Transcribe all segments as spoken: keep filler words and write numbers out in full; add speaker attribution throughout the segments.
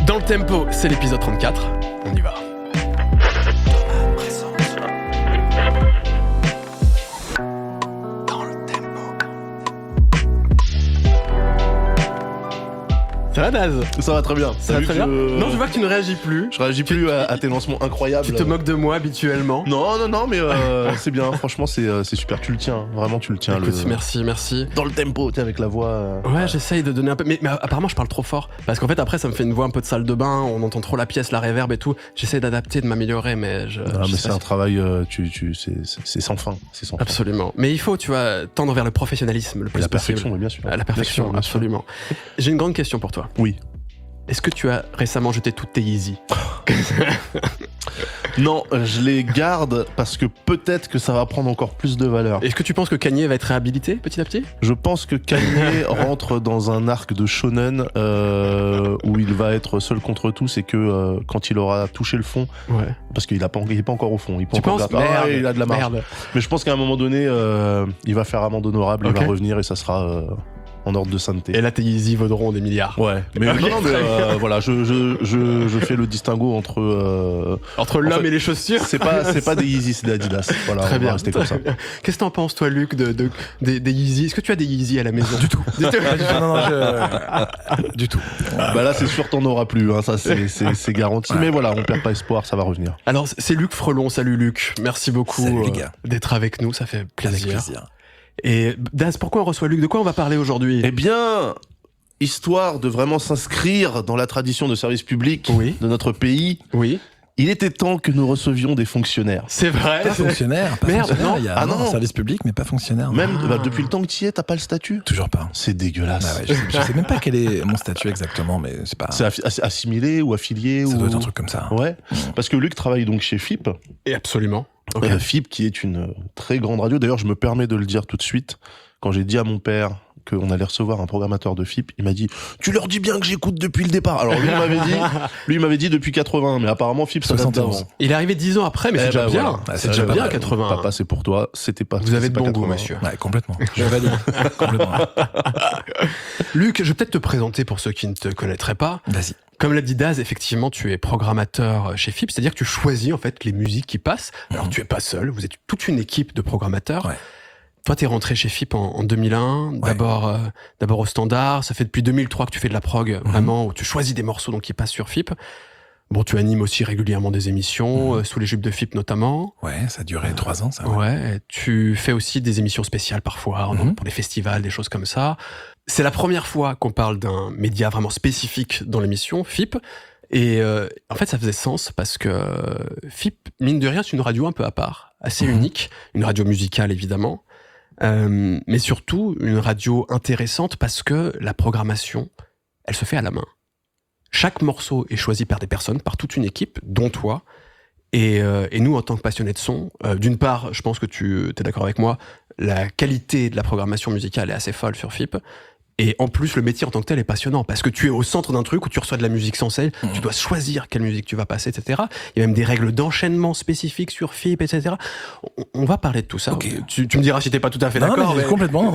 Speaker 1: Dans le tempo, c'est l'épisode trente-quatre. On y va. Ça va, Daz?
Speaker 2: Ça va très bien.
Speaker 1: Ça va très bien. Je... Non, je vois que tu ne réagis plus.
Speaker 2: Je réagis plus à, à tes lancements incroyables.
Speaker 1: Tu te moques de moi habituellement.
Speaker 2: Non, non, non, mais euh, c'est bien. Franchement, c'est, euh, c'est super. Tu le tiens. Vraiment, tu le tiens.
Speaker 1: Écoute,
Speaker 2: le...
Speaker 1: merci, merci.
Speaker 2: Dans le tempo, tu sais, avec la voix. Euh...
Speaker 1: Ouais, j'essaye de donner un peu. Mais, mais apparemment, je parle trop fort. Parce qu'en fait, après, ça me fait une voix un peu de salle de bain. On entend trop la pièce, la réverb et tout. J'essaie d'adapter, de m'améliorer, mais je.
Speaker 2: Non,
Speaker 1: je
Speaker 2: mais c'est
Speaker 1: pas
Speaker 2: un
Speaker 1: si...
Speaker 2: travail. Euh, tu, tu, c'est, c'est, c'est sans fin. C'est sans fin.
Speaker 1: Absolument. Mais il faut, tu vois, tendre vers le professionnalisme le plus
Speaker 2: la
Speaker 1: possible.
Speaker 2: perfection, bien sûr.
Speaker 1: La perfection, bien sûr, bien absolument. Sûr. J'ai une grande question pour toi.
Speaker 2: Oui.
Speaker 1: Est-ce que tu as récemment jeté toutes tes Yeezy?
Speaker 2: Non, je les garde parce que peut-être que ça va prendre encore plus de valeur.
Speaker 1: Est-ce que tu penses que Kanye va être réhabilité petit à petit?
Speaker 2: Je pense que Kanye rentre dans un arc de shonen euh, où il va être seul contre tous et que euh, quand il aura touché le fond,
Speaker 1: ouais.
Speaker 2: parce qu'il n'est pas, pas encore au fond, il, peut
Speaker 1: tu
Speaker 2: encore
Speaker 1: penses
Speaker 2: garder,
Speaker 1: merde,
Speaker 2: ah, il a de la marge.
Speaker 1: Merde.
Speaker 2: Mais je pense qu'à un moment donné, euh, il va faire amende honorable, okay. Il va revenir et ça sera... Euh, en ordre de sainteté.
Speaker 1: Et là, tes Yeezy vaudront des milliards.
Speaker 2: Ouais. Mais
Speaker 1: okay,
Speaker 2: non, non, mais euh, voilà, je, je, je, je fais le distinguo entre... Euh,
Speaker 1: entre l'homme
Speaker 2: en fait,
Speaker 1: et les chaussures.
Speaker 2: C'est pas, c'est pas des Yeezy, c'est des Adidas. Voilà,
Speaker 1: très
Speaker 2: on
Speaker 1: bien.
Speaker 2: va rester comme ça.
Speaker 1: Qu'est-ce que t'en penses, toi, Luc, de, de, des, des Yeezy? Est-ce que tu as des Yeezy à la maison?
Speaker 3: Du tout. Du tout. non, non, je... du tout.
Speaker 2: Bah là, c'est sûr, t'en auras plus. Hein, ça, c'est, c'est, c'est garanti. Ouais. Mais voilà, on perd pas espoir, ça va revenir.
Speaker 1: Alors, c'est Luc Frelon. Salut, Luc. Merci beaucoup
Speaker 3: Salut, les gars.
Speaker 1: Euh, d'être avec nous. Ça fait plaisir.
Speaker 3: Avec plaisir.
Speaker 1: Et Daz, pourquoi on reçoit Luc? De quoi on va parler aujourd'hui?
Speaker 2: Eh bien, histoire de vraiment s'inscrire dans la tradition de service public
Speaker 1: oui.
Speaker 2: de notre pays.
Speaker 1: Oui.
Speaker 2: Il était temps que nous recevions des fonctionnaires.
Speaker 1: C'est vrai.
Speaker 3: Pas fonctionnaire. Pas
Speaker 1: Merde,
Speaker 3: fonctionnaire.
Speaker 1: non.
Speaker 3: Il y a
Speaker 2: ah
Speaker 3: non,
Speaker 2: non.
Speaker 3: service public, mais pas fonctionnaire.
Speaker 2: Même
Speaker 1: ah.
Speaker 2: bah, depuis le temps que tu y es, t'as pas le statut?
Speaker 3: Toujours pas.
Speaker 2: C'est dégueulasse.
Speaker 3: Bah ouais, je, sais, je sais même pas quel est mon statut exactement, mais c'est pas.
Speaker 2: C'est assi- assimilé ou affilié?
Speaker 3: Ça
Speaker 2: ou...
Speaker 3: doit être un truc comme ça.
Speaker 2: Ouais. Mmh. Parce que Luc travaille donc chez F I P.
Speaker 1: Et absolument.
Speaker 2: Okay. Euh, F I P qui est une très grande radio. D'ailleurs, je me permets de le dire tout de suite. Quand j'ai dit à mon père qu'on allait recevoir un programmateur de F I P, il m'a dit « Tu leur dis bien que j'écoute depuis le départ !» Alors lui, il m'avait dit, lui, il m'avait dit depuis quatre-vingts, mais apparemment F I P, ça date d'avant.
Speaker 1: Il est arrivé dix ans après, mais eh c'est déjà bah bien. Voilà.
Speaker 3: Ouais,
Speaker 1: c'est déjà bien,
Speaker 2: ouais,
Speaker 1: quatre-vingts.
Speaker 2: Papa, c'est pour toi, c'était pas...
Speaker 1: Vous avez de
Speaker 2: bon
Speaker 1: bon goût, monsieur.
Speaker 3: Ouais, complètement. Je valide. complètement.
Speaker 1: Luc, je vais peut-être te présenter pour ceux qui ne te connaîtraient pas.
Speaker 3: Vas-y.
Speaker 1: Comme l'a dit Daz, effectivement, tu es programmateur chez F I P, c'est-à-dire que tu choisis en fait les musiques qui passent. Alors, mmh. tu es pas seul, vous êtes toute une équipe de programmateurs.
Speaker 3: Ouais.
Speaker 1: Toi, t'es rentré chez F I P en, en deux mille un, ouais. d'abord, euh, d'abord au Standard. Ça fait depuis deux mille trois que tu fais de la prog, mmh. vraiment, où tu choisis des morceaux donc, qui passent sur F I P. Bon, tu animes aussi régulièrement des émissions, mmh. euh, sous les jupes de F I P notamment.
Speaker 3: Ouais, ça a duré euh, trois ans, ça. Ouais.
Speaker 1: ouais, tu fais aussi des émissions spéciales parfois, mmh. donc, pour des festivals, des choses comme ça. C'est la première fois qu'on parle d'un média vraiment spécifique dans l'émission, F I P. Et euh, en fait, ça faisait sens parce que F I P, mine de rien, c'est une radio un peu à part, assez mmh. unique, une radio musicale évidemment. Euh, mais surtout une radio intéressante parce que la programmation, elle se fait à la main. Chaque morceau est choisi par des personnes, par toute une équipe, dont toi. Et, euh, et nous, en tant que passionnés de son, euh, d'une part, je pense que tu es d'accord avec moi, la qualité de la programmation musicale est assez folle sur F I P. Et en plus, le métier en tant que tel est passionnant parce que tu es au centre d'un truc où tu reçois de la musique sans cesse, mmh. tu dois choisir quelle musique tu vas passer, et cetera. Il y a même des règles d'enchaînement spécifiques sur F I P, et cetera. On, on va parler de tout ça. Okay. Tu, tu me diras si t'es pas tout à fait
Speaker 3: non,
Speaker 1: d'accord.
Speaker 3: Mais mais... Complètement.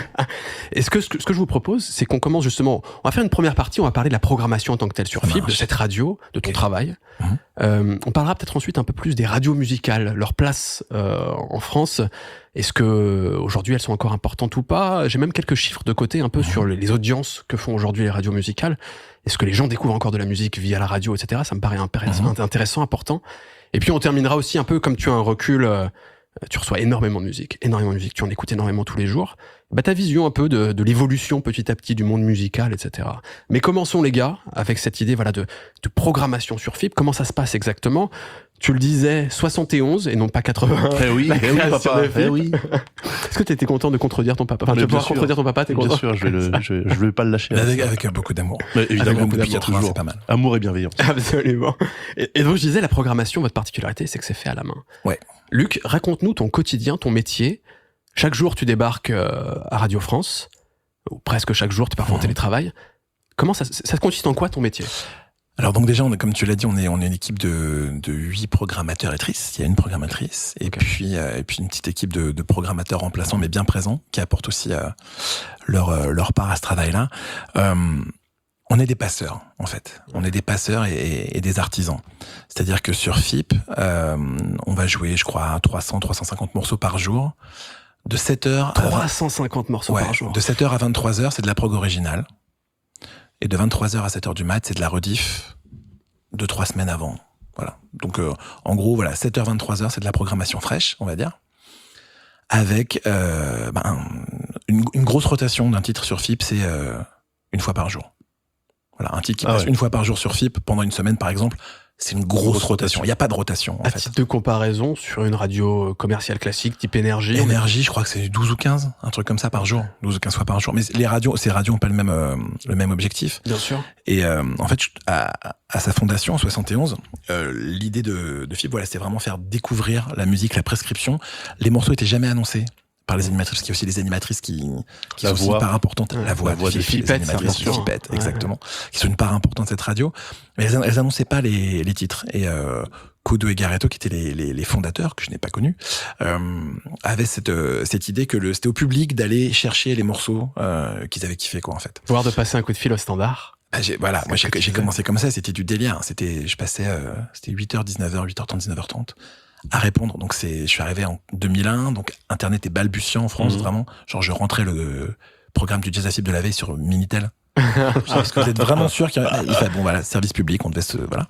Speaker 1: Et ce que, ce que ce que je vous propose, c'est qu'on commence justement. On va faire une première partie. On va parler de la programmation en tant que telle sur F I P, de cette radio, de ton okay. travail. Mmh. Euh, on parlera peut-être ensuite un peu plus des radios musicales, leur place euh, en France. Est-ce que aujourd'hui elles sont encore importantes ou pas? J'ai même quelques chiffres de côté un peu mmh. sur les audiences que font aujourd'hui les radios musicales. Est-ce que les gens découvrent encore de la musique via la radio, et cetera. Ça me paraît intéressant, mmh. intéressant, important. Et puis on terminera aussi un peu comme tu as un recul, euh, tu reçois énormément de musique, énormément de musique, tu en écoutes énormément tous les jours. Bah ta vision un peu de, de l'évolution petit à petit du monde musical, et cetera. Mais commençons les gars avec cette idée voilà de, de programmation sur F I P. Comment ça se passe exactement? Tu le disais, soixante et onze et non pas quatre-vingts.
Speaker 2: Eh oui, eh oui, papa. Eh oui.
Speaker 1: Est-ce que tu étais content de contredire ton papa? Enfin, tu vas pouvoir contredire ton papa, t'es content?
Speaker 2: Bien sûr, je vais le, je, je vais pas le lâcher.
Speaker 3: Avec, avec beaucoup d'amour.
Speaker 2: Mais évidemment,
Speaker 3: beaucoup depuis quatre-vingts, c'est pas mal.
Speaker 2: Amour et bienveillance.
Speaker 1: Absolument. Et, et donc, je disais, la programmation, votre particularité, c'est que c'est fait à la main.
Speaker 3: Ouais.
Speaker 1: Luc, raconte-nous ton quotidien, ton métier. Chaque jour, tu débarques euh, à Radio France, ou presque chaque jour, tu pars en mmh. télétravail. Comment ça, ça consiste en quoi ton métier?
Speaker 3: Alors donc déjà, on est, comme tu l'as dit, on est, on est une équipe de, de huit programmateurs-itrices. Il y a une programmatrice et, okay. puis, euh, et puis une petite équipe de, de programmateurs remplaçants, mais bien présents, qui apportent aussi euh, leur, euh, leur part à ce travail-là. Euh, On est des passeurs, en fait. On est des passeurs et, et des artisans. C'est-à-dire que sur F I P, euh, on va jouer, je crois, trois cents, trois cent cinquante morceaux par jour. De sept heures à
Speaker 1: trois cent cinquante morceaux
Speaker 3: ouais,
Speaker 1: par jour.
Speaker 3: De sept heures à vingt-trois heures, c'est de la prog originale. Et de vingt-trois heures à sept heures du mat, c'est de la rediff de trois semaines avant. Voilà. Donc, euh, en gros, voilà, sept heures, vingt-trois heures, c'est de la programmation fraîche, on va dire. Avec euh, ben, une, une grosse rotation d'un titre sur F I P, c'est euh, une fois par jour. Voilà, un titre qui
Speaker 2: ah
Speaker 3: passe
Speaker 2: ouais.
Speaker 3: une fois par jour sur F I P pendant une semaine, par exemple, c'est une grosse, grosse rotation. Il n'y a pas de rotation, en
Speaker 1: à
Speaker 3: fait.
Speaker 1: titre de comparaison, sur une radio commerciale classique, type Énergie...
Speaker 3: Énergie, je crois que c'est douze ou quinze, un truc comme ça par jour. douze ou quinze fois par jour. Mais les radios, ces radios n'ont pas le même, euh, le même objectif.
Speaker 1: Bien sûr.
Speaker 3: Et euh, en fait, à, à sa fondation, en soixante et onze, euh, l'idée de, de F I P, voilà, c'était vraiment faire découvrir la musique, la prescription. Les morceaux étaient jamais annoncés par les animatrices, parce qu'il y a aussi des animatrices qui, qui
Speaker 2: La
Speaker 3: sont
Speaker 2: voix.
Speaker 3: une part importante.
Speaker 1: Ouais,
Speaker 3: la voix,
Speaker 2: la voix
Speaker 3: de
Speaker 2: de
Speaker 3: Fifi, les
Speaker 1: Fipette,
Speaker 3: animatrices
Speaker 1: bien sûr.
Speaker 3: Fipette,
Speaker 1: Ouais.
Speaker 3: exactement, qui sont une part importante de cette radio. Mais elles, elles annonçaient pas les, les titres. Et euh, Kodo et Garetto, qui étaient les, les, les fondateurs, que je n'ai pas connus, euh, avaient cette, euh, cette idée que le, c'était au public d'aller chercher les morceaux euh, qu'ils avaient kiffé, quoi, en fait.
Speaker 1: Voire de passer un coup de fil au standard.
Speaker 3: Ah, j'ai, voilà, moi j'ai, j'ai commencé comme ça, c'était du délire. C'était, je passais, euh, c'était huit heures, dix-neuf heures, huit heures trente, dix-neuf heures trente à répondre. Donc c'est, je suis arrivé en deux mille un, donc Internet est balbutiant en France,
Speaker 2: mmh.
Speaker 3: vraiment. Genre je rentrais le programme du Jazz à Fibre de la veille sur Minitel. Parce que vous êtes vraiment sûr qu'il y a, il fait, bon voilà, service public, on devait se, voilà.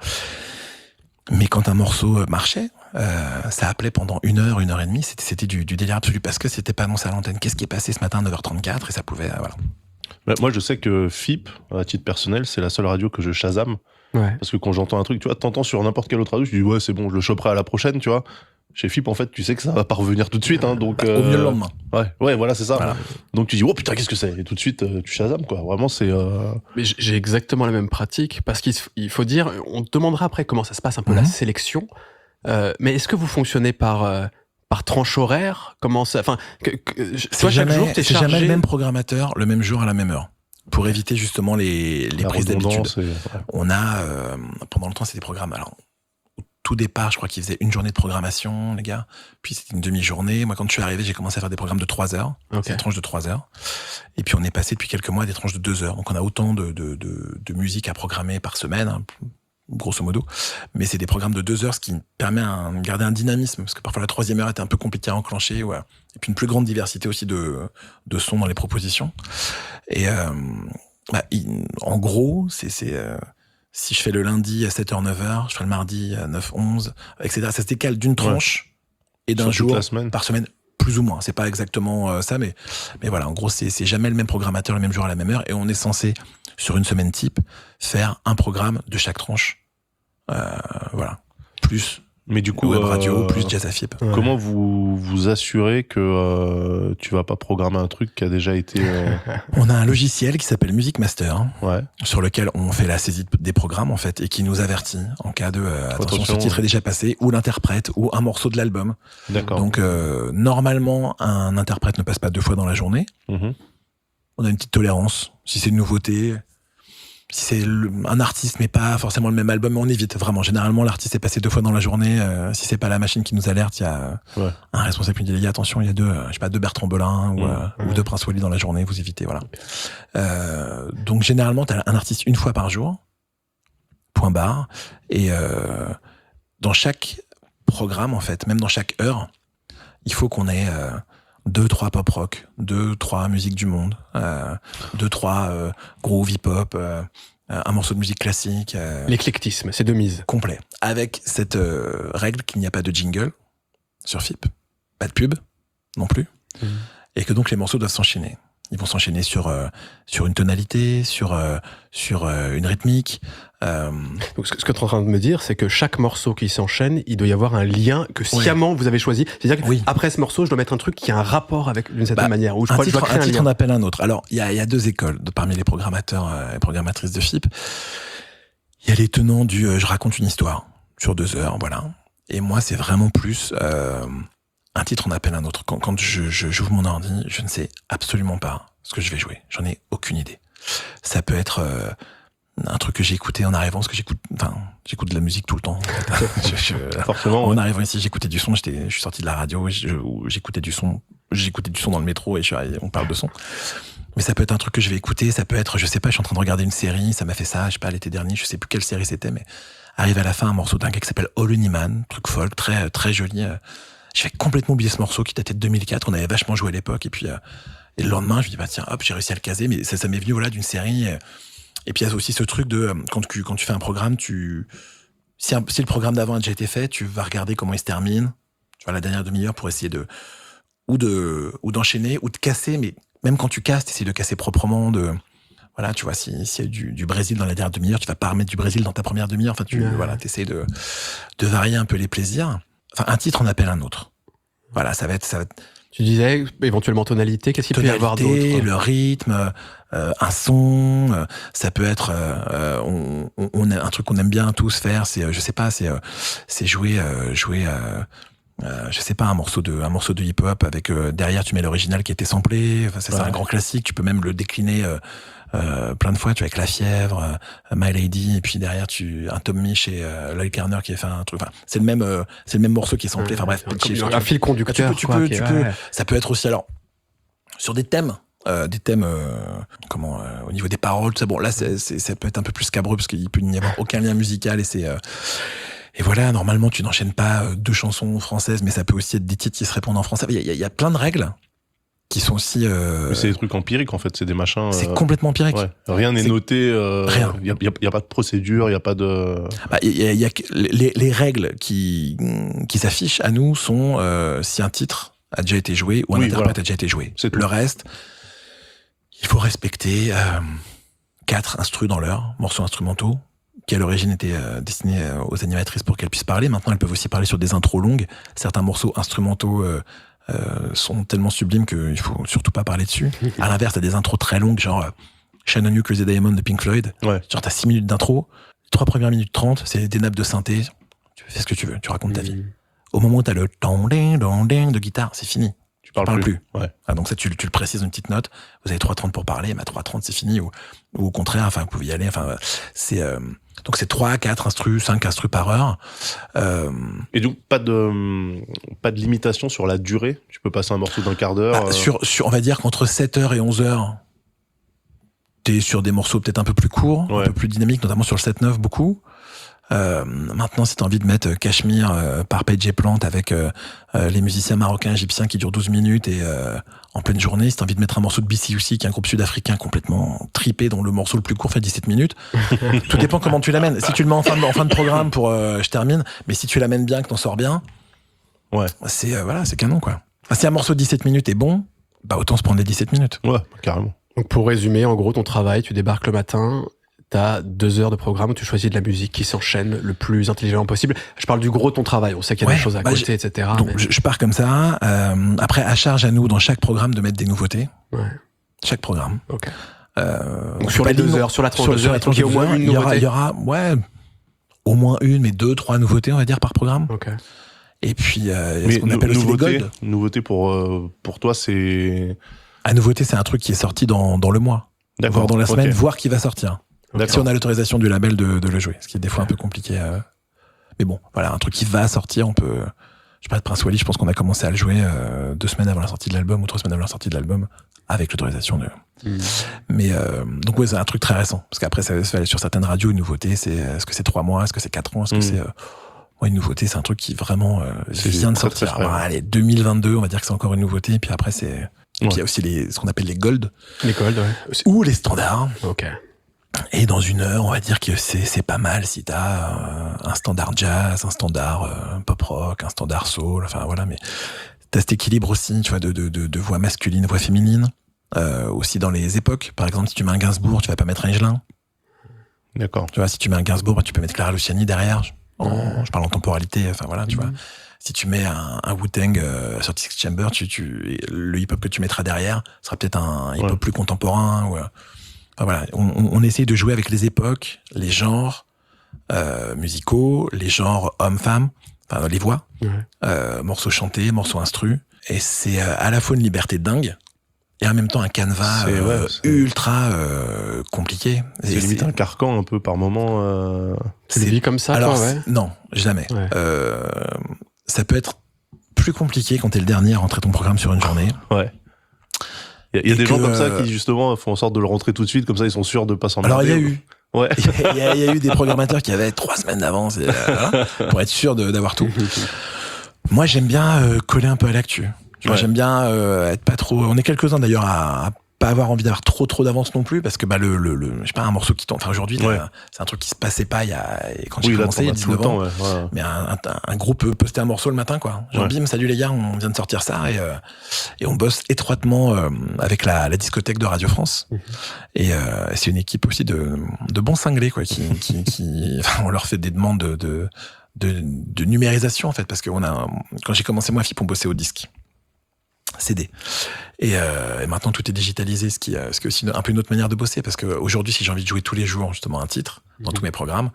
Speaker 3: Mais quand un morceau marchait, euh, ça appelait pendant une heure, une heure et demie, c'était, c'était du, du délire absolu parce que c'était pas annoncé à l'antenne. Qu'est-ce qui est passé ce matin à neuf heures trente-quatre et ça pouvait, euh, voilà.
Speaker 2: Bah, moi, je sais que F I P, à titre personnel, c'est la seule radio que je Shazam.
Speaker 1: Ouais.
Speaker 2: Parce que quand j'entends un truc, tu vois, t'entends sur n'importe quelle autre radio, je dis ouais, c'est bon, je le choperai à la prochaine, tu vois. Chez F I P, en fait, tu sais que ça va pas revenir tout de suite, hein, donc.
Speaker 3: Bah,
Speaker 2: euh...
Speaker 3: Au mieux le lendemain.
Speaker 2: Ouais, ouais, voilà, c'est ça.
Speaker 3: Voilà.
Speaker 2: Donc tu dis oh putain, qu'est-ce que c'est ? Et tout de suite, euh, tu Shazam, quoi. Vraiment, c'est. Euh...
Speaker 1: Mais j'ai exactement la même pratique parce qu'il il faut dire, on te demandera après comment ça se passe un peu
Speaker 3: Mm-hmm.
Speaker 1: la sélection. Euh, mais est-ce que vous fonctionnez par euh, par tranche horaire ? Comment ça ? Enfin, que, que,
Speaker 3: C'est
Speaker 1: toi chaque
Speaker 3: jamais,
Speaker 1: jour t'es
Speaker 3: c'est
Speaker 1: chargé.
Speaker 3: jamais le même programmateur, le même jour à la même heure. Pour éviter justement les, les
Speaker 2: la
Speaker 3: prises d'habitude.
Speaker 2: redondance et- ouais.
Speaker 3: On a, euh, pendant le temps, c'était des programmes. Alors, au tout départ, je crois qu'ils faisaient une journée de programmation, les gars. Puis c'était une demi-journée. Moi, quand je suis arrivé, j'ai commencé à faire des programmes de trois heures.
Speaker 1: Ok.
Speaker 3: C'est des tranches de trois heures. Et puis, on est passé depuis quelques mois à des tranches de deux heures. Donc, on a autant de, de, de, de musique à programmer par semaine, hein, grosso modo. Mais c'est des programmes de deux heures, ce qui permet un, de garder un dynamisme. Parce que parfois, la troisième heure était un peu compliquée à enclencher. Ouais. Et puis, une plus grande diversité aussi de, de sons dans les propositions. Et euh, bah, il, en gros, c'est, c'est euh, si je fais le lundi à sept heures neuf heures, je fais le mardi à neuf onze, et cetera. Ça se décale d'une tranche et d'un
Speaker 2: Sur toute
Speaker 3: jour
Speaker 2: la semaine.
Speaker 3: par semaine, plus ou moins. C'est pas exactement euh, ça, mais, mais voilà, en gros, c'est, c'est jamais le même programmateur le même jour à la même heure. Et on est censé, sur une semaine type, faire un programme de chaque tranche. Euh, voilà. Plus
Speaker 2: Mais du coup,
Speaker 3: web radio,
Speaker 2: euh,
Speaker 3: plus Jazz à Fibre.
Speaker 1: Ouais.
Speaker 2: comment vous vous assurez que euh, tu vas pas programmer un truc qui a déjà été euh,
Speaker 3: On a un logiciel qui s'appelle Music Master, hein,
Speaker 2: ouais.
Speaker 3: sur lequel on fait la saisie des programmes en fait et qui nous avertit en cas de euh, attention,
Speaker 2: Attention.
Speaker 3: ce titre est déjà passé ou l'interprète ou un morceau de l'album.
Speaker 2: D'accord.
Speaker 3: Donc euh, normalement un interprète ne passe pas deux fois dans la journée.
Speaker 2: Mhm.
Speaker 3: On a une petite tolérance si c'est une nouveauté, si c'est le, un artiste mais pas forcément le même album, on évite vraiment. Généralement l'artiste est passé deux fois dans la journée. Euh, si c'est pas la machine qui nous alerte, il y a
Speaker 2: Ouais.
Speaker 3: un responsable qui dit attention, il y a deux, euh, je sais pas, deux Bertrand Belin ou,
Speaker 2: Mmh.
Speaker 3: euh, ou deux Prince Wally dans la journée, vous évitez, voilà. Euh, donc généralement t'as un artiste une fois par jour, point barre, et euh, dans chaque programme en fait, même dans chaque heure, il faut qu'on ait euh, deux, trois pop rock, deux, trois musiques du monde, euh, deux, trois euh, groove hip hop, euh, un morceau de musique classique. Euh,
Speaker 1: L'éclectisme, c'est de mise.
Speaker 3: complet. Avec cette euh, règle qu'il n'y a pas de jingle sur F I P, pas de pub non plus,
Speaker 1: Mmh.
Speaker 3: et que donc les morceaux doivent s'enchaîner. Ils vont s'enchaîner sur euh, sur une tonalité, sur euh, sur euh, une rythmique. Euh,
Speaker 1: Donc, ce que, ce que tu es en train de me dire, c'est que chaque morceau qui s'enchaîne, il doit y avoir un lien que sciemment vous avez choisi. C'est-à-dire
Speaker 3: Oui.
Speaker 1: qu'après ce morceau, je dois mettre un truc qui a un rapport avec d'une certaine
Speaker 3: Bah,
Speaker 1: manière. Ou je
Speaker 3: un
Speaker 1: crois que je
Speaker 3: titre,
Speaker 1: dois créer
Speaker 3: un
Speaker 1: un,
Speaker 3: titre
Speaker 1: lien.
Speaker 3: en appelle un autre. Alors, il y a, il y a deux écoles de, parmi les programmateurs euh, et programmatrices de F I P. Il y a les tenants du euh, je raconte une histoire sur deux heures, voilà. Et moi, c'est vraiment plus euh, un titre en appelle un autre. Quand, quand je, je j'ouvre mon ordi, je ne sais absolument pas ce que je vais jouer. J'en ai aucune idée. Ça peut être euh, un truc que j'ai écouté en arrivant, parce que j'écoute, enfin, j'écoute de la musique tout le temps. En fait. je, je,
Speaker 2: Forcément.
Speaker 3: en arrivant ici, j'écoutais du son. J'étais, je suis sorti de la radio, je- j'écoutais du son. J'écoutais du son dans le métro et je suis arrivé, on parle de son. Mais ça peut être un truc que je vais écouter, ça peut être, je sais pas, je suis en train de regarder une série, ça m'a fait ça, je sais pas, l'été dernier, je sais plus quelle série c'était, mais arrive à la fin un morceau d'un gars qui s'appelle All Honeyman, truc folk, très, très joli. Euh, je vais complètement oublier ce morceau qui datait de deux mille quatre, on avait vachement joué à l'époque, et puis, euh, et le lendemain, je me dis, bah tiens, hop, j'ai réussi à le caser, mais ça, ça m'est venu, voilà, d'une série. Euh, et puis il y a aussi ce truc de, quand tu, quand tu fais un programme, tu, si, un, si le programme d'avant a déjà été fait, tu vas regarder comment il se termine, tu vois, la dernière demi-heure pour essayer de, ou de, ou d'enchaîner, ou de casser, mais même quand tu casses, t'essayes de casser proprement, de, voilà, tu vois, si, s'il y a du, du Brésil dans la dernière demi-heure, tu vas pas remettre du Brésil dans ta première demi-heure, enfin, tu, ouais. voilà, t'essayes de, de varier un peu les plaisirs. Enfin, un titre en appelle un autre. Voilà, ça va être, ça va être...
Speaker 1: Tu disais, éventuellement tonalité, qu'est-ce qu'il peut y avoir d'autre?
Speaker 3: Le rythme, euh, un son, euh, ça peut être, euh, on, on, on a un truc qu'on aime bien tous faire, c'est, je sais pas, c'est, euh, c'est jouer, euh, jouer, euh, Euh, je sais pas, un morceau de, un morceau de hip-hop avec euh, derrière tu mets l'original qui était samplé. Enfin, ça, ouais. C'est un grand classique. Tu peux même le décliner euh, euh, plein de fois. Tu vois, avec La Fièvre, euh, My Lady, et puis derrière tu un Tom Misch et euh, Lloyd Carner qui a fait un truc. Enfin, c'est le même, euh, c'est le même morceau qui est samplé. Enfin bref,
Speaker 1: un, un fil conducteur.
Speaker 3: Tu peux, tu
Speaker 1: quoi,
Speaker 3: peux,
Speaker 1: okay,
Speaker 3: tu
Speaker 1: ouais.
Speaker 3: peux. Ça peut être aussi alors sur des thèmes. Euh, des thèmes euh, comment euh, au niveau des paroles, tout ça. Bon, là, c'est, c'est, ça peut être un peu plus scabreux parce qu'il peut n'y avoir aucun lien musical et c'est euh, et voilà, normalement, tu n'enchaînes pas deux chansons françaises, mais ça peut aussi être des titres qui se répondent en français. Il y a, il y a plein de règles qui sont aussi... Euh...
Speaker 2: Mais c'est des trucs empiriques, en fait. C'est des machins...
Speaker 3: C'est
Speaker 2: euh...
Speaker 3: complètement empirique.
Speaker 2: Ouais. Rien n'est
Speaker 3: c'est...
Speaker 2: noté. Euh...
Speaker 3: Rien.
Speaker 2: Il n'y a, a, a pas de procédure, il n'y a pas de...
Speaker 3: Bah, y a, y a, les, les règles qui, qui s'affichent à nous sont euh, si un titre a déjà été joué ou un oui, interprète voilà. a déjà été joué. C'est le tout. Reste, il faut respecter euh, quatre instrus dans l'heure, morceaux instrumentaux, qui à l'origine étaient euh, destinés euh, aux animatrices pour qu'elles puissent parler. Maintenant, elles peuvent aussi parler sur des intros longues. Certains morceaux instrumentaux euh, euh, sont tellement sublimes qu'il faut surtout pas parler dessus. À l'inverse, t'as des intros très longues, genre euh, Shine on You, Crazy Diamond de Pink Floyd. Ouais. Genre t'as six minutes d'intro, trois premières minutes trente, c'est des nappes de synthé. Tu fais ce que tu veux, tu racontes mmh. ta vie. Au moment où t'as le dong dong ding de guitare, c'est fini. Tu parles, tu parles plus. plus. Ouais. Ah, donc ça, tu, tu le précises une petite note. Vous avez trois trente pour parler, mais à trois trente c'est fini. Ou, ou au contraire, enfin, vous pouvez y aller. Enfin, c'est euh, donc c'est trois, quatre instrus, cinq instrus par heure. Euh,
Speaker 2: Et donc pas de pas de limitation sur la durée. Tu peux passer un morceau d'un quart d'heure.
Speaker 3: Bah,
Speaker 2: euh...
Speaker 3: sur, sur, on va dire qu'entre sept heures et onze heures, t'es sur des morceaux peut-être un peu plus courts, ouais. un peu plus dynamiques, notamment sur le sept neuf beaucoup. Euh, maintenant, si t'as envie de mettre Cachemire euh, par Page et Plante avec euh, euh, les musiciens marocains, égyptiens qui durent douze minutes et euh, en pleine journée, si t'as envie de mettre un morceau de B C U C qui est un groupe sud-africain complètement tripé dont le morceau le plus court fait dix-sept minutes, tout dépend comment tu l'amènes. Si tu le mets en fin de, en fin de programme pour euh, je termine, mais si tu l'amènes bien, que t'en sors bien, ouais, c'est euh, voilà, c'est canon quoi. Enfin, si un morceau de dix-sept minutes est bon, bah autant se prendre les dix-sept minutes.
Speaker 2: Ouais, carrément.
Speaker 1: Donc pour résumer, en gros, ton travail, tu débarques le matin. T'as deux heures de programme où tu choisis de la musique qui s'enchaîne le plus intelligemment possible. Je parle du gros de ton travail. On sait qu'il y a ouais, des choses à bah côté, et cetera.
Speaker 3: Donc,
Speaker 1: mais...
Speaker 3: je, je pars comme ça. Euh, après, à charge à nous, dans chaque programme, de mettre des nouveautés. Ouais. Chaque programme.
Speaker 1: Ok.
Speaker 3: Euh,
Speaker 1: donc, sur les deux heures, sur la tranche de heures, il y a au moins une
Speaker 3: nouveauté. Il y aura, il y aura, ouais, au moins une, mais deux, trois nouveautés, on va dire, par programme.
Speaker 1: Ok.
Speaker 3: Et puis, euh, il y a ce qu'on appelle
Speaker 2: nouveauté,
Speaker 3: aussi les gold.
Speaker 2: Nouveauté pour, euh, pour toi, c'est...
Speaker 3: À nouveauté, c'est un truc qui est sorti dans, dans le mois. D'accord. Voire dans la semaine, okay. voire qui va sortir. D'accord. Si on a l'autorisation du label de, de le jouer, ce qui est des fois un peu compliqué. Euh... Mais bon, voilà, un truc qui va sortir, on peut... Je sais pas, Prince Wally, je pense qu'on a commencé à le jouer euh, deux semaines avant la sortie de l'album ou trois semaines avant la sortie de l'album, avec l'autorisation de... Mmh. Mais euh, donc ouais, c'est un truc très récent. Parce qu'après, ça va aller sur certaines radios, une nouveauté, c'est est-ce que c'est trois mois, est-ce que c'est quatre ans, est-ce mmh. que c'est... Euh... Ouais, une nouveauté, c'est un truc qui vraiment euh, vient de sortir. Très, très Alors, allez, deux mille vingt-deux, on va dire que c'est encore une nouveauté, et puis après, c'est... Ouais. Et puis il y a aussi les, ce qu'on appelle les gold.
Speaker 1: Les gold, ouais.
Speaker 3: Ou les standards.
Speaker 1: Ok.
Speaker 3: Et dans une heure, on va dire que c'est, c'est pas mal si t'as euh, un standard jazz, un standard euh, pop rock, un standard soul, enfin voilà, mais t'as cet équilibre aussi, tu vois, de, de, de, de voix masculine, voix féminine, euh, aussi dans les époques. Par exemple, si tu mets un Gainsbourg, tu vas pas mettre un Higelin.
Speaker 2: D'accord.
Speaker 3: Tu vois, si tu mets un Gainsbourg, bah, tu peux mettre Clara Luciani derrière. En, mmh. Je parle en temporalité, enfin voilà, tu mmh. vois. Si tu mets un, un Wu-Tang euh, sur Six Chamber, tu, tu, le hip-hop que tu mettras derrière sera peut-être un hip-hop ouais. plus contemporain, ou... Enfin, voilà, on, on essaye de jouer avec les époques, les genres euh, musicaux, les genres hommes-femmes, enfin les voix, ouais. euh, morceaux chantés, morceaux instrus, et c'est euh, à la fois une liberté dingue et en même temps un canevas euh, ouais, ultra euh, compliqué.
Speaker 2: C'est et limite c'est... un carcan un peu par moment. Euh...
Speaker 1: C'est des vies comme ça.
Speaker 3: Alors
Speaker 1: toi, ouais.
Speaker 3: non, jamais. Ouais. Euh, ça peut être plus compliqué quand t'es le dernier à rentrer ton programme sur une journée.
Speaker 2: Ouais. Il y a, y a des
Speaker 3: que,
Speaker 2: gens comme ça
Speaker 3: euh,
Speaker 2: qui justement font en sorte de le rentrer tout de suite, comme ça ils sont sûrs de pas s'en
Speaker 3: Alors il y a eu,
Speaker 2: Ouais.
Speaker 3: il y, a, il y a eu des programmateurs qui avaient trois semaines d'avance et, euh, voilà, pour être sûr de, d'avoir tout. Moi, j'aime bien euh, coller un peu à l'actu. Tu vois,
Speaker 2: Ouais.
Speaker 3: j'aime bien euh, être pas trop. On est quelques-uns d'ailleurs à, à pas avoir envie d'avoir trop trop d'avance non plus, parce que bah le, le, le je sais pas, un morceau qui tombe. Enfin aujourd'hui,
Speaker 2: Ouais.
Speaker 3: là, c'est un truc qui se passait pas il y a quand
Speaker 2: Oui,
Speaker 3: j'ai
Speaker 2: là,
Speaker 3: commencé, il y a
Speaker 2: t'en as tout le
Speaker 3: dix-neuf ans.
Speaker 2: temps, ouais. Ouais.
Speaker 3: Mais un, un, un groupe peut poster un morceau le matin, quoi. Genre,
Speaker 2: Ouais.
Speaker 3: bim, salut les gars, on vient de sortir ça et euh, et on bosse étroitement euh, avec la, la discothèque de Radio France.
Speaker 1: Mhm.
Speaker 3: Et euh, c'est une équipe aussi de de bons cinglés, quoi, qui qui, qui enfin, on leur fait des demandes de de de, de numérisation en fait, parce que on a quand j'ai commencé moi, Fip, on bossait au disque. C D. Et, euh, et maintenant tout est digitalisé, ce qui, euh, ce qui est aussi une, un peu une autre manière de bosser, parce que aujourd'hui, si j'ai envie de jouer tous les jours justement un titre dans
Speaker 1: Mhm.
Speaker 3: tous mes programmes,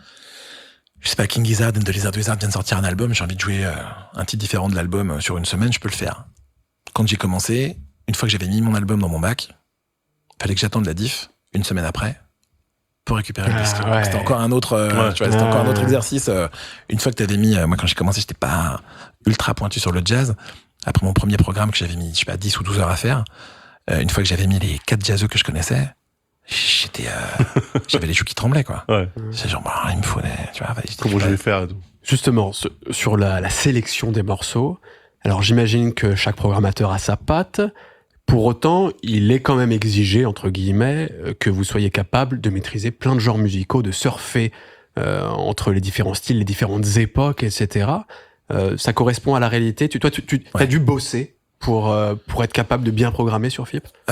Speaker 3: je sais pas, King Gizzard and the Lizard Wizard vient de sortir un album, j'ai envie de jouer euh, un titre différent de l'album euh, sur une semaine, je peux le faire. Quand j'ai commencé, une fois que j'avais mis mon album dans mon bac, fallait que j'attende la diff une semaine après pour récupérer le
Speaker 1: Ah,
Speaker 3: disque.
Speaker 1: ouais.
Speaker 3: C'était encore un autre, euh,
Speaker 2: Ouais.
Speaker 3: tu vois, c'était encore un autre
Speaker 1: Ouais.
Speaker 3: exercice. euh, une fois que t'avais mis, euh, moi quand j'ai commencé, j'étais pas ultra pointu sur le jazz. Après mon premier programme que j'avais mis, je sais pas, dix ou douze heures à faire, euh, une fois que j'avais mis les quatre jazzeux que je connaissais, j'étais, euh, j'avais les joues qui tremblaient, quoi.
Speaker 2: Ouais.
Speaker 3: C'est genre, bah, il me faut des, tu vois, vas-y,
Speaker 2: Comment
Speaker 3: je
Speaker 2: je vais faire et tout.
Speaker 1: Justement, ce- sur la, la sélection des morceaux, alors j'imagine que chaque programmateur a sa patte. Pour autant, il est quand même exigé, entre guillemets, euh, que vous soyez capable de maîtriser plein de genres musicaux, de surfer euh, entre les différents styles, les différentes époques, et cetera. Euh, ça correspond à la réalité. Tu, toi, tu, tu as
Speaker 3: Ouais.
Speaker 1: dû bosser pour, euh, pour être capable de bien programmer sur Fip.
Speaker 3: Euh,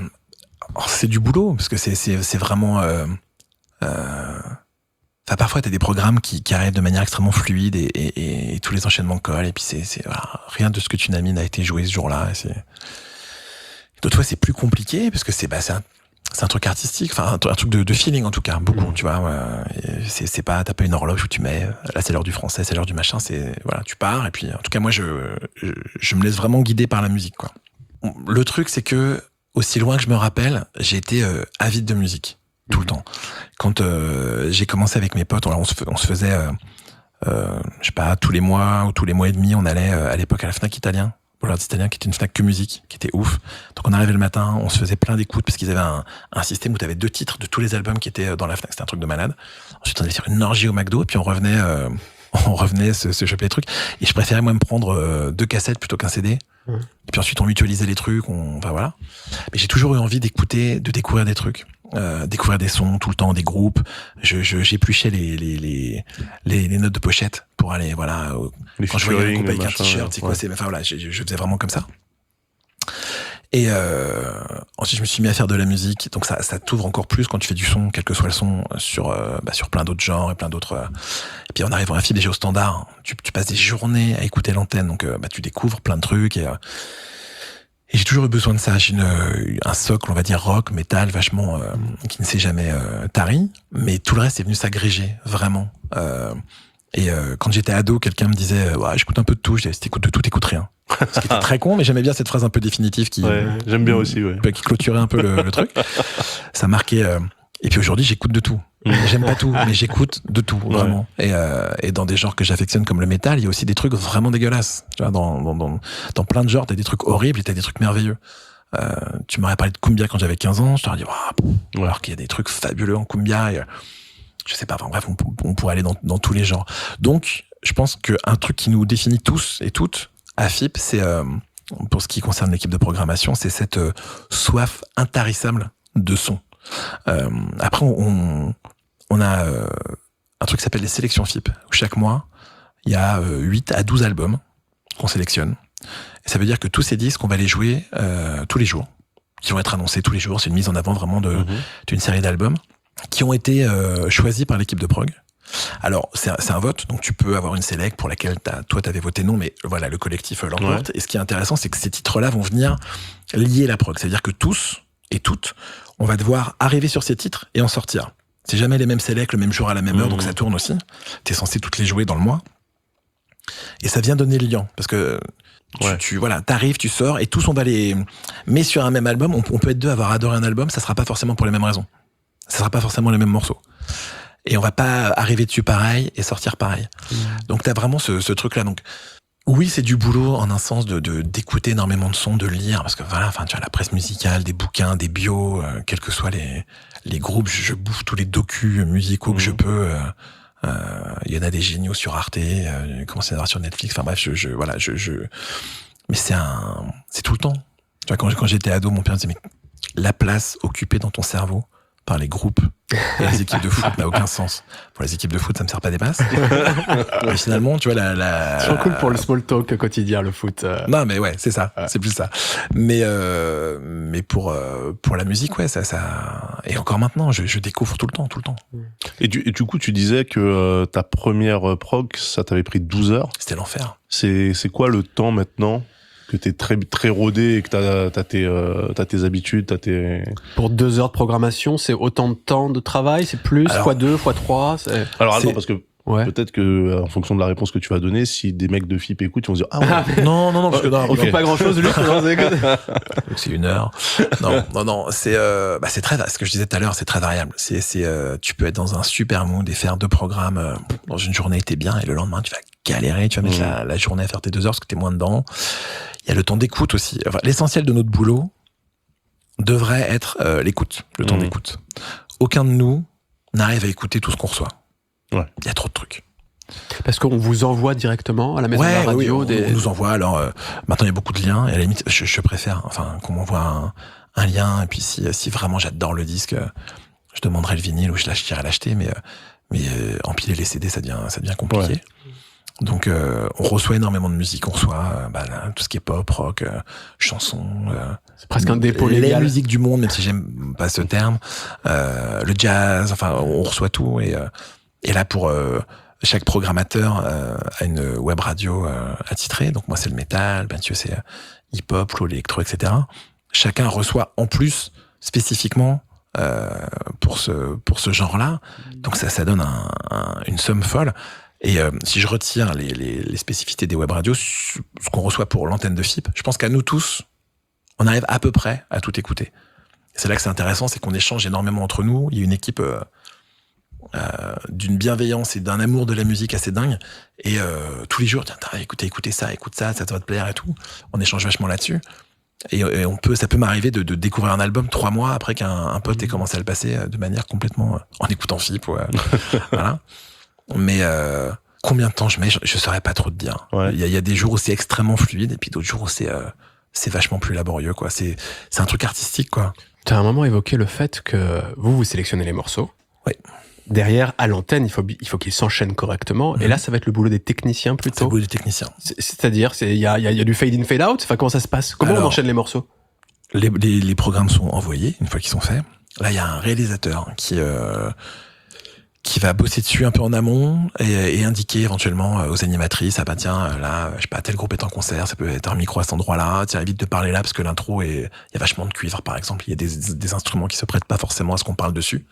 Speaker 3: alors, c'est du boulot, parce que c'est, c'est, c'est vraiment, euh, euh, enfin, parfois, t'as des programmes qui, qui arrivent de manière extrêmement fluide et, et, et, et tous les enchaînements collent, et puis c'est, c'est, voilà, rien de ce que tu n'as mis n'a été joué ce jour-là, et c'est, d'autres fois, c'est plus compliqué, parce que c'est, bah, c'est un, c'est un truc artistique, enfin, un, un truc de, de feeling, en tout cas, beaucoup,
Speaker 1: Mhm.
Speaker 3: tu vois, euh, et c'est, c'est pas, t'as pas une horloge où tu mets, euh, là, c'est l'heure du français, c'est l'heure du machin, c'est, voilà, tu pars, et puis, en tout cas, moi, je, je, je me laisse vraiment guider par la musique, quoi. Le truc, c'est que, aussi loin que je me rappelle, j'ai été euh, avide de musique tout le temps. Quand euh, j'ai commencé avec mes potes, on, on, se, on se faisait, euh, euh, je sais pas, tous les mois ou tous les mois et demi, on allait euh, à l'époque à la Fnac Italien, Boulevard Italien, qui était une Fnac que musique, qui était ouf. Donc on arrivait le matin, on se faisait plein d'écoutes parce qu'ils avaient un, un système où tu avais deux titres de tous les albums qui étaient dans la Fnac. C'était un truc de malade. Ensuite on allait faire une orgie au McDo et puis on revenait, euh, on revenait se, se choper les trucs. Et je préférais moi me prendre euh, deux cassettes plutôt qu'un C D.
Speaker 1: Mmh.
Speaker 3: Et puis ensuite on mutualisait les trucs, on, enfin voilà. Mais j'ai toujours eu envie d'écouter, de découvrir des trucs, euh, découvrir des sons tout le temps, des groupes. Je, je j'épluchais les les, les les les notes de pochette pour aller voilà. Au,
Speaker 2: Les
Speaker 3: quand je voyais un
Speaker 2: featuring,
Speaker 3: groupe avec
Speaker 2: les
Speaker 3: un
Speaker 2: machins,
Speaker 3: t-shirt, c'est quoi,
Speaker 2: ouais.
Speaker 3: c'est enfin voilà, je, je faisais vraiment comme ça. Et euh, ensuite je me suis mis à faire de la musique, donc ça ça t'ouvre encore plus quand tu fais du son, quel que soit le son, sur euh, bah, sur plein d'autres genres et plein d'autres. Euh, et puis en arrivant à Fib déjà au standard, tu tu passes des journées à écouter l'antenne, donc euh, bah tu découvres plein de trucs et euh, Et j'ai toujours eu besoin de ça. J'ai une, un socle, on va dire rock, métal, vachement euh, qui ne s'est jamais euh, tari, mais tout le reste est venu s'agréger vraiment. Euh, et euh, quand j'étais ado, quelqu'un me disait ouais, j'écoute un peu de tout. Je disais si t'écoutes de tout, t'écoutes rien. Ce qui était très con, mais j'aimais bien cette phrase un peu définitive qui,
Speaker 2: Ouais, j'aime bien aussi, ouais.
Speaker 3: qui clôturait un peu le, le truc. Ça marquait. Euh, et puis aujourd'hui, j'écoute de tout. J'aime pas tout, mais j'écoute de tout, vraiment. Ouais. Et, euh, et dans des genres que j'affectionne comme le métal, il y a aussi des trucs vraiment dégueulasses. Tu vois, dans, dans, dans, dans plein de genres, t'as des trucs horribles et t'as des trucs merveilleux. Euh, tu m'aurais parlé de cumbia quand j'avais quinze ans, je t'aurais dit, wow, alors qu'il y a des trucs fabuleux en cumbia. Et, je sais pas, enfin bref, on, on pourrait aller dans, dans tous les genres. Donc, je pense qu'un truc qui nous définit tous et toutes à Fip, c'est, euh, pour ce qui concerne l'équipe de programmation, c'est cette euh, soif intarissable de son. Euh, après, on, on a euh, un truc qui s'appelle les sélections Fip, où chaque mois, il y a euh, huit à douze albums qu'on sélectionne. Et ça veut dire que tous ces disques, on va les jouer euh, tous les jours, qui vont être annoncés tous les jours. C'est une mise en avant vraiment de, mmh. d'une série d'albums qui ont été euh, choisis par l'équipe de prog. Alors, c'est un, c'est un vote, donc tu peux avoir une select pour laquelle t'as, toi, t'avais voté non, mais voilà, le collectif l'emporte. Ouais. Et ce qui est intéressant, c'est que ces titres-là vont venir lier la prog. C'est-à-dire que tous et toutes, on va devoir arriver sur ces titres et en sortir. C'est jamais les mêmes selects, le même jour à la même heure, mmh. donc ça tourne aussi. T'es censé toutes les jouer dans le mois. Et ça vient donner le lien, parce que tu, ouais. tu voilà, t'arrives, tu sors, et tous on va les... Mais sur un même album, on, on peut être deux à avoir adoré un album, ça sera pas forcément pour les mêmes raisons. Ça sera pas forcément les mêmes morceaux. Et on va pas arriver dessus pareil et sortir pareil. Mmh. Donc t'as vraiment ce, ce truc-là. Donc Oui, c'est du boulot en un sens de, de d'écouter énormément de sons, de lire, parce que voilà, enfin tu as la presse musicale, des bouquins, des bios, euh, quels que soient les les groupes, je, je bouffe tous les docus musicaux que mmh. je peux. Euh, euh, il y en a des géniaux sur Arte, euh, commencé à voir sur Netflix. Enfin bref, je, je voilà, je, je mais c'est un, c'est tout le temps. Tu vois, quand quand j'étais ado, mon père me disait mais la place occupée dans ton cerveau par les groupes et les équipes de foot n'a aucun sens. Pour les équipes de foot, ça me sert pas des masses. Mais finalement, tu vois, la, la...
Speaker 1: C'est trop cool pour le small talk quotidien, le foot. Euh...
Speaker 3: Non, mais ouais, c'est ça.
Speaker 1: Ouais.
Speaker 3: C'est plus ça. Mais, euh, mais pour, euh, pour la musique, ouais, ça, ça, et encore maintenant, je, je découvre tout le temps, tout le temps.
Speaker 2: Et du, et du coup, tu disais que euh, ta première prog, ça t'avait pris douze heures.
Speaker 3: C'était l'enfer.
Speaker 2: C'est, c'est quoi le temps maintenant? Que t'es très très rodé et que t'as t'as tes euh, t'as tes habitudes, t'as tes.
Speaker 1: Pour deux heures de programmation, c'est autant de temps de travail, c'est plus
Speaker 3: Alors,
Speaker 1: fois deux, fois trois. C'est...
Speaker 2: Alors
Speaker 1: c'est...
Speaker 2: attends, parce que
Speaker 1: ouais.
Speaker 2: peut-être que en fonction de la réponse que tu vas donner, si des mecs de F I P écoutent, ils vont se dire ah ouais.
Speaker 1: Ah, mais...
Speaker 3: non non non parce que non,
Speaker 1: on
Speaker 3: okay.
Speaker 1: fait pas grand chose lui.
Speaker 3: Donc c'est une heure. Non non non, c'est euh, bah c'est très ce que je disais tout à l'heure, c'est très variable. C'est c'est euh, tu peux être dans un super mood et faire deux programmes euh, dans une journée, t'es bien, et le lendemain tu vas galérer, tu vas mettre mmh. la, la journée à faire tes deux heures parce que t'es moins dedans. Il y a le temps d'écoute aussi. Enfin, l'essentiel de notre boulot devrait être euh, l'écoute, le temps mmh. d'écoute. Aucun de nous n'arrive à écouter tout ce qu'on reçoit.
Speaker 2: Ouais.
Speaker 3: Il y a trop de trucs.
Speaker 1: Parce qu'on vous envoie directement à la maison
Speaker 3: ouais,
Speaker 1: de la radio.
Speaker 3: Oui, on,
Speaker 1: des...
Speaker 3: on nous envoie. Alors euh, maintenant, il y a beaucoup de liens. Et à la limite, je, je préfère, enfin, qu'on m'envoie un, un lien. Et puis si, si vraiment j'adore le disque, je demanderai le vinyle ou je lâcherai à l'acheter. Mais, mais euh, empiler les C D, ça devient, ça devient compliqué. Ouais. Donc euh, on reçoit énormément de musique, on reçoit euh, bah, là, tout ce qui est pop, rock, euh, chansons, euh,
Speaker 1: c'est presque un dépôt
Speaker 3: les
Speaker 1: légal.
Speaker 3: musiques du monde, même si j'aime pas ce terme, euh, le jazz, enfin on reçoit tout et euh, et là pour euh, chaque programmateur euh, a une web radio euh, attitrée, donc moi c'est le métal, ben tu sais c'est hip hop, l'électro, et cetera. Chacun reçoit en plus spécifiquement euh, pour ce pour ce genre-là, donc ça ça donne un, un, une somme folle. Et euh, si je retire les, les, les spécificités des web radios, ce qu'on reçoit pour l'antenne de F I P, je pense qu'à nous tous, on arrive à peu près à tout écouter. Et c'est là que c'est intéressant, c'est qu'on échange énormément entre nous. Il y a une équipe euh, euh, d'une bienveillance et d'un amour de la musique assez dingue. Et euh, tous les jours, tiens, écoutez, écoutez ça, écoute ça, ça va te plaire et tout. On échange vachement là-dessus. Et, et on peut, ça peut m'arriver de, de découvrir un album trois mois après qu'un un pote ait commencé à le passer de manière complètement euh, en écoutant F I P. Ouais. Voilà. Mais euh, combien de temps je mets, je, je saurais pas trop te dire. Il ouais. y, y a des jours où c'est extrêmement fluide et puis d'autres jours où c'est euh, c'est vachement plus laborieux, quoi. C'est c'est un truc artistique, quoi.
Speaker 1: Tu as un moment évoqué le fait que vous vous sélectionnez les morceaux.
Speaker 3: Oui.
Speaker 1: Derrière, à l'antenne, il faut il faut qu'ils s'enchaînent correctement. Mmh. Et là, ça va être le boulot des techniciens plutôt.
Speaker 3: C'est le boulot des techniciens.
Speaker 1: C'est, c'est-à-dire, il y a il y a, y a du fade in fade out. Enfin, comment ça se passe? Comment Alors, on enchaîne les morceaux?
Speaker 3: les, les les programmes sont envoyés une fois qu'ils sont faits. Là, il y a un réalisateur qui euh, qui va bosser dessus un peu en amont et, et indiquer éventuellement aux animatrices, ah bah tiens, là, je sais pas, tel groupe est en concert, ça peut être un micro à cet endroit-là, tiens, évite de parler là parce que l'intro est, il y a vachement de cuivre, par exemple, il y a des, des instruments qui se prêtent pas forcément à ce qu'on parle dessus.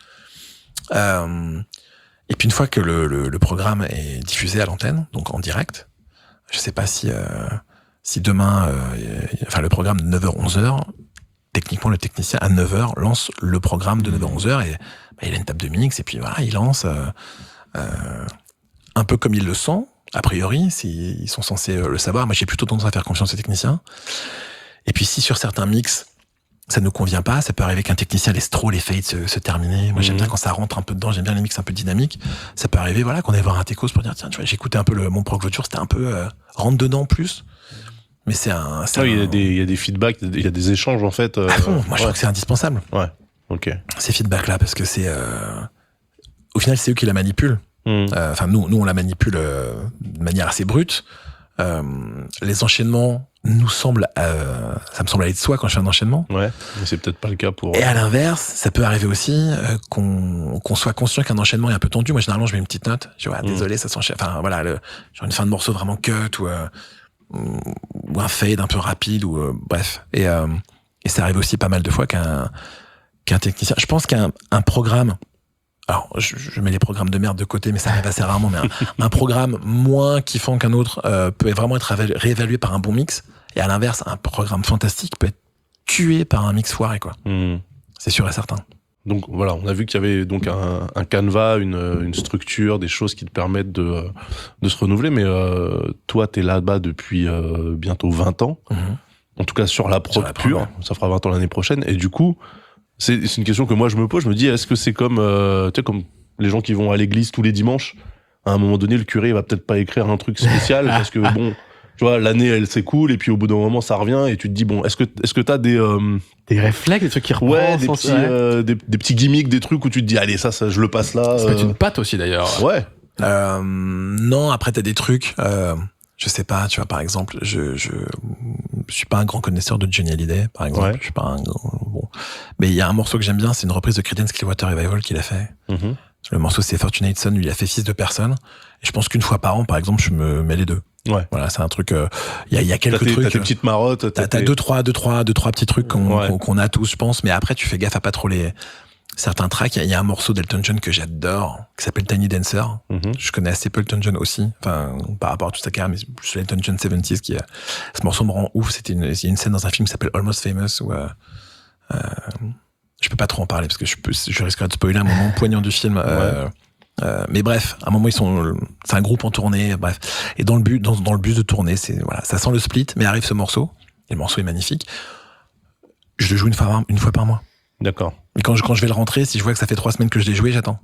Speaker 3: Euh, et puis une fois que le, le, le programme est diffusé à l'antenne, donc en direct, je sais pas si, euh, si demain, euh, enfin le programme de neuf heures onze heures, techniquement le technicien à neuf heures lance le programme de neuf heures onze heures et bah, il a une table de mix et puis voilà, il lance euh, euh, un peu comme il le sent, a priori, s'ils sont censés le savoir. Moi j'ai plutôt tendance à faire confiance aux techniciens. Et puis si sur certains mix ça ne convient pas, ça peut arriver qu'un technicien laisse trop les fades se, se terminer. Moi, mmh. j'aime bien quand ça rentre un peu dedans, j'aime bien les mix un peu dynamiques. Ça peut arriver, voilà, qu'on aille voir un techos pour dire, tiens, tu vois, j'ai écouté un peu le, mon prog l'autre jour, c'était un peu, euh, rentre dedans plus. Mais c'est un, c'est
Speaker 2: ah,
Speaker 3: un...
Speaker 2: il y a des, il y a des feedbacks, il y a des échanges, en fait. Euh...
Speaker 3: Ah bon, moi, je ouais. crois que c'est indispensable.
Speaker 2: Ouais. Ok.
Speaker 3: Ces feedbacks-là, parce que c'est, euh... au final, c'est eux qui la manipulent. Mmh. Euh, enfin, nous, nous, on la manipule euh, de manière assez brute. Euh, les enchaînements nous semblent, euh, ça me semble aller de soi quand je fais un enchaînement.
Speaker 2: Ouais, mais c'est peut-être pas le cas pour.
Speaker 3: Et à l'inverse, ça peut arriver aussi euh, qu'on qu'on soit conscient qu'un enchaînement est un peu tendu. Moi, généralement, je mets une petite note. Je vois, ah, désolé, mmh. ça s'enchaîne. Enfin, voilà, le, genre une fin de morceau vraiment cut ou euh, ou un fade un peu rapide ou euh, bref. Et euh, et ça arrive aussi pas mal de fois qu'un qu'un technicien. Je pense qu'un un programme. Alors, je, je mets les programmes de merde de côté, mais ça arrive assez rarement. Mais un, un programme moins kiffant qu'un autre euh, peut vraiment être réévalué par un bon mix. Et à l'inverse, un programme fantastique peut être tué par un mix foiré, quoi. Mmh. C'est sûr et certain.
Speaker 2: Donc voilà, on a vu qu'il y avait donc un, un canevas, une, une structure, des choses qui te permettent de, de se renouveler. Mais euh, toi, t'es là-bas depuis euh, bientôt vingt ans. Mm-hmm. En tout cas, sur la prod sur la pure. Ouais. Ça fera vingt ans l'année prochaine. Et du coup, c'est, c'est une question que moi, je me pose. Je me dis, est-ce que c'est comme, euh, tu sais, comme les gens qui vont à l'église tous les dimanches? À un moment donné, le curé, il va peut-être pas écrire un truc spécial parce que, bon, tu vois, l'année, elle s'écoule et puis au bout d'un moment, ça revient et tu te dis, bon, est-ce que, est-ce que t'as des... Euh,
Speaker 1: des réflexes, des trucs qui reprennent.
Speaker 2: Ouais, des petits, euh, des, des petits gimmicks, des trucs où tu te dis, allez, ça, ça je le passe là.
Speaker 1: Ça peut être une patte aussi, d'ailleurs.
Speaker 2: Ouais.
Speaker 3: Euh, non, après, t'as des trucs, euh, je sais pas, tu vois, par exemple, je, je, je suis pas un grand connaisseur de Johnny Hallyday, par exemple. Ouais. Je suis pas un bon. Mais il y a un morceau que j'aime bien, c'est une reprise de Creedence Clearwater Revival qu'il a fait. Mm-hmm. Le morceau, c'est Fortunate Son, lui, il a fait Fils de personne. Et je pense qu'une fois par an, par exemple, je me mets les deux. Ouais. Voilà, c'est un truc, il euh, y a, y a quelques
Speaker 2: t'as tes,
Speaker 3: trucs.
Speaker 2: T'as tes petites marottes.
Speaker 3: T'as, t'as deux, trois, deux, trois, deux, trois petits trucs qu'on, ouais. qu'on, qu'on a tous, je pense. Mais après, tu fais gaffe à pas trop les, certains tracks. Il y, y a un morceau d'Elton John que j'adore, qui s'appelle Tiny Dancer. Mm-hmm. Je connais assez peu Elton John aussi. Enfin, par rapport à toute sa carrière, mais c'est l'Elton John soixante-dix qui, ce morceau me rend ouf. C'était une, il y a une scène dans un film qui s'appelle Almost Famous où, euh, euh, je peux pas trop en parler parce que je peux, je risquerais de spoiler un moment poignant du film. Euh, ouais. Euh, mais bref, à un moment ils sont, c'est un groupe en tournée, bref. Et dans le but, dans, dans le bus de tournée, c'est voilà, ça sent le split, mais arrive ce morceau. Et le morceau est magnifique. Je le joue une fois, une fois par mois.
Speaker 2: D'accord.
Speaker 3: Et quand je, quand je vais le rentrer, si je vois que ça fait trois semaines que je l'ai joué, j'attends.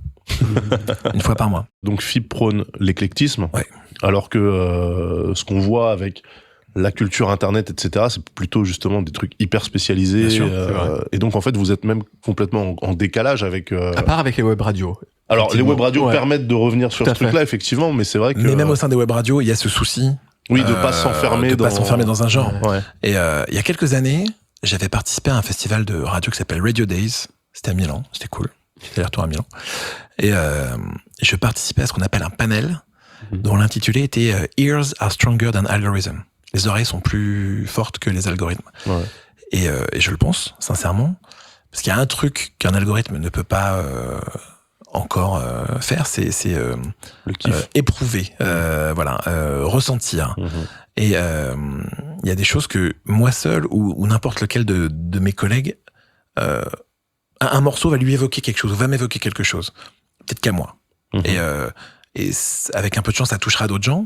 Speaker 3: Une fois par mois.
Speaker 2: Donc F I B prône l'éclectisme.
Speaker 3: Ouais.
Speaker 2: Alors que euh, ce qu'on voit avec la culture internet, et cetera, c'est plutôt justement des trucs hyper spécialisés. Bien sûr, euh, et donc en fait, vous êtes même complètement en, en décalage avec. Euh...
Speaker 1: À part avec les web radios.
Speaker 2: Alors les web radios ouais. permettent de revenir sur ce truc-là, effectivement, mais c'est vrai que.
Speaker 3: Mais même au sein des web radios, il y a ce souci.
Speaker 2: Oui, de pas euh, s'enfermer
Speaker 3: de
Speaker 2: dans.
Speaker 3: pas s'enfermer dans un genre.
Speaker 2: Ouais.
Speaker 3: Et euh, il y a quelques années, j'avais participé à un festival de radio qui s'appelle Radio Days. C'était à Milan, c'était cool. J'étais retour à Milan. Et euh, je participais à ce qu'on appelle un panel mm-hmm. dont l'intitulé était euh, Ears are stronger than algorithm. Les oreilles sont plus fortes que les algorithmes. Ouais. Et, euh, et je le pense, sincèrement, parce qu'il y a un truc qu'un algorithme ne peut pas euh, encore euh, faire, c'est, c'est euh,
Speaker 2: le kiff.
Speaker 3: Euh, éprouver, euh, voilà, euh, ressentir. Mm-hmm. Et il euh, y a des choses que moi seul ou, ou n'importe lequel de, de mes collègues, euh, un, un morceau va lui évoquer quelque chose, ou va m'évoquer quelque chose, peut-être qu'à moi. Mm-hmm. Et, euh, et avec un peu de chance, ça touchera d'autres gens.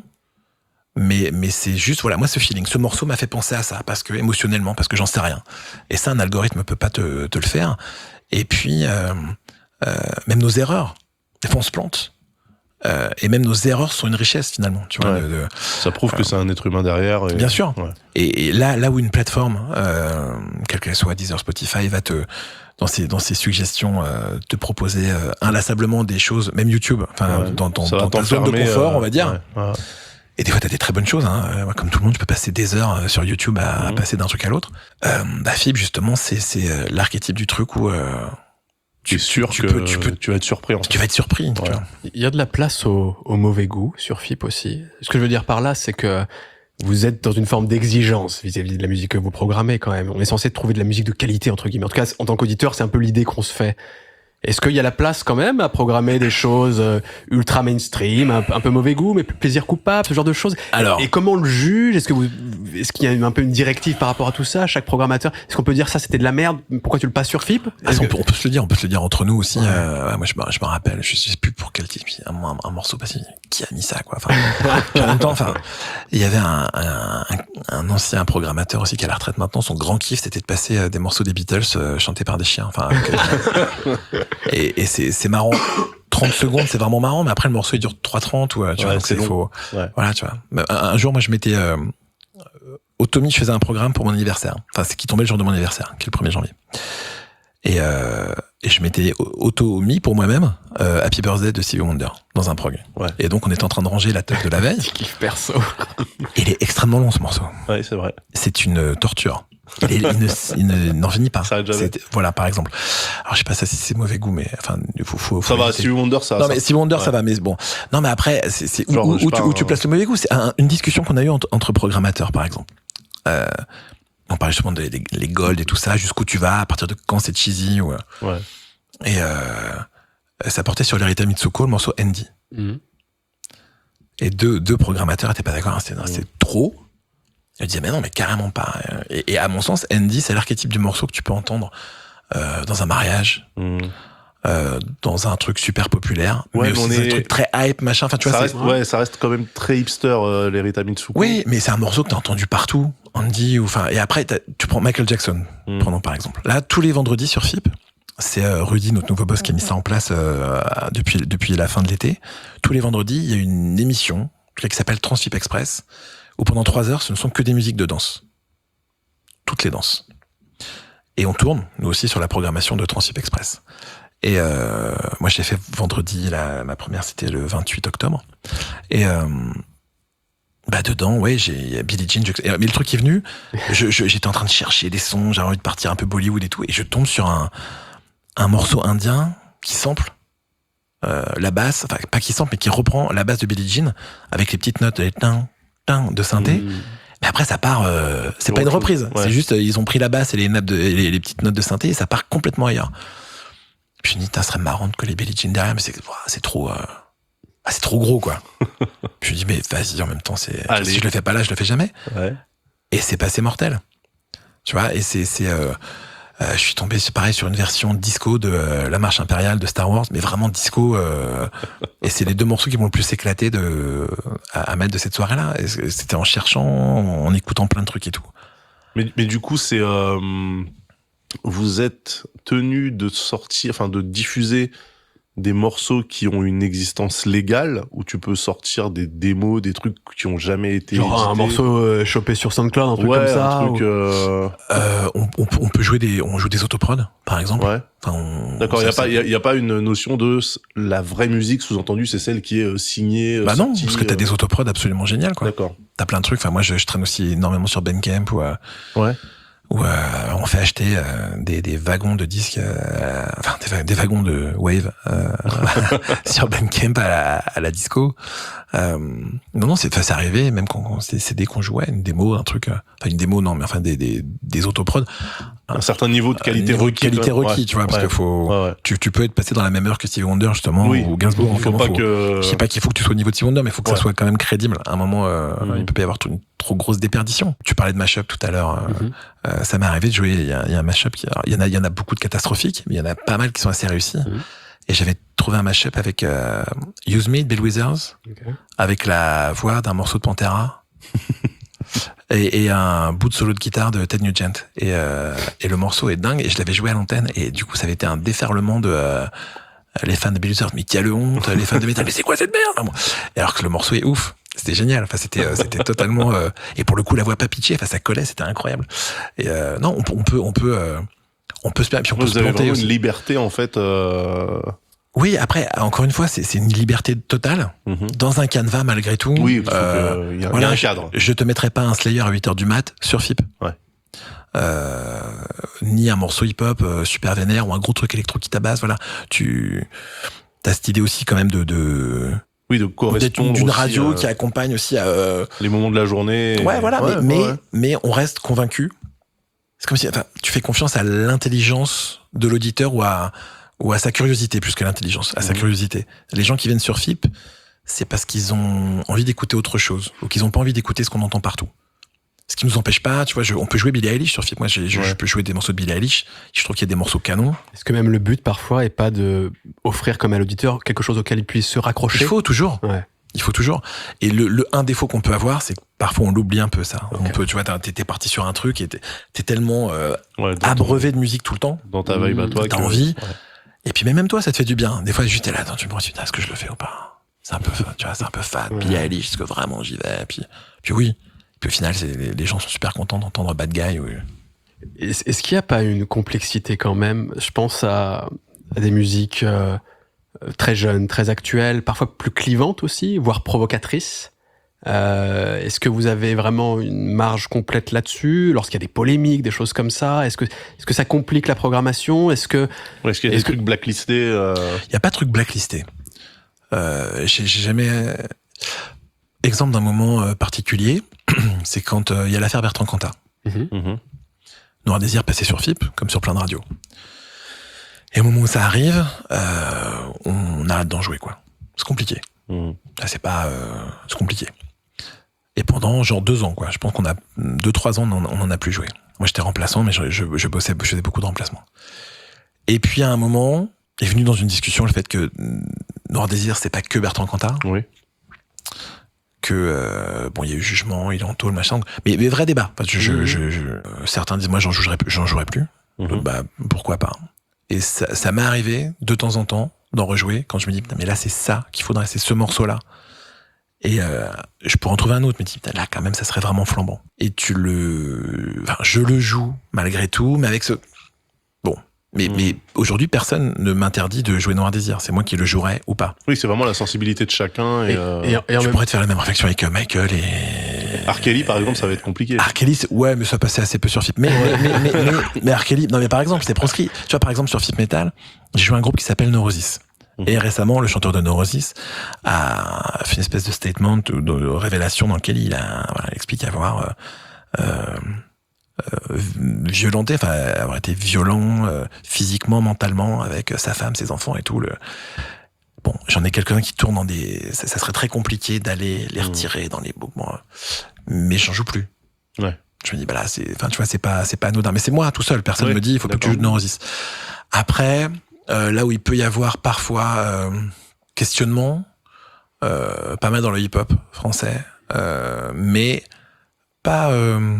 Speaker 3: Mais, mais c'est juste, voilà, moi, ce feeling, ce morceau m'a fait penser à ça, parce que, émotionnellement, parce que j'en sais rien. Et ça, un algorithme peut pas te, te le faire. Et puis, euh, euh, même nos erreurs. Des fois, on se plante. Euh, et même nos erreurs sont une richesse, finalement, tu vois.
Speaker 2: Ouais.
Speaker 3: De, de,
Speaker 2: ça prouve euh, que c'est un être humain derrière. Et...
Speaker 3: Bien sûr.
Speaker 2: Ouais.
Speaker 3: Et, et là, là où une plateforme, euh, quelle qu'elle soit, Deezer, Spotify, va te, dans ses, dans ses suggestions, euh, te proposer euh, inlassablement des choses, même YouTube, enfin, ouais. dans, dans, dans ta zone de confort, euh, on va dire. Ouais. Ouais. Et des fois, t'as des très bonnes choses, hein. Comme tout le monde, tu peux passer des heures sur YouTube à, mmh. à passer d'un truc à l'autre. Euh, bah, F I B, justement, c'est, c'est l'archétype du truc où, euh,
Speaker 2: tu es sûr tu que peux, tu, peux, tu vas être surpris. En fait.
Speaker 3: Tu vas être surpris. Ouais. Tu vois.
Speaker 1: Il y a de la place au, au mauvais goût sur F I B aussi. Ce que je veux dire par là, c'est que vous êtes dans une forme d'exigence vis-à-vis de la musique que vous programmez quand même. On est censé trouver de la musique de qualité, entre guillemets. En tout cas, en tant qu'auditeur, c'est un peu l'idée qu'on se fait. Est-ce qu'il y a la place quand même à programmer des choses euh, ultra mainstream, un, un peu mauvais goût, mais plaisir coupable, ce genre de choses?
Speaker 3: Alors,
Speaker 1: et comment on le juge? Est-ce que vous, est-ce qu'il y a un peu une directive par rapport à tout ça? Chaque programmateur, est-ce qu'on peut dire ça c'était de la merde? Pourquoi tu le passes sur F I B?
Speaker 3: Ah, on, peut, on peut se le dire, on peut se le dire entre nous aussi. Ouais. Euh, moi, je me, je me rappelle, je sais plus pour quel type, un, un, un morceau passé. Qui a mis ça, quoi? Enfin, en même temps, enfin, il y avait un, un, un, un ancien programmateur aussi qui est à la retraite maintenant. Son grand kiff, c'était de passer euh, des morceaux des Beatles euh, chantés par des chiens. Enfin. Euh, Et, et c'est, c'est marrant. trente secondes, c'est vraiment marrant, mais après, le morceau, il dure trois trente, ou, tu
Speaker 2: ouais,
Speaker 3: vois,
Speaker 2: c'est
Speaker 3: long. Faut,
Speaker 2: ouais.
Speaker 3: Voilà, tu vois. Un, un jour, moi, je m'étais, euh, au Tommy, je faisais un programme pour mon anniversaire. Enfin, c'est qui tombait le jour de mon anniversaire, qui est le premier janvier. Et, euh, et je m'étais auto-mis pour moi-même, euh, Happy Birthday de Stevie Wonder, dans un prog.
Speaker 2: Ouais.
Speaker 3: Et donc, on est en train de ranger la teuf de la veille.
Speaker 1: Kiff perso.
Speaker 3: Et il est extrêmement long, ce morceau.
Speaker 2: Ouais, c'est vrai.
Speaker 3: C'est une torture. Il, est, il, ne, il ne, n'en finit pas.
Speaker 2: Ça
Speaker 3: voilà, par exemple. Alors, je sais pas ça si c'est mauvais goût, mais enfin, il faut, faut, faut.
Speaker 2: Ça va, Stevie Wonder, ça.
Speaker 3: Non,
Speaker 2: ça.
Speaker 3: mais Stevie Wonder, ouais. Ça va, mais bon. Non, mais après, c'est, c'est
Speaker 2: Genre,
Speaker 3: où, où,
Speaker 2: pas,
Speaker 3: tu, où
Speaker 2: hein.
Speaker 3: tu places le mauvais goût. C'est un, une discussion qu'on a eue entre, entre programmateurs, par exemple. Euh, on parlait justement des les, les gold et tout ça, jusqu'où tu vas, à partir de quand c'est cheesy ou.
Speaker 2: Ouais.
Speaker 3: Et euh, ça portait sur l'Erita Mitsuko, le morceau Andy. Mm. Et deux, deux programmateurs étaient pas d'accord. Hein, c'était, mm. c'était trop. Je disais, mais non, mais carrément pas. Et, et à mon sens, Andy, c'est l'archétype du morceau que tu peux entendre euh, dans un mariage,
Speaker 2: Mmh.
Speaker 3: euh, dans un truc super populaire,
Speaker 2: Ouais,
Speaker 3: mais
Speaker 2: mais
Speaker 3: aussi
Speaker 2: on
Speaker 3: dans
Speaker 2: est-
Speaker 3: un truc très hype, machin. Enfin, tu vois,
Speaker 2: ça
Speaker 3: c'est...
Speaker 2: reste, ouais, ça reste quand même très hipster, euh, les Rita Mitsuko.
Speaker 3: Oui, mais c'est un morceau que t'as entendu partout, Andy, ou enfin. Et après, t'as- tu prends Michael Jackson,
Speaker 2: Mm.
Speaker 3: prenons par exemple. Là, tous les vendredis sur F I P, c'est euh, Rudy, notre nouveau boss, qui a mis ça en place euh, depuis depuis la fin de l'été. Tous les vendredis, il y a une émission qui s'appelle Transfip Express, où pendant trois heures, ce ne sont que des musiques de danse, toutes les danses. Et on tourne, nous aussi, sur la programmation de Transfip Express. Et euh, moi, je l'ai fait vendredi, la, ma première, c'était le vingt-huit octobre. Et euh, bah dedans, ouais, j'ai Billie Jean. Je, mais le truc qui est venu, je, je, j'étais en train de chercher des sons, j'avais envie de partir un peu Bollywood et tout, et je tombe sur un, un morceau indien qui sample euh, la basse, enfin pas qui sample, mais qui reprend la basse de Billie Jean avec les petites notes, les tin, tin de synthé.
Speaker 2: Mmh.
Speaker 3: Mais après, ça part. Euh, c'est
Speaker 2: C'est
Speaker 3: pas une
Speaker 2: autre
Speaker 3: reprise.
Speaker 2: chose, ouais.
Speaker 3: C'est juste, euh, ils ont pris la basse et les, nappes de, et les, les petites notes de synthé et ça part complètement ailleurs. Puis je me dis, ça serait marrant de coller Billie Jean derrière, mais c'est, ouah, c'est trop, euh, ah, c'est trop gros, quoi. Puis je me dis, mais vas-y, en même temps, c'est,
Speaker 2: Allez.
Speaker 3: si je le fais pas là, je le fais jamais.
Speaker 2: Ouais.
Speaker 3: Et c'est passé mortel. Tu vois, et c'est, c'est, euh, euh, je suis tombé, c'est pareil, sur une version disco de euh, La Marche Impériale de Star Wars, mais vraiment disco. Euh, et c'est les deux morceaux qui m'ont le plus éclaté de, à, à mettre de cette soirée-là. Et c'était en cherchant, en écoutant plein de trucs et tout.
Speaker 2: Mais, mais du coup, c'est euh, vous êtes tenu de sortir, enfin de diffuser des morceaux qui ont une existence légale, où tu peux sortir des démos, des trucs qui ont jamais été
Speaker 1: Genre un
Speaker 2: édités.
Speaker 1: morceau euh, chopé sur SoundCloud, un truc
Speaker 2: ouais,
Speaker 1: comme ça.
Speaker 2: un truc.
Speaker 1: ou-
Speaker 2: euh,
Speaker 3: Euh, on, on, on peut jouer des, on joue des autoprods, par exemple.
Speaker 2: Ouais.
Speaker 3: Enfin, on-
Speaker 2: D'accord. Il y a
Speaker 3: ça,
Speaker 2: pas,
Speaker 3: ça-
Speaker 2: il y a, y a pas une notion de s- la vraie musique, sous-entendu, c'est celle qui est euh, signée. euh,
Speaker 3: Bah non,
Speaker 2: sortie,
Speaker 3: parce que t'as
Speaker 2: euh,
Speaker 3: des autoprods absolument géniales, quoi.
Speaker 2: D'accord.
Speaker 3: T'as plein de trucs. Enfin, moi, je, je traîne aussi énormément sur Bandcamp où, euh,
Speaker 2: Ouais.
Speaker 3: où euh, on fait acheter euh, des, des wagons de disques, euh, enfin des, va- des wagons de Wave euh, sur Bandcamp à la, à la disco. Euh, non, non, c'est, enfin, c'est arrivé, même quand on- c'est, c'est dès qu'on jouait, une démo, un truc, euh, enfin une démo, non, mais enfin des, des, des autoprods.
Speaker 2: Un certain niveau de qualité
Speaker 3: Un niveau de
Speaker 2: requis.
Speaker 3: qualité
Speaker 2: quoi.
Speaker 3: requis,
Speaker 2: Ouais.
Speaker 3: tu vois, parce
Speaker 2: Ouais.
Speaker 3: que faut,
Speaker 2: Ouais, ouais.
Speaker 3: tu, tu peux être passé dans la même heure que Stevie Wonder, justement,
Speaker 2: Oui.
Speaker 3: ou Gainsbourg.
Speaker 2: Il faut
Speaker 3: enfin,
Speaker 2: pas
Speaker 3: faut-
Speaker 2: que.
Speaker 3: Je sais pas qu'il faut que tu sois au niveau de Stevie Wonder, mais il faut que
Speaker 2: Ouais.
Speaker 3: ça soit quand même crédible. À un moment, euh,
Speaker 2: Mhm.
Speaker 3: il peut pas y avoir tout- une trop grosse déperdition. Tu parlais de mashup tout à l'heure. euh,
Speaker 1: Mhm.
Speaker 3: euh, ça m'est arrivé de jouer. Il y a, il y a un mashup qui, alors, il y en a, il y en a beaucoup de catastrophiques, mais il y en a pas mal qui sont assez réussis.
Speaker 1: Mhm.
Speaker 3: Et j'avais trouvé un mashup avec euh, Use Me de Bill Withers,
Speaker 1: Ok.
Speaker 3: avec la voix d'un morceau de Pantera. Et, et un bout de solo de guitare de Ted Nugent. Et, euh, et le morceau est dingue. Et je l'avais joué à l'antenne. Et du coup, ça avait été un déferlement de euh, les fans de Bill Withers. Mais qui a le honte, les fans de métal. Mais c'est quoi cette merde? Enfin, bon. Et alors que le morceau est ouf. C'était génial. Enfin, c'était, euh, c'était totalement. Euh, et pour le coup, la voix pas pitchée. Enfin, ça collait. C'était incroyable. Et euh, non, on, peut- on peut, on peut, euh, on peut se, puis on peut
Speaker 2: Vous
Speaker 3: se
Speaker 2: avez
Speaker 3: planter
Speaker 2: vraiment
Speaker 3: aussi.
Speaker 2: une liberté en fait. Euh...
Speaker 3: Oui, après, encore une fois, c'est, c'est une liberté totale
Speaker 2: mhm.
Speaker 3: dans un canevas malgré tout.
Speaker 2: Oui, parce
Speaker 3: Euh,
Speaker 2: qu'il y, a- y
Speaker 3: voilà,
Speaker 2: a un
Speaker 3: je-
Speaker 2: cadre.
Speaker 3: Je te mettrai pas un Slayer à huit heures du mat sur F I P.
Speaker 2: Ouais.
Speaker 3: Euh, ni un morceau hip-hop euh, super vénère ou un gros truc électro qui tabasse. Voilà. Tu as cette idée aussi quand même de, de
Speaker 2: Oui, de
Speaker 3: d'être
Speaker 2: correspondre
Speaker 3: d'une
Speaker 2: aussi,
Speaker 3: radio
Speaker 2: euh,
Speaker 3: qui accompagne aussi à, euh,
Speaker 2: les moments de la journée.
Speaker 3: ouais, voilà.
Speaker 2: Ouais,
Speaker 3: mais,
Speaker 2: ouais.
Speaker 3: mais, mais on reste convaincu. C'est comme si, enfin, tu fais confiance à l'intelligence de l'auditeur ou à, ou à sa curiosité plus que l'intelligence, à sa
Speaker 2: Mhm.
Speaker 3: curiosité. Les gens qui viennent sur F I P, c'est parce qu'ils ont envie d'écouter autre chose ou qu'ils ont pas envie d'écouter ce qu'on entend partout. Ce qui nous empêche pas, tu vois, je, on peut jouer Billie Eilish sur F I P. Moi, j'ai, je,
Speaker 2: Ouais.
Speaker 3: je peux jouer des morceaux de Billie Eilish. Je trouve qu'il y a des morceaux canons.
Speaker 1: Est-ce que même le but parfois est pas de offrir comme à l'auditeur quelque chose auquel il puisse se raccrocher?
Speaker 3: Il faut toujours.
Speaker 1: Ouais.
Speaker 3: Il faut toujours. Et le, le un défaut qu'on peut avoir, c'est que parfois on l'oublie un peu, ça. On
Speaker 1: Ok.
Speaker 3: peut, tu vois, t'es, t'es parti sur un truc et t'es, t'es tellement euh,
Speaker 2: Ouais, dans,
Speaker 3: abreuvé de musique tout le temps.
Speaker 2: dans ta vibe à
Speaker 1: Mmh,
Speaker 2: toi.
Speaker 3: t'as
Speaker 2: que-
Speaker 3: envie.
Speaker 2: Ouais.
Speaker 3: Et puis mais même toi, ça te fait du bien. Des fois, juste t'es là, attends, tu me dis, est-ce que je le fais ou pas? C'est un peu, tu vois, c'est un peu fade.
Speaker 1: Ouais.
Speaker 3: Billie Eilish, est-ce que vraiment j'y vais? Puis, puis oui. Puis au final, c'est, les, les gens sont super contents d'entendre Bad Guy. Oui.
Speaker 1: Est-ce est-ce qu'il n'y a pas une complexité quand même? Je pense à, à des musiques euh, très jeunes, très actuelles, parfois plus clivantes aussi, voire provocatrices. Euh, est-ce que vous avez vraiment une marge complète là-dessus lorsqu'il y a des polémiques, des choses comme ça? Est-ce que, est-ce que ça complique la programmation? Est-ce que
Speaker 2: Ouais, est-ce qu'il y a
Speaker 1: Est-ce
Speaker 2: des
Speaker 1: que-
Speaker 2: trucs blacklistés euh...
Speaker 3: Il y a pas de truc blacklisté. Euh, j'ai, j'ai jamais exemple d'un moment euh, particulier, c'est quand il euh, y a l'affaire Bertrand Cantat.
Speaker 2: mhm.
Speaker 3: Noir Désir passé sur F I P, comme sur plein de radios. Et au moment où ça arrive, euh, on arrête d'en jouer, quoi. C'est compliqué.
Speaker 2: Mhm.
Speaker 3: Là, c'est pas, euh, c'est compliqué. Et pendant genre deux ans, quoi. Je pense qu'on a deux, trois ans, on en, on en a plus joué. Moi, j'étais remplaçant, mais je, je, je bossais, je faisais beaucoup de remplacements. Et puis à un moment, est venu dans une discussion le fait que Noir Désir, c'est pas que Bertrand Cantat.
Speaker 2: Oui.
Speaker 3: Que euh, bon, il y a eu jugement, il est en tôle, machin. Mais, mais vrai débat. Parce que je,
Speaker 2: Mmh.
Speaker 3: je, je, euh, certains disent moi j'en jouerai, j'en jouerai plus.
Speaker 2: Mmh.
Speaker 3: Donc, bah pourquoi pas. Et ça, ça m'est arrivé de temps en temps d'en rejouer quand je me dis putain mais là c'est ça qu'il faudrait, c'est ce morceau là. Et euh, je pourrais en trouver un autre, mais tu dis là quand même ça serait vraiment flambant. Et tu le, enfin je le joue malgré tout, mais avec ce bon. Mais, mmh. mais aujourd'hui, personne ne m'interdit de jouer Noir Désir. C'est moi qui le jouerais ou pas.
Speaker 2: Oui, c'est vraiment la sensibilité de chacun. Et,
Speaker 1: et,
Speaker 2: euh...
Speaker 1: et, et
Speaker 3: je
Speaker 1: même...
Speaker 3: pourrais te faire la même réflexion avec Michael et...
Speaker 2: R. Kelly, par exemple, ça va être compliqué.
Speaker 3: R. Kelly, ouais, mais ça passait assez peu sur Fip. Mais, mais, mais, mais, mais, mais R. Kelly, non, mais par exemple, c'était proscrit. Tu vois, par exemple, sur Fip Metal, j'ai joué un groupe qui s'appelle Neurosis. Mmh. Et récemment, le chanteur de Neurosis a fait une espèce de statement, de, de révélation dans lequel il a, voilà, il explique avoir, euh, euh, Euh, violenté, enfin avoir été violent euh, physiquement, mentalement avec sa femme, ses enfants et tout. Le... Bon, j'en ai quelques-uns qui tournent dans des... Ça, ça serait très compliqué d'aller les retirer mmh. dans les mouvements, mais j'en joue plus.
Speaker 2: Ouais.
Speaker 3: Je me dis, bah là, c'est, enfin, tu vois, c'est pas, c'est pas anodin. Mais c'est moi tout seul. Personne
Speaker 2: ouais,
Speaker 3: me dit, il faut plus que tu joues de Neurosis. Après, euh, là où il peut y avoir parfois euh, questionnement, euh, pas mal dans le hip-hop français, euh, mais pas. Euh,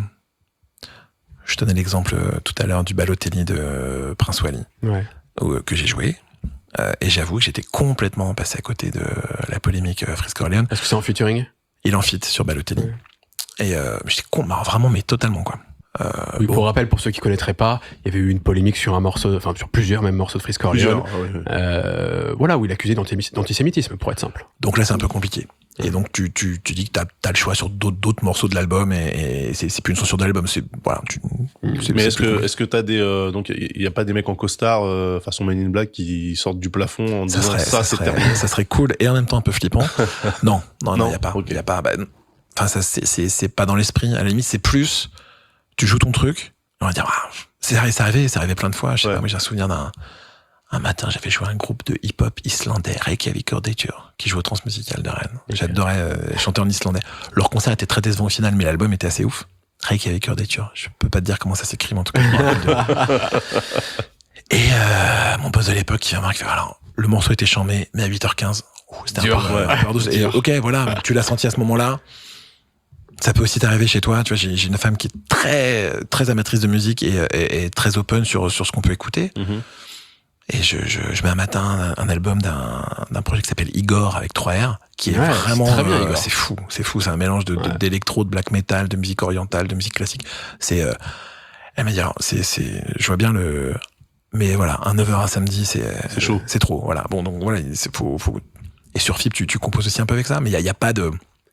Speaker 3: Je donnais l'exemple euh, tout à l'heure du Balotelli de euh, Prince Wally,
Speaker 1: ouais.
Speaker 3: où, que j'ai joué. Euh, et j'avoue que j'étais complètement passé à côté de la polémique euh, Freeze Corleone.
Speaker 1: Est-ce que c'est en featuring?
Speaker 3: Il en fit sur Balotelli. Ouais. Et euh, j'étais con, bah, vraiment, mais totalement, quoi. Euh,
Speaker 1: oui,
Speaker 3: bon.
Speaker 1: Pour rappel, pour ceux qui connaîtraient pas, il y avait eu une polémique sur un morceau, enfin sur plusieurs même morceaux de Freeze Corleone.
Speaker 2: Ouais, ouais.
Speaker 1: Euh, voilà, où il accusait d'antisémitisme, pour être simple.
Speaker 3: Donc là, c'est un peu compliqué. Et donc tu tu tu dis que t'as t'as le choix sur d'autres d'autres morceaux de l'album et, et c'est c'est plus une censure de l'album, c'est voilà. Tu,
Speaker 2: c'est, mais est-ce que compliqué. Est-ce que t'as des euh, donc il y a pas des mecs en costard euh, façon Men in Black qui sortent du plafond en
Speaker 3: ça
Speaker 2: disant
Speaker 3: serait,
Speaker 2: ça,
Speaker 3: ça
Speaker 2: c'est
Speaker 3: serait,
Speaker 2: terminé.
Speaker 3: Ça serait cool et en même temps un peu flippant. non non non il y a pas
Speaker 2: okay.
Speaker 3: il y a pas. Bah, enfin ça c'est c'est c'est pas dans l'esprit. À la limite c'est plus tu joues ton truc. On va dire ah, c'est arrivé c'est arrivé c'est arrivé plein de fois. Je sais
Speaker 2: ouais.
Speaker 3: pas, moi j'ai un souvenir d'un Un matin, j'avais joué à un groupe de hip-hop islandais, Reykjavik Ordature, qui joue au Transmusical de Rennes. Okay. J'adorais euh, chanter en islandais. Leur concert était très décevant au final, mais l'album était assez ouf. Reykjavik Ordature. Je peux pas te dire comment ça s'écrit, mais en tout cas, je me rappelle de... Et euh, mon boss de l'époque qui vient me dire, alors, le morceau était chambé, mais à huit heures quinze, oh, c'était dur, un peu, ouais. un peu douce. Et ok, voilà, tu l'as senti à ce moment-là. Ça peut aussi t'arriver chez toi. Tu vois, j'ai, j'ai une femme qui est très, très amatrice de musique et, et, et très open sur, sur ce qu'on peut écouter. Mm-hmm. Et je, je, je mets un matin un, un album d'un, d'un projet qui s'appelle Igor avec trois R, qui est ouais, vraiment, c'est, très bien, euh, c'est fou, c'est fou, c'est un mélange de, ouais. de, d'électro, de black metal, de musique orientale, de musique classique. C'est, euh, elle m'a dit, alors, c'est, c'est, je vois bien le, mais voilà, un neuf heures un samedi, c'est,
Speaker 2: c'est chaud.
Speaker 3: C'est trop, voilà. Bon, donc voilà, c'est, faut, faut, et sur Fip, tu, tu composes aussi un peu avec ça, mais il y a, y a pas de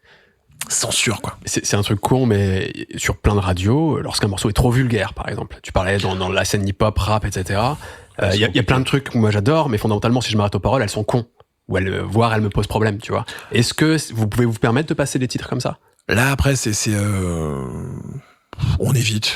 Speaker 3: censure, quoi.
Speaker 1: C'est, c'est un truc con, mais sur plein de radios, lorsqu'un morceau est trop vulgaire, par exemple, tu parlais dans, dans la scène hip-hop, rap, et cetera. Il euh, y, y a plein de trucs que moi j'adore, mais fondamentalement, si je m'arrête aux paroles, elles sont cons. Ou elles, voire elles me posent problème, tu vois. Est-ce que vous pouvez vous permettre de passer des titres comme ça?
Speaker 3: Là, après, c'est, c'est euh... on évite.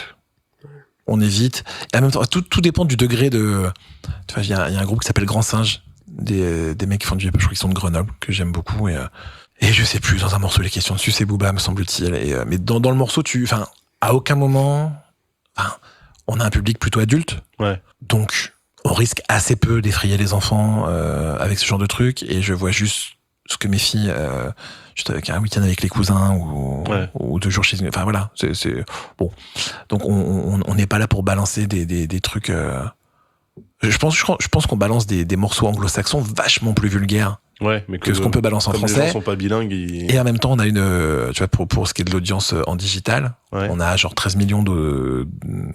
Speaker 3: On évite. Et en même temps, tout, tout dépend du degré de. Tu vois, il y, y a un groupe qui s'appelle Grand Singe, des, des mecs qui font du, je crois qu'ils sont de Grenoble, que j'aime beaucoup. Et, euh, et je sais plus, dans un morceau, les questions dessus, c'est Booba, me semble-t-il. Et, euh, mais dans, dans le morceau, tu, enfin, à aucun moment, enfin, on a un public plutôt adulte.
Speaker 2: Ouais.
Speaker 3: Donc, on risque assez peu d'effrayer les enfants euh, avec ce genre de trucs. Et je vois juste ce que mes filles, euh, juste avec un week-end avec les cousins ou, ouais. ou deux jours chez eux. Enfin voilà, c'est, c'est bon. Donc on on n'est pas là pour balancer des des, des trucs. Euh... Je pense je pense qu'on balance des des morceaux anglo-saxons vachement plus vulgaires.
Speaker 2: Ouais, mais que,
Speaker 3: que ce qu'on peut balancer en français.
Speaker 2: Les gens sont pas bilingues. Ils...
Speaker 3: Et en même temps, on a une, tu vois, pour pour ce qui est de l'audience en digital, ouais. on a genre treize millions de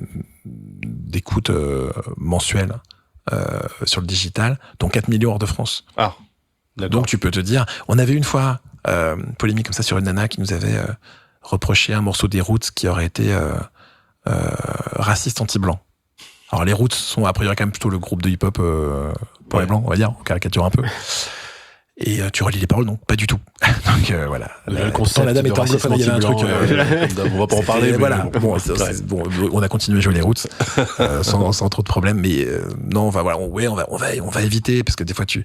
Speaker 3: d'écoutes euh, mensuelles. Euh, sur le digital, dont quatre millions hors de France.
Speaker 2: Ah, d'accord.
Speaker 3: Donc tu peux te dire, on avait une fois euh, une polémique comme ça sur une nana qui nous avait euh, reproché un morceau des Roots qui aurait été euh, euh, raciste anti-blanc. Alors les Roots sont a priori quand même plutôt le groupe de hip-hop euh, pour ouais. les blancs, on va dire, on caricature un peu. Et euh, tu relis les paroles, donc pas du tout. Donc euh, voilà.
Speaker 1: Le, le concept
Speaker 3: la dame était anglophone, il y avait un truc. Euh,
Speaker 2: on va pas en parler.
Speaker 3: Mais voilà.
Speaker 2: Mais
Speaker 3: bon, c'est, c'est, bon, on a continué à jouer les Roots euh, sans, sans trop de problèmes, mais euh, non, on va voilà, on, ouais, on va, on va, on va éviter parce que des fois tu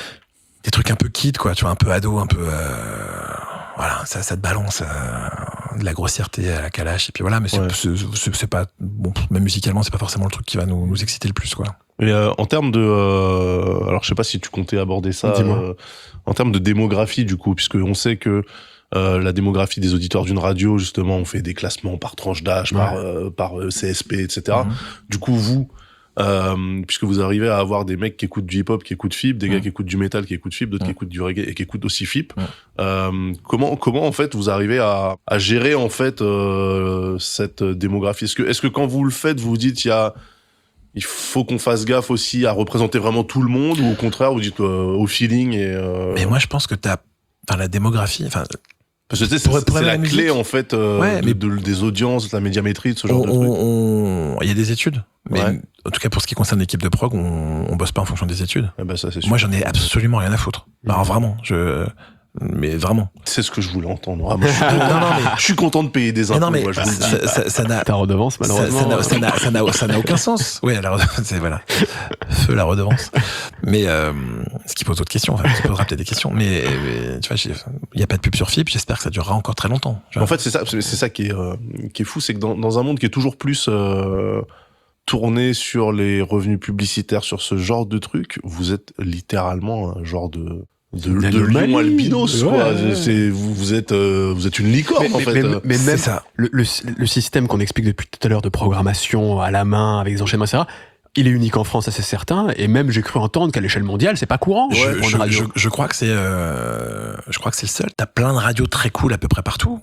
Speaker 3: des trucs un peu kid, quoi, tu vois, un peu ado, un peu euh, voilà, ça, ça te balance, euh, de la grossièreté à la Kalash, et puis voilà, mais c'est,
Speaker 2: Ouais.
Speaker 3: c'est, c'est, c'est pas, bon, même musicalement, c'est pas forcément le truc qui va nous, nous exciter le plus, quoi.
Speaker 2: Et euh, en termes de, euh, alors je sais pas si tu comptais aborder ça,
Speaker 1: Dis-moi.
Speaker 2: euh, en termes de démographie du coup, puisque on sait que euh, la démographie des auditeurs d'une radio, justement, on fait des classements par tranche d'âge,
Speaker 1: Ouais.
Speaker 2: par euh, par euh, C S P, et cetera.
Speaker 3: Mhm.
Speaker 2: Du coup, vous, euh, puisque vous arrivez à avoir des mecs qui écoutent du hip-hop, qui écoutent F I P, des
Speaker 3: Mhm.
Speaker 2: gars qui écoutent du métal, qui écoutent F I P, d'autres
Speaker 3: Mhm.
Speaker 2: qui écoutent du reggae et qui écoutent aussi F I P.
Speaker 3: Mhm.
Speaker 2: Euh, comment comment en fait vous arrivez à, à gérer en fait euh, cette démographie? Est-ce que est-ce que quand vous le faites, vous vous dites il y a il faut qu'on fasse gaffe aussi à représenter vraiment tout le monde, ou au contraire vous dites euh, au feeling et euh...
Speaker 3: Mais moi, je pense que t'as, enfin, la démographie, enfin,
Speaker 2: parce que tu sais, c'est,
Speaker 3: pour-
Speaker 2: c'est
Speaker 3: pour
Speaker 2: la
Speaker 3: la
Speaker 2: clé
Speaker 3: musique.
Speaker 2: en fait euh,
Speaker 3: Ouais,
Speaker 2: de,
Speaker 3: mais-
Speaker 2: de- des audiences, de la médiamétrie, de ce genre
Speaker 3: on,
Speaker 2: de truc.
Speaker 3: on, on- il y a des études, mais
Speaker 2: Ouais.
Speaker 3: en tout cas, pour ce qui concerne l'équipe de prog, on, on bosse pas en fonction des études.
Speaker 2: Eh ben ça c'est sûr.
Speaker 3: Moi, j'en ai absolument rien à foutre. Alors vraiment, je, mais vraiment.
Speaker 2: C'est ce que je voulais entendre. Ah, moi, je, suis content,
Speaker 3: Non, non, mais-
Speaker 2: je suis content de payer des
Speaker 3: Mais
Speaker 2: impôts.
Speaker 3: non, mais
Speaker 2: moi, je vous le dis.
Speaker 3: ça, ça, ça n'a,
Speaker 1: Ta redevance,
Speaker 3: ça,
Speaker 1: malheureusement.
Speaker 3: ça n'a, ça n'a, ça n'a, ça n'a aucun sens. Oui, la redevance, c'est voilà, feu la redevance. Mais euh, ce qui pose d'autres questions, enfin, qui posera peut-être des questions. Mais, mais tu vois, j'ai- il y a pas de pub sur F I P. J'espère que ça durera encore très longtemps. Tu vois.
Speaker 2: En fait, c'est ça, c'est c'est ça qui est, euh, qui est fou, c'est que dans, dans un monde qui est toujours plus euh, tourné sur les revenus publicitaires, sur ce genre de trucs, vous êtes littéralement un genre de de,
Speaker 1: Une
Speaker 2: de
Speaker 1: anomalie.
Speaker 2: lion albinos,
Speaker 1: Ouais,
Speaker 2: quoi.
Speaker 1: ouais.
Speaker 2: C'est, vous, vous êtes, euh, vous êtes une licorne,
Speaker 1: Mais,
Speaker 2: en
Speaker 1: mais-
Speaker 2: fait.
Speaker 1: mais- mais
Speaker 3: C'est
Speaker 1: même
Speaker 3: ça.
Speaker 1: le, le, le système qu'on explique depuis tout à l'heure de programmation à la main, avec des enchaînements, et cetera, il est unique en France, ça c'est certain. Et même j'ai cru entendre qu'à l'échelle mondiale, c'est pas courant.
Speaker 3: Je,
Speaker 1: pour une
Speaker 3: je,
Speaker 1: radio.
Speaker 3: je, je crois que c'est, euh, je crois que c'est le seul. T'as plein de radios très cool à peu près partout.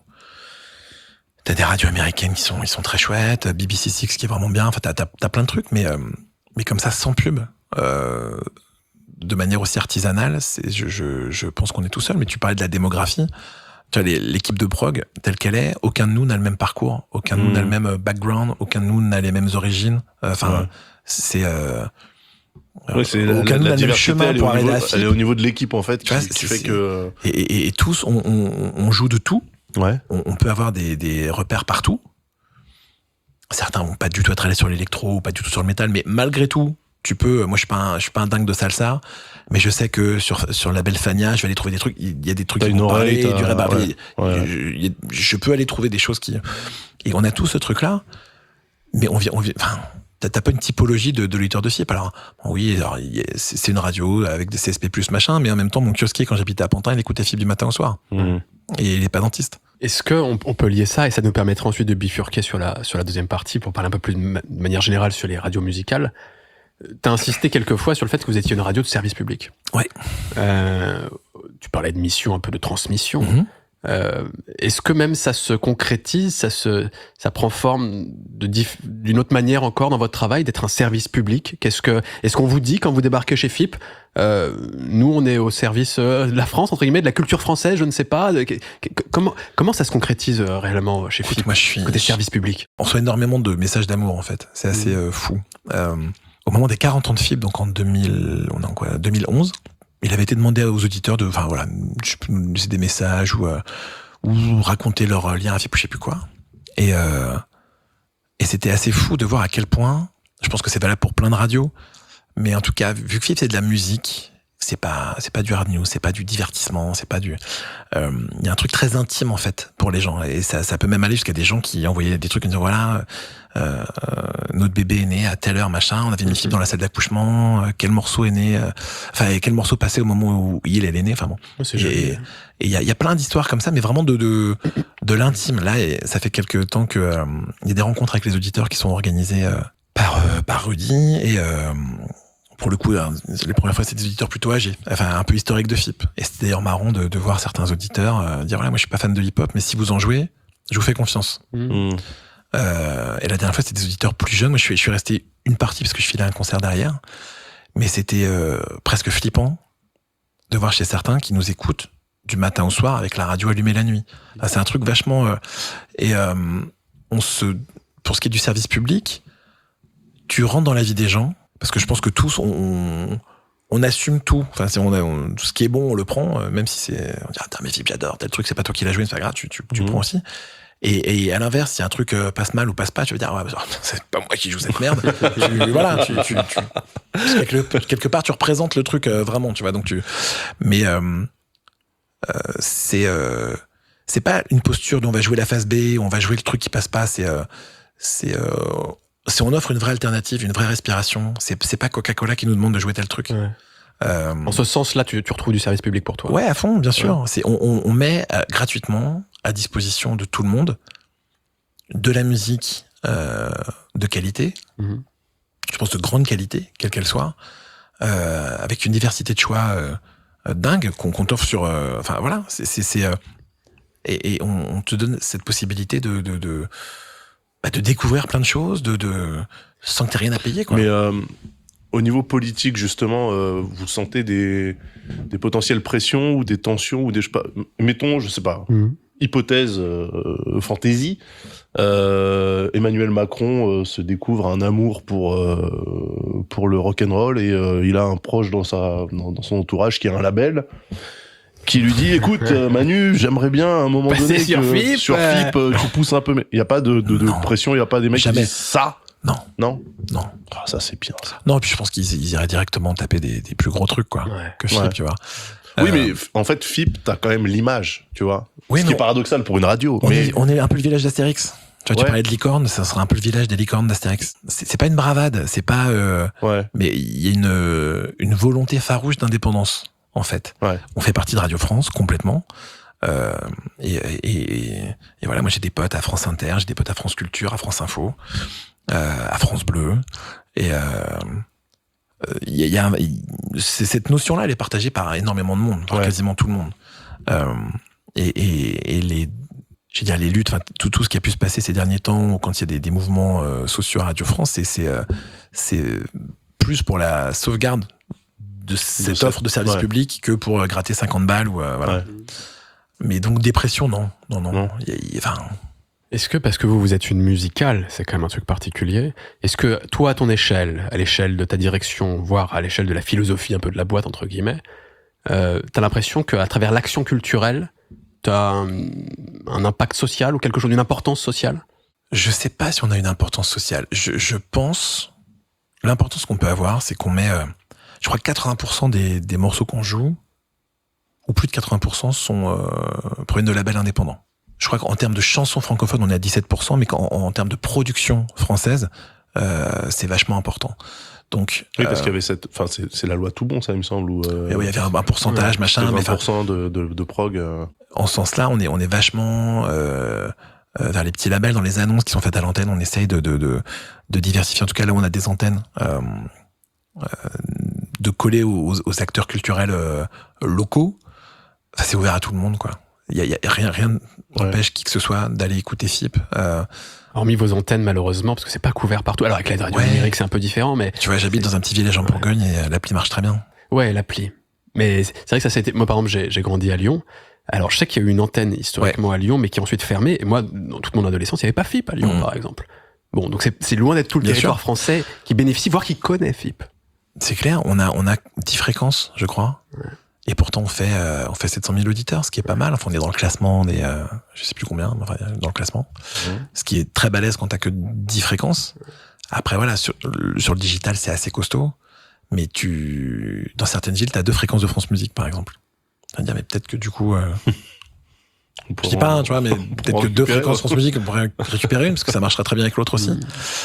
Speaker 3: T'as des radios américaines qui sont, ils sont très chouettes. B B C six qui est vraiment bien. Enfin, t'as, t'as, t'as plein de trucs, mais, euh, mais comme ça, sans pub, euh, de manière aussi artisanale, c'est, je, je, je pense qu'on est tout seul. Mais tu parlais de la démographie. Tu vois, les- l'équipe de prog, telle qu'elle est, aucun de nous n'a le même parcours, aucun de nous
Speaker 2: Mmh.
Speaker 3: n'a le même background, aucun de nous n'a les mêmes origines. Enfin,
Speaker 2: Ouais.
Speaker 3: c'est, euh,
Speaker 2: Ouais, c'est la,
Speaker 3: aucun
Speaker 2: la,
Speaker 3: de nous n'a
Speaker 2: la
Speaker 3: le même
Speaker 2: diversité,
Speaker 3: chemin
Speaker 2: elle est,
Speaker 3: pour
Speaker 2: au
Speaker 3: arriver
Speaker 2: niveau,
Speaker 3: à la F I
Speaker 2: elle est
Speaker 3: P.
Speaker 2: au niveau de l'équipe, en fait, qui,
Speaker 3: Tu vois,
Speaker 2: qui
Speaker 3: c'est-
Speaker 2: fait
Speaker 3: c'est-
Speaker 2: que...
Speaker 3: Et, et, et tous, on, on, on joue de tout.
Speaker 2: Ouais.
Speaker 3: On, on peut avoir des, des repères partout. Certains vont pas du tout être allés sur l'électro ou pas du tout sur le métal, mais malgré tout, tu peux. Moi, je suis pas un, je suis pas un dingue de salsa, mais je sais que sur sur la belle Fania, je vais aller trouver des trucs. Il y a des trucs
Speaker 2: T'as
Speaker 3: qui
Speaker 2: une
Speaker 3: vont
Speaker 2: oreille,
Speaker 3: parler,
Speaker 2: t'as-
Speaker 3: du rabarbi.
Speaker 2: ouais, ouais.
Speaker 3: Je, il y a- je peux aller trouver des choses qui. Et on a tout ce truc-là, mais on vient, on vient. Enfin, t'as t'as pas une typologie de, de l'auditeur de F I P. Alors oui, alors, il y a- c'est c'est une radio avec des C S P plus machin, mais en même temps, mon kiosquier quand j'habitais à Pantin, il écoutait F I P du matin au soir,
Speaker 2: Mmh.
Speaker 3: et il est pas dentiste.
Speaker 1: Est-ce qu'on on peut lier ça, et ça nous permettra ensuite de bifurquer sur la, sur la deuxième partie pour parler un peu plus de, ma- de manière générale sur les radios musicales. T'as insisté quelques fois sur le fait que vous étiez une radio de service public.
Speaker 3: Ouais.
Speaker 1: Euh, tu parlais de mission, un peu de transmission.
Speaker 3: Mhm.
Speaker 1: Euh, est-ce que même ça se concrétise, ça se, ça prend forme de diff- d'une autre manière encore dans votre travail, d'être un service public? Qu'est-ce que, est-ce qu'on vous dit quand vous débarquez chez F I P, euh, nous on est au service euh, de la France entre guillemets, de la culture française, je ne sais pas. de- que- que- comment comment ça se concrétise euh, réellement chez F I P
Speaker 3: Écoute, moi, je suis.
Speaker 1: côté service public?
Speaker 3: On reçoit énormément de messages d'amour, en fait. C'est assez euh, fou. Euh, au moment des quarante ans de F I P, donc en deux mille, on est en quoi, deux mille onze, il avait été demandé aux auditeurs de, enfin voilà, je peux nous laisser des messages ou, euh, ou raconter leur lien à F I P ou je sais plus quoi. Et, euh, et c'était assez fou de voir à quel point, je pense que c'est valable pour plein de radios, mais en tout cas, vu que F I P c'est de la musique, c'est pas, c'est pas du hard news, c'est pas du divertissement, c'est pas du, euh, il y a un truc très intime en fait pour les gens, et ça, ça peut même aller jusqu'à des gens qui envoyaient des trucs en disant voilà, euh, euh, notre bébé est né à telle heure machin, on avait mis F I P dans la salle d'accouchement, euh, quel morceau est né, euh, enfin et quel morceau passait au moment où il elle est né, enfin bon.
Speaker 1: C'est
Speaker 3: Et il y a, y a plein d'histoires comme ça, mais vraiment de de, de l'intime. Là, et ça fait quelques temps que euh, il y a des rencontres avec les auditeurs qui sont organisées euh, par euh, par Rudy, et euh, pour le coup, hein, les premières fois, c'était des auditeurs plutôt âgés, enfin un peu historiques de F I P. Et c'était d'ailleurs marrant de, de voir certains auditeurs euh, dire voilà, moi je suis pas fan de hip-hop, mais si vous en jouez, je vous fais confiance.
Speaker 2: Mmh.
Speaker 3: Euh, et la dernière fois, c'était des auditeurs plus jeunes. Moi, je suis, je suis resté une partie parce que je filais un concert derrière, mais c'était euh, presque flippant de voir chez certains qui nous écoutent du matin au soir avec la radio allumée la nuit. Ah, c'est un truc vachement. Euh, et euh, on se, pour ce qui est du service public, tu rentres dans la vie des gens. Parce que je pense que tous, on, on, on assume tout. Enfin, c'est, on, a, on, tout ce qui est bon, on le prend, euh, même si c'est. On dit, ah, mais F I P, j'adore, tel truc, c'est pas toi qui l'as joué, c'est pas grave, tu, tu, tu
Speaker 2: Mmh.
Speaker 3: prends aussi. Et, et à l'inverse, si un truc euh, passe mal ou passe pas, tu vas dire, ouais, bah, c'est pas moi qui joue cette merde. tu, voilà, tu, tu, tu, parce que quelque, quelque part, tu représentes le truc euh, vraiment, tu vois. Donc tu, mais euh, euh, c'est, euh, c'est pas une posture dont on va jouer la phase B, où on va jouer le truc qui passe pas. C'est, euh, c'est, euh, c'est on offre une vraie alternative, une vraie respiration. C'est, c'est pas Coca-Cola qui nous demande de jouer tel truc.
Speaker 1: Ouais.
Speaker 3: Euh,
Speaker 1: en ce sens-là, tu, tu retrouves du service public pour toi.
Speaker 3: Ouais, à fond, bien sûr.
Speaker 1: Ouais.
Speaker 3: C'est, on, on, on met euh, gratuitement à disposition de tout le monde de la musique euh, de qualité,
Speaker 1: mmh.
Speaker 3: je pense de grande qualité, quelle qu'elle soit, euh, avec une diversité de choix euh, euh, dingue qu'on, qu'on t'offre sur... Euh, enfin, voilà, c'est... c'est, c'est euh, et, et on, on te donne cette possibilité de... de, de, bah, de découvrir plein de choses, de, de, sans que t'aies rien à payer, quoi.
Speaker 2: Mais euh, au niveau politique, justement, euh, vous sentez des, des potentielles pressions ou des tensions ou des... Je sais pas, mettons, je sais pas... Mmh. Hypothèse, euh, fantaisie, euh, Emmanuel Macron euh, se découvre un amour pour euh, pour le rock'n'roll et euh, il a un proche dans sa dans, dans son entourage qui a un label qui lui dit écoute euh, Manu, j'aimerais bien à un moment
Speaker 1: Passer
Speaker 2: donné
Speaker 1: sur
Speaker 2: que
Speaker 1: F I P,
Speaker 2: sur F I P euh, tu pousses un peu, mais il y a pas de, de, de pression, il y a pas des mecs
Speaker 3: Jamais.
Speaker 2: qui disent ça.
Speaker 3: Non,
Speaker 2: non,
Speaker 3: non.
Speaker 2: Oh, ça c'est bien. Ça.
Speaker 3: Non, et puis je pense qu'ils ils iraient directement taper des, des plus gros trucs, quoi,
Speaker 1: ouais.
Speaker 3: que F I P,
Speaker 2: ouais.
Speaker 3: tu vois.
Speaker 2: Oui,
Speaker 3: euh...
Speaker 2: mais en fait, F I P, t'as quand même l'image, tu vois.
Speaker 3: Oui,
Speaker 2: Ce qui est paradoxal pour une radio.
Speaker 3: On,
Speaker 2: mais...
Speaker 3: est, on est un peu le village d'Astérix. Tu vois,
Speaker 2: ouais.
Speaker 3: tu parlais de licorne, ça sera un peu le village des licornes d'Astérix. C'est, c'est pas une bravade, c'est pas. Euh,
Speaker 2: ouais.
Speaker 3: Mais il y a une une volonté farouche d'indépendance, en fait.
Speaker 2: Ouais.
Speaker 3: On fait partie de Radio France complètement. Euh, et, et, et, et voilà, moi j'ai des potes à France Inter, j'ai des potes à France Culture, à France Info, euh, à France Bleu. Et euh, il y a, y a un, c'est, cette notion-là, elle est partagée par énormément de monde, par ouais. quasiment tout le monde. Euh, et, et, et les, je veux dire, les luttes, enfin tout, tout ce qui a pu se passer ces derniers temps, quand il y a des, des mouvements euh, sociaux à Radio France, c'est, c'est, euh, c'est plus pour la sauvegarde de cette de offre cette... de service ouais. public que pour gratter cinquante balles ou euh, voilà. Ouais. Mais donc dépression, non, non, non. non. Y a, y, enfin.
Speaker 1: Est-ce que parce que vous, vous êtes une musicale, c'est quand même un truc particulier, est-ce que toi, à ton échelle, à l'échelle de ta direction, voire à l'échelle de la philosophie un peu de la boîte, entre guillemets, euh, t'as l'impression qu'à travers l'action culturelle, t'as un, un impact social ou quelque chose d'une importance sociale ?
Speaker 3: Je sais pas si on a une importance sociale. Je, je pense, l'importance qu'on peut avoir, c'est qu'on met, euh, je crois que quatre-vingts pour cent des, des morceaux qu'on joue, ou plus de quatre-vingts pour cent sont, euh, proviennent de labels indépendants. Je crois qu'en termes de chansons francophones, on est à dix-sept pour cent, mais qu'en, en termes de production française, euh, c'est vachement important. Donc,
Speaker 2: oui, parce
Speaker 3: euh,
Speaker 2: qu'il y avait cette, enfin, c'est, c'est la loi tout bon, ça, il me semble, où, euh,
Speaker 3: oui, il y avait un, un pourcentage, ouais, machin,
Speaker 2: vingt pour cent mais de, de, de prog, euh...
Speaker 3: En ce sens-là, on est, on est vachement, euh, euh, vers les petits labels, dans les annonces qui sont faites à l'antenne, on essaye de, de, de, de diversifier, en tout cas là où on a des antennes, euh, euh, de coller aux, aux acteurs culturels, euh, locaux. Enfin, c'est ouvert à tout le monde, quoi. Il y a, y a rien, rien n'empêche ouais. qui que ce soit d'aller écouter F I P. Euh,
Speaker 1: Hormis vos antennes, malheureusement, parce que c'est pas couvert partout. Alors, avec la radio ouais. numérique, c'est un peu différent, mais...
Speaker 3: Tu vois, j'habite dans un petit village en Bourgogne ouais. et l'appli marche très bien.
Speaker 1: Ouais, l'appli. Mais c'est vrai que ça, c'était... Moi, par exemple, j'ai, j'ai grandi à Lyon. Alors, je sais qu'il y a eu une antenne historiquement ouais. à Lyon, mais qui a ensuite fermé. Et moi, dans toute mon adolescence, il n'y avait pas F I P à Lyon, mmh. par exemple. Bon, donc c'est, c'est loin d'être tout le bien territoire sûr. Français qui bénéficie, voire qui connaît F I P.
Speaker 3: C'est clair, on a, on a dix fréquences, je crois. Ouais. Et pourtant, on fait, euh, on fait sept cent mille auditeurs, ce qui est pas mal. Enfin, on est dans le classement des, euh, je sais plus combien, enfin, dans le classement. Mmh. Ce qui est très balèze quand t'as que dix fréquences. Après, voilà, sur, sur le digital, c'est assez costaud. Mais tu, dans certaines villes, t'as deux fréquences de France Musique, par exemple. Tu vas dire, mais peut-être que du coup, euh, je dis pas, hein, tu vois, mais peut-être que deux fréquences France Musique, on pourrait récupérer une, parce que ça marcherait très bien avec l'autre aussi. Mmh.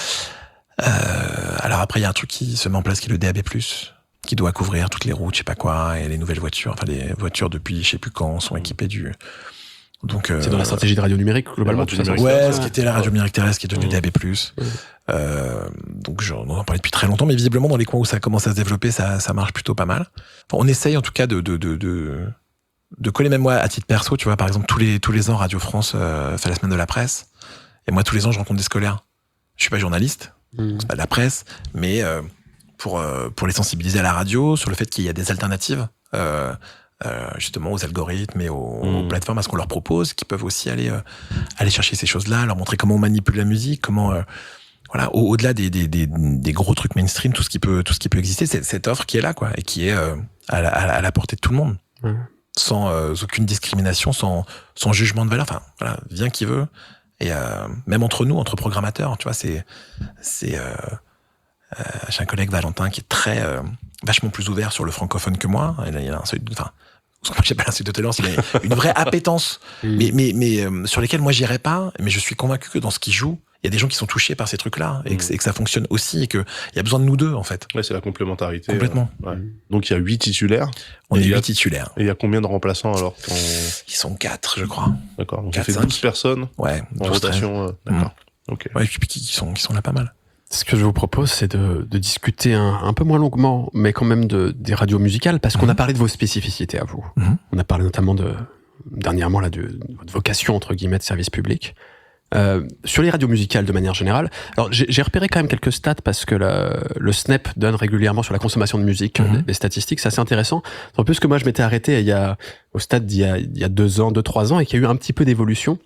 Speaker 3: Euh, alors après, il y a un truc qui se met en place qui est le D A B plus, qui doit couvrir toutes les routes, je sais pas quoi, et les nouvelles voitures, enfin les voitures depuis je sais plus quand sont équipées du. Donc euh,
Speaker 1: c'est dans la stratégie de radio numérique globalement.
Speaker 2: Radio
Speaker 1: tout ça,
Speaker 3: ouais,
Speaker 1: ça,
Speaker 3: ce qui était la radio numérique terrestre, qui est devenu mmh. D A B plus. Mmh. Euh, donc j'en en parlais depuis très longtemps, mais visiblement dans les coins où ça commence à se développer, ça, ça marche plutôt pas mal. Enfin, on essaye en tout cas de de de de, de coller, même moi à titre perso, tu vois, par exemple tous les tous les ans Radio France euh, fait la semaine de la presse, et moi tous les ans je rencontre des scolaires. Je suis pas journaliste, mmh. c'est pas de la presse, mais euh, pour euh, pour les sensibiliser à la radio sur le fait qu'il y a des alternatives euh, euh, justement aux algorithmes et aux, mmh. aux plateformes, à ce qu'on leur propose, qui peuvent aussi aller euh, aller chercher ces choses-là, leur montrer comment on manipule la musique, comment euh, voilà, au, au-delà des, des des des gros trucs mainstream, tout ce qui peut tout ce qui peut exister, c'est cette offre qui est là, quoi, et qui est euh, à, la, à la portée de tout le monde, mmh. sans euh, aucune discrimination, sans sans jugement de valeur. Enfin voilà, vient qui veut. Et euh, même entre nous, entre programmateurs, tu vois, c'est c'est euh, Euh, j'ai un collègue Valentin qui est très euh, vachement plus ouvert sur le francophone que moi. Il a, il a un seuil de, enfin, ce que moi j'appelle un cycle de tolérance, il a une vraie appétence,
Speaker 1: Mm.
Speaker 3: mais, mais, mais euh, sur lesquels moi j'irai pas, mais je suis convaincu que dans ce qu'il joue, il y a des gens qui sont touchés par ces trucs-là, et,
Speaker 2: Mm.
Speaker 3: que, et que ça fonctionne aussi, et qu'il y a besoin de nous deux, en fait.
Speaker 2: Ouais, c'est la complémentarité.
Speaker 3: Complètement.
Speaker 2: euh, ouais. Donc il y a huit titulaires.
Speaker 3: On
Speaker 2: Et
Speaker 3: est
Speaker 2: il y a-
Speaker 3: huit titulaires.
Speaker 2: Et il y a combien de remplaçants alors quand-
Speaker 3: Ils sont quatre, je crois.
Speaker 2: D'accord. Donc ça
Speaker 3: Quatre,
Speaker 2: fait
Speaker 3: cinq.
Speaker 2: douze personnes
Speaker 3: Ouais,
Speaker 2: en
Speaker 3: douze, treize.
Speaker 2: rotation. euh, D'accord. Ok.
Speaker 3: Ouais, et puis qui, qui sont, qui sont là pas mal.
Speaker 1: Ce que je vous propose, c'est de, de discuter un, un peu moins longuement, mais quand même de, des radios musicales, parce qu'on
Speaker 3: Mhm.
Speaker 1: a parlé de vos spécificités à vous.
Speaker 3: Mhm.
Speaker 1: On a parlé notamment de, dernièrement, là, de, de votre vocation, entre guillemets, de service public. Euh, sur les radios musicales de manière générale, alors j'ai j'ai repéré quand même quelques stats parce que la- le S N E P donne régulièrement sur la consommation de musique
Speaker 3: Mhm.
Speaker 1: des, des statistiques, c'est assez intéressant. En plus que moi je m'étais arrêté il y a, au stade d'il y a, il y a deux ans, deux, trois ans, et qu'il y a eu un petit peu d'évolution.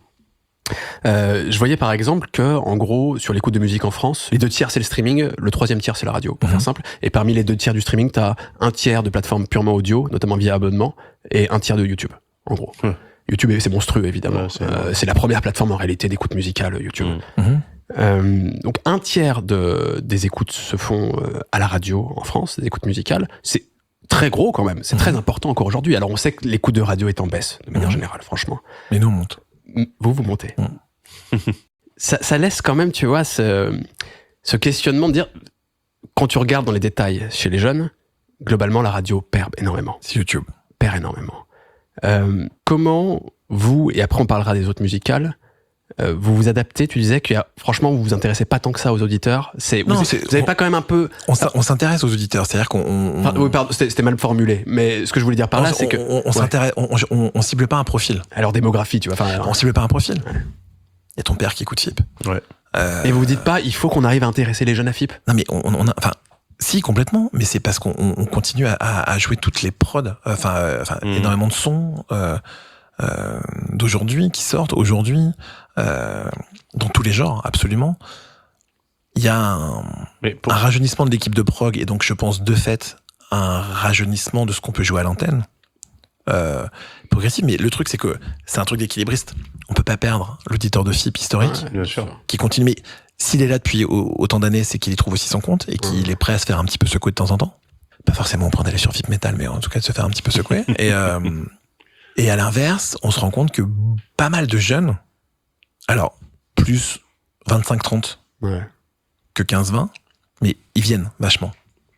Speaker 1: Euh, je voyais par exemple que, en gros, sur l'écoute de musique en France, les deux tiers c'est le streaming, le troisième tiers c'est la radio, pour
Speaker 3: Mhm.
Speaker 1: faire simple. Et parmi les deux tiers du streaming, t'as un tiers de plateformes purement audio, notamment via abonnement, et un tiers de YouTube, en gros.
Speaker 2: Ouais.
Speaker 1: YouTube, c'est monstrueux évidemment.
Speaker 2: Ouais, c'est
Speaker 1: Euh,
Speaker 2: énorme.
Speaker 1: c'est la première plateforme en réalité d'écoute musicale, YouTube.
Speaker 2: Mm.
Speaker 3: Mhm.
Speaker 1: Euh, donc un tiers de, des écoutes se font euh, à la radio en France, des écoutes musicales. C'est très gros quand même, c'est très important encore aujourd'hui. Alors on sait que l'écoute de radio est en baisse, de manière
Speaker 3: Mhm.
Speaker 1: générale, franchement.
Speaker 3: Mais nous, on monte.
Speaker 1: Vous, vous montez.
Speaker 3: Mm.
Speaker 1: ça, ça laisse quand même, tu vois, ce, ce questionnement de dire, quand tu regardes dans les détails chez les jeunes, globalement la radio perd énormément.
Speaker 3: C'est YouTube.
Speaker 1: Perd énormément. Euh, comment vous, et après on parlera des autres musicales, euh, vous vous adaptez? Tu disais que franchement vous vous intéressez pas tant que ça aux auditeurs. C'est, vous,
Speaker 3: Non,
Speaker 1: vous
Speaker 3: c'est-
Speaker 1: avez
Speaker 3: on-
Speaker 1: pas quand même un peu...
Speaker 3: On s'in- on s'intéresse aux auditeurs, c'est-à-dire qu'on... on-
Speaker 1: Enfin, oui, pardon, c'était, c'était mal formulé, mais ce que je voulais dire par là,
Speaker 3: on-
Speaker 1: c'est que...
Speaker 3: on, on
Speaker 1: Ouais.
Speaker 3: s'intéresse, on, on- on cible pas un profil.
Speaker 1: À leur démographie, tu vois. Enfin,
Speaker 3: On cible pas un profil. Il y a ton père qui écoute F I P.
Speaker 2: Ouais.
Speaker 3: Euh,
Speaker 1: et vous vous dites pas, il faut qu'on arrive à intéresser les jeunes à F I P?
Speaker 3: Non mais on, on a, enfin, si complètement, mais c'est parce qu'on on- on continue à, à- à jouer toutes les prods, euh, enfin, euh, enfin,
Speaker 2: Mhm.
Speaker 3: énormément de sons euh, euh, d'aujourd'hui qui sortent aujourd'hui euh, dans tous les genres, absolument. Il y a un,
Speaker 2: Mais pour-
Speaker 3: un rajeunissement de l'équipe de prog et donc je pense de fait un rajeunissement de ce qu'on peut jouer à l'antenne. Euh, progressif, mais le truc c'est que c'est un truc d'équilibriste. On peut pas perdre l'auditeur de F I P historique
Speaker 1: Ouais,
Speaker 2: bien sûr.
Speaker 3: qui continue. Mais s'il est là depuis au- autant d'années, c'est qu'il y trouve aussi son compte et qu'il
Speaker 1: Mhm.
Speaker 3: est prêt à se faire un petit peu secouer de temps en temps. Pas forcément au point d'aller sur F I P Metal, mais en tout cas de se faire un petit peu secouer. et, euh, et à l'inverse, on se rend compte que pas mal de jeunes, alors plus vingt-cinq trente
Speaker 1: Ouais.
Speaker 3: que quinze vingt, mais ils viennent vachement.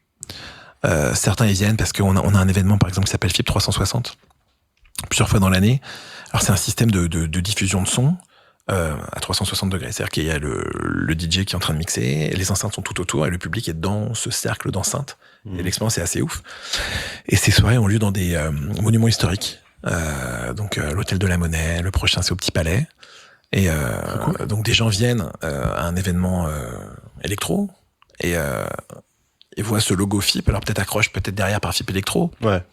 Speaker 3: Euh, certains ils viennent parce qu'on a, on a un événement par exemple qui s'appelle F I P trois cent soixante, plusieurs fois dans l'année. Alors c'est un système de, de, de diffusion de son euh, à trois cent soixante degrés, c'est-à-dire qu'il y a le, le D J qui est en train de mixer, et les enceintes sont tout autour et le public est dans ce cercle d'enceintes.
Speaker 2: Mhm.
Speaker 3: Et l'expérience est assez ouf. Et ces soirées ont lieu dans des euh, monuments historiques. Euh, donc euh, l'hôtel de la Monnaie, le prochain c'est au Petit Palais. Et euh, donc des gens viennent euh, à un événement euh, électro et, euh, et voient ce logo F I P. Alors peut-être accroche, peut-être derrière par F I P Electro.
Speaker 2: Ouais.